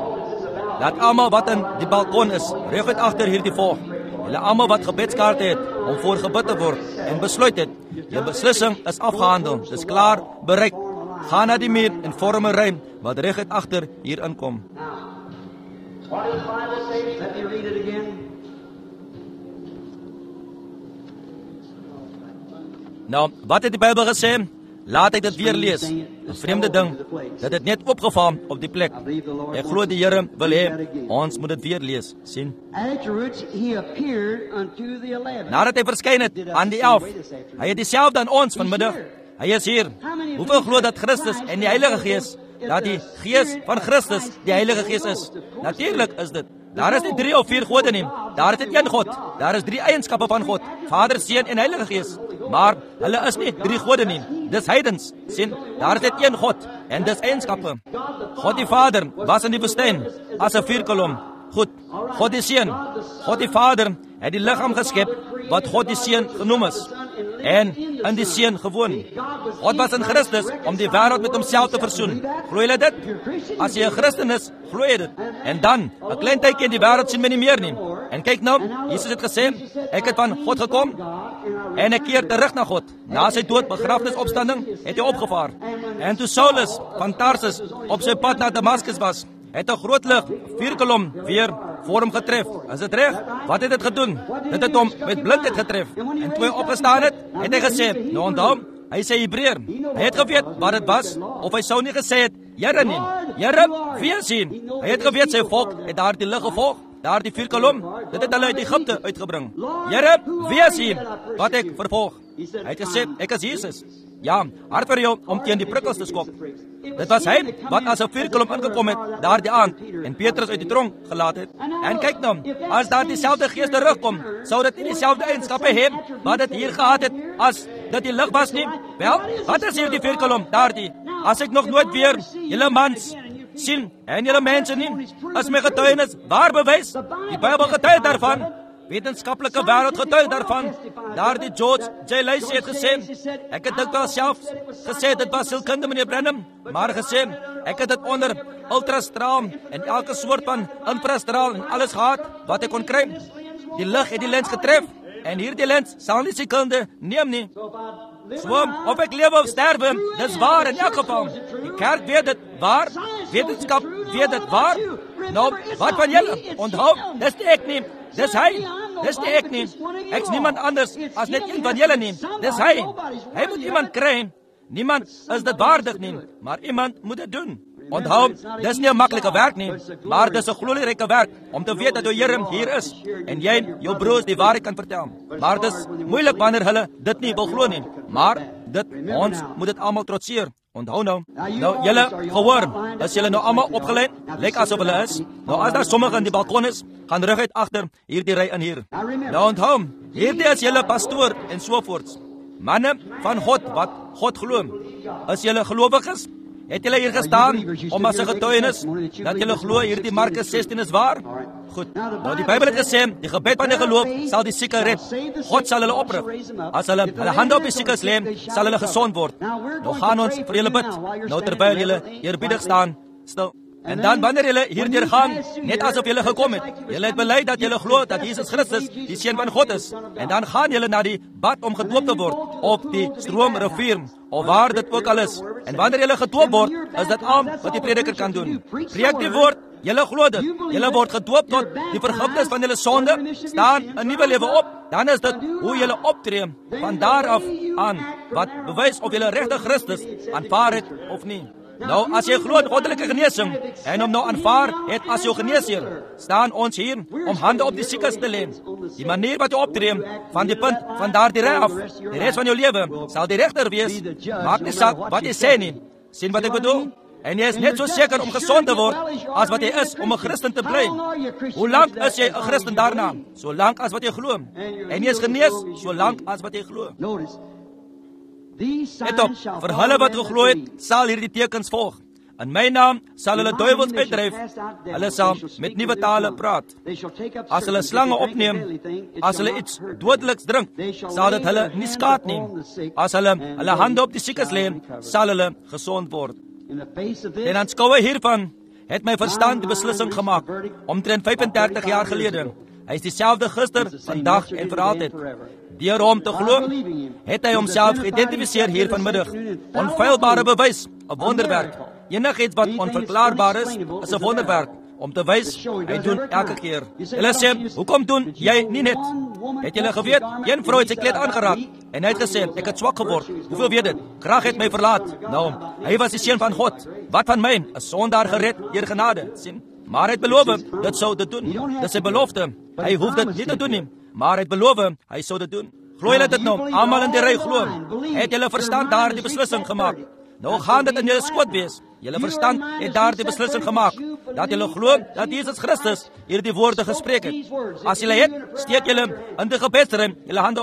Laat almal wat in die balkon is, reguit agter hierdie volg. Hulle almal wat gebedskaarte het om voor gebid te word en besluit het, jou beslissing is afgehandel, dis klaar, bereik. Gaan na die muur en vorm 'n ry wat reguit agter hier inkom. What does the Bible say? Let me read it again. Nou, wat het die Bybel gesê? Laat ek dit weer lees. 'n Vreemde ding, dat het net opgeval op die plek. Ek glo die Here wil hê ons moet dit weer lees, sien? Afterwards he appeared unto the eleven. Nadat hy verskyn het aan die elf, hy het dieselfde aan ons vanmiddag. Hy is hier. Hoeveel glo dat Christus en die Heilige Gees, dat die Gees van Christus die Heilige Gees is? Natuurlik is dit. Daar is nie drie of vier gode nie. Daar is net een God. Daar is drie eienskappe van God: Vader, Seun en Heilige Gees. maar hulle is nie drie gode nie. Dis heidens. Sien, daar is net een God en dis eienskappe. God die Vader was in die woestyn as 'n vuurkolom. Goed, God die Seun, God die Vader het die liggaam geskep wat God die Seun genoem is en in die Seun gewoon. God was in Christus om die wêreld met homself te versoen. Glo jy dit? As jy 'n Christen is, glo jy dit. En dan, 'n klein tydjie in die wêreld sien my nie meer nie. En kyk nou, Jesus het gesê, ek het van God gekom en ek keer terug na God. Na sy dood, begrafnis, opstanding, het hy opgevaar. En toe Saulus van Tarsus op sy pad na Damaskus was, het 'n groot lig, vuurkolom, weer voor hom getref. Is dit reg? Wat het dit gedoen? Dit het hom met blindheid getref. En toe hy opgestaan het, het hy gesê, nou onthou, hy sê Hebreër. Hy het geweet wat dit was, of hy sou nie gesê het, Here nie. Here, wie sien? Hy het geweet sy volk het daar die lig gevolg, daar die vuurkolom. Dit het hulle uit Egipte uitgebring. Here, wie sien wat ek vervolg? Hy het gesê, ek is Jesus. Ja, hard vir jou om teen die prikkels te skop. Dit was hy wat as 'n vuurkolom ingekom het daardie aand en Petrus uit die tronk gelaat het. En kyk nou, as daar dieselfde gees terugkom, sou dit nie dieselfde eienskappe hê wat dit hier gehad het as dat die lig was nie. Wel, wat is hier die vuurkolom daardie? As ek nog nooit weer julle mans sien en julle mense nie, as my getuienis waar bewys, die Bybel getuig daarvan. Wetenskaplike wêreld getuig daarvan. Daardie George J. Lacey het gesê, ek het dit wel self gesê, dit was sielkunde meneer Branham, maar gesê, ek het dit onder ultrastraal en elke soort van infrastraal en alles gehad wat ek kon kry. Die lig het die lens getref en hierdie lens sal nie sekonde neem nie. So, of ek lewe of sterwe, dis waar in elk geval. Die kerk weet dit waar, wetenskap weet dit waar. Nou, wat van julle? Onthou, dis nie ek nie. Dis hy. Dis nie ek nie. Ek's niemand anders as net een van julle nie. Dis hy. Hy moet iemand kry. Niemand is dit waardig nie, maar iemand moet dit doen. Onthou, dis nie 'n maklike werk nie, maar dis 'n glorieryke werk om te weet dat jou Here hier is en jy jou broers die waarheid kan vertel. Maar dis moeilik wanneer hulle dit nie wil glo nie. Maar dit ons moet dit almal trotseer. Onthou nou, nou julle gehoor, as julle nou almal opgeleid, lyk asof hulle is. Nou as daar sommige in die balkon is, gaan reguit agter hierdie ry in hier. Nou onthou, hierdie is julle pastoor en so voorts. Manne van God wat God glo. As julle gelowiges, het julle hier gestaan om as 'n getuienis dat julle glo hierdie Markus sestien is waar? Goed. Nou die Bybel het gesê, die gebed van die geloof sal die sieke red. God sal hulle oprig. As hulle hulle hande op die siekes lê, sal hulle gesond word. Nou gaan ons vir julle bid. Nou terwyl julle eerbiedig staan, stil. En dan wanneer julle hierdeur gaan, net asof julle gekom het. Julle het bely dat julle glo dat Jesus Christus die seun van God is. En dan gaan julle na die bad om gedoop te word op die stroomrivier of waar dit ook al is. En wanneer julle gedoop word, is dit al wat die prediker kan doen. Preek die woord, julle glo dit. Julle word gedoop tot die vergifnis van julle sonde, staan 'n nuwe lewe op. Dan is dit hoe julle optree van daar af aan wat bewys of julle regtig Christus aanvaar het of nie. Nou, as jy glo in goddelike genesing en hom nou aanvaar het as jou geneesheer, staan ons hier om hande op die siekes te lê. Die manier wat jy optree van die punt van daardie ry af, die res van jou lewe sal die regter wees. Maak nie saak wat jy sê nie. Sien wat ek bedoel? En jy is net so seker om gesond te word as wat jy is om 'n Christen te bly. Hoe lank is jy 'n Christen daarna? So lank as wat jy glo. En jy is genees so lank as wat jy glo. Let op, vir hulle wat geglo het, sal hierdie tekens volg. In my naam sal hulle duiwels uitdryf. Hulle sal met nuwe tale praat. As hulle slange opneem, as hulle iets dodeliks drink, sal dit hulle nie skaad nie. As hulle hulle hande op die siekes lê, sal hulle gesond word. En aanskouer hiervan het my verstand die beslissing gemaak, omtrent vyf-en-dertig jaar gelede. Hy is dieselfde gister, vandag en vir altyd. Deur hom te glo, het hy homself geïdentifiseer hier vanmiddag. Onfeilbare bewys, 'n wonderwerk. Enigiets wat onverklaarbaar is, is 'n wonderwerk. Om te wys, hy doen elke keer. Hulle sê, hoekom doen jy nie net? Het julle geweet, een vrou het sy kleed aangeraak en hy het gesê, ek het swak geword. Hoeveel weet dit? Krag het my verlaat. Nou, hy was die seun van God. Wat van my? 'n Sondaar gered deur genade. Sien? Maar hy het beloof, dit sou dit doen. Dis sy belofte. Hy hoef dit nie te doen nie, maar hy het beloof, hy sou dit doen. Glo julle dit nou? Almal in die ry glo. Het julle verstand daar die beslissing gemaak? Nou gaan dit in julle skoot wees. Julle verstand het daar die beslissing gemaak dat julle glo dat Jesus Christus hierdie woorde gespreek het. As julle het, steek julle in die gebedsruim julle hande op.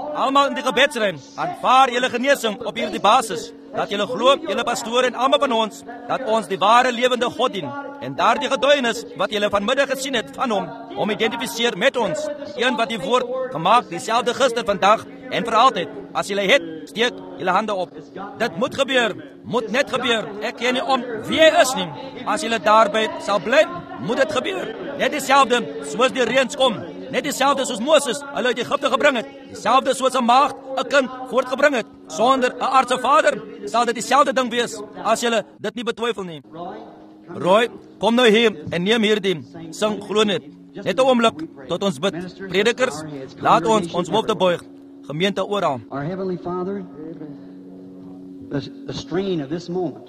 almal in die gebedsruim, aanvaar julle genesing op hierdie basis, dat julle glo, julle pastoor en almal van ons, dat ons die ware lewende God dien, en daardie getuienis wat julle vanmiddag gesien het van hom, om identifiseer met ons, die een wat die woord gemaak, dieselfde gister, vandag en vir altyd. As julle het, steek julle hande op. Dit moet gebeur, moet net gebeur. Ek ken nie om wie hy is nie. As julle daarby sal bly, moet dit gebeur. Net dieselfde soos die reëns kom. Net dieselfde soos Moses hulle uit Egipte gebring het. Dieselfde soos 'n maagd 'n kind voortgebring het. Sonder 'n aardse vader sal dit dieselfde ding wees, as julle dit nie betwyfel nie. Roy, kom nou hier en neem hierdie sing glo net. Net 'n oomblik tot ons bid. Predikers, laat ons ons hoofde buig. Gemeente oral. Our Heavenly Father, the, the strain of this moment,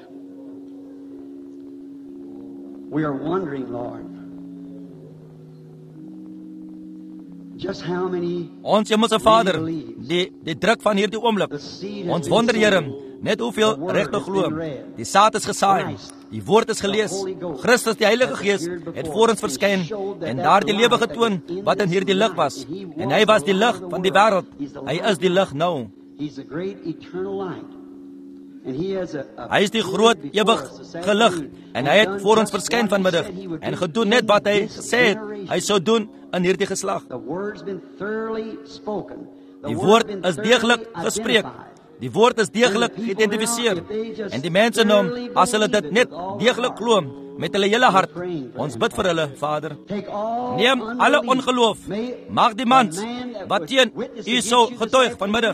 we are wondering, Lord, just how many Ons Hemelse Vader, die, die druk van hierdie oomblik. Ons wonder, Here, net hoeveel regte glo. Die saad is gesaai, die woord is gelees. Christus, die Heilige Gees, het voor ons verskyn en daar die lewe getoon wat in hierdie lig was. En hy was die lig van die wêreld. Hy is die lig nou. Hy is die groot ewige lig en hy het voor ons verskyn vanmiddag en gedoen net wat hy gesê het hy sou doen in hierdie geslag. Die woord is deeglik gespreek. Die woord is deeglik geïdentifiseer. En die mense nou, as hulle dit net deeglik glo met hulle hele hart, ons bid vir hulle, Vader. Neem alle ongeloof. Mag die man wat teen u sou getuig vanmiddag,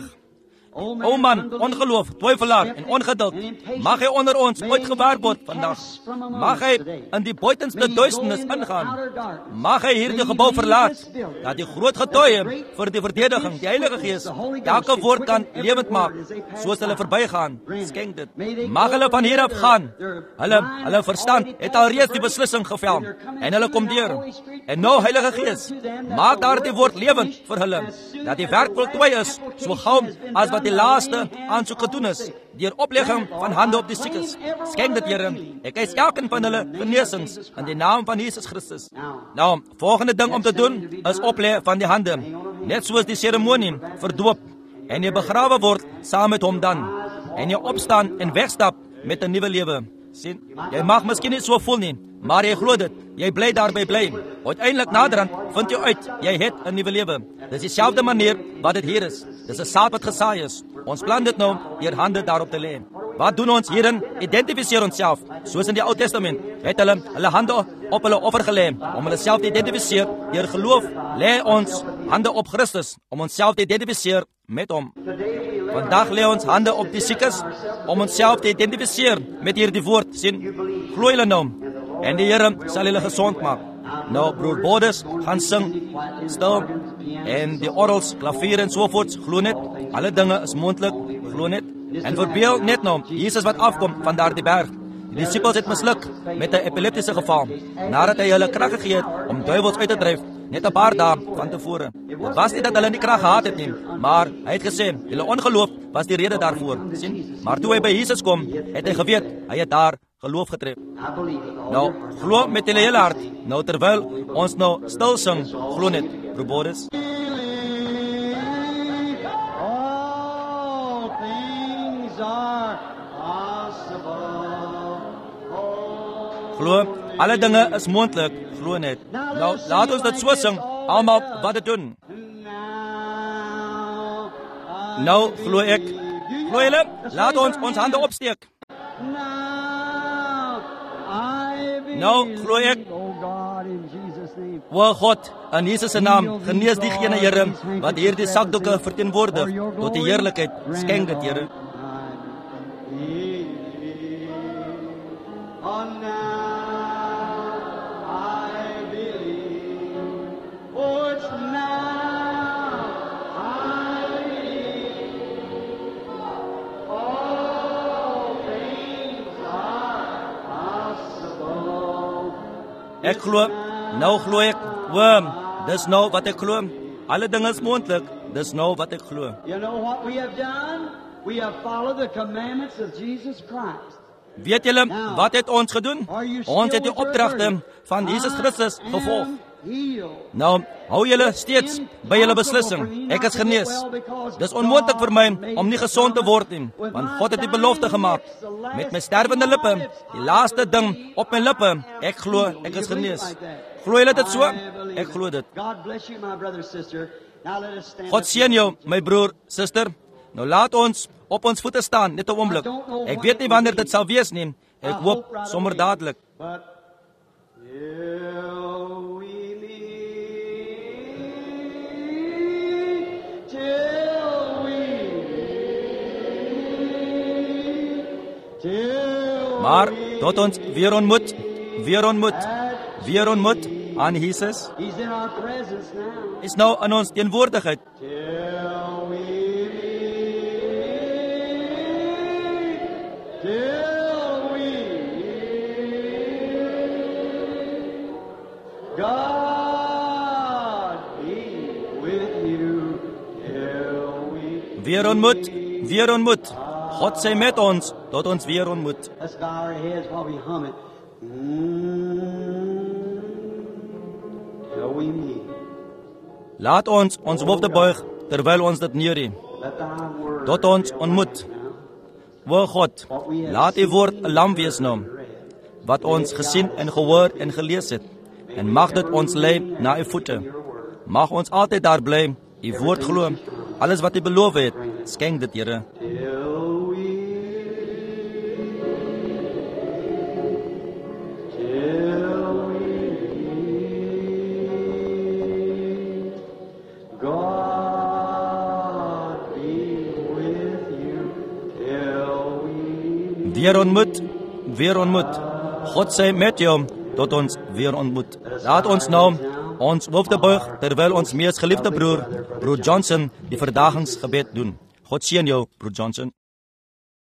o man, ongeloof, twyfelaar en ongeduld, mag hy onder ons uitgewaar word vandag. Mag hy in die buitenste duisternis ingaan. Mag hy hierdie gebou verlaat, dat die groot getuie vir die verdediging, die Heilige Gees, elke woord kan lewend maak, soos hulle verbygaan. Skenk dit. Mag hulle van hier af gaan. Hulle, hulle verstand het alreeds die beslissing gevel, en hulle kom deur. En nou, Heilige Gees, maak daar die woord lewend vir hulle, dat die werk voltooi is, so gauw as wat die laaste aansoek gedoen is, deur oplegging van hande op die siekes. Skenk dit, Here. Ek eis elkeen van hulle genesings in die naam van Jesus Christus. Nou, volgende ding om te doen is oplê van die hande, net soos die seremonie vir doop, en jy begrawe word saam met hom dan, en jy opstaan en wegstap met 'n nuwe lewe. Sien, jy mag miskien nie so voel nie, maar jy glo dit, jy bly daarby bly. Uiteindelik naderhand vind jy uit, jy het 'n nuwe lewe. Dis dieselfde manier wat dit hier is. Dis 'n saad wat gesaai is. Ons plan dit nou deur hande daarop te lê. Wat doen ons hierin? Identifiseer onsself. Soos in die Ou Testament het hulle hulle hande op hulle offer gelê om hulle self te identifiseer. Deur geloof lê ons hande op Christus om onsself te identifiseer met hom. Vandag lê ons hande op die siekes om onsself te identifiseer met hierdie woord. Sien, glo julle nou en die Here sal julle gesond maak. Nou, broer Bodes gaan sing stil en die orgels, klavier en sovoorts, glo net. Alle dinge is moontlik, glo net. En verbeel net nou, Jesus wat afkom van daardie berg. Die disciples het misluk met 'n epileptiese geval, nadat hy hulle krag gegee het om duiwels uit te dryf, net 'n paar dae van tevore. Dit was nie dat hulle nie krag gehad het nie, maar hy het gesê, julle ongeloof was die rede daarvoor. Sien? Maar toe hy by Jesus kom, het hy geweet, hy het daar geloof getref. Nou, glo met julle hele hart. Nou terwyl ons nou stil sing, glo net, broer Boris. All things are possible. Glo, alle dinge is moontlik, glo net. Nou, laat ons dit so sing, almal wat dit doen. Nou, glo ek. Glo julle, laat ons ons hande opsteek. Nou, glo ek. O God, in Jesus se naam, genees diegene, Here, wat hierdie sakdoeke verteenwoordig, tot die heerlikheid. Skenk dit, Here. Ek glo, nou glo ek, oom, dis nou wat ek glo. Alle dinge is moontlik, dis nou wat ek glo. You know what we have done? We have followed the commandments of Jesus Christ. Weet julle, wat het ons gedoen? Ons het die opdragte van Jesus Christus gevolg. Nou, hou julle steeds by julle beslissing. Ek is genees. Dis onmoontlik vir my om nie gesond te word nie, want God het die belofte gemaak. Met my sterwende lippe, die laaste ding op my lippe, ek glo ek is genees. Glo julle dit so? Ek glo dit. God seën jou, my broer, suster. Nou laat ons op ons voete staan, net 'n oomblik. Ek weet nie wanneer dit sal wees nie. Ek hoop sommer dadelik. Maar tot ons weer ontmoet, weer ontmoet, weer ontmoet aan Jesus, is nou in ons teenwoordigheid. Weer ontmoet, weer ontmoet. God sê met ons, tot ons weer ontmoet. Laat ons ons hoofde buig, terwyl ons dit neerlê. Tot ons ontmoet. O God, laat U woord 'n lam wees nou, wat ons gesien en gehoor en gelees het, en mag dit ons lei na U voete. Mag ons altyd daar bly, U woord glo, alles wat U beloof het, skenk dit, Here. Weer ontmoet, weer ontmoet. God sê met jou, tot ons weer ontmoet. Laat ons nou ons hoofde buig, terwyl ons mees geliefde broer, broer Johnson, die verdagingsgebed doen. God seën jou, broer Johnson.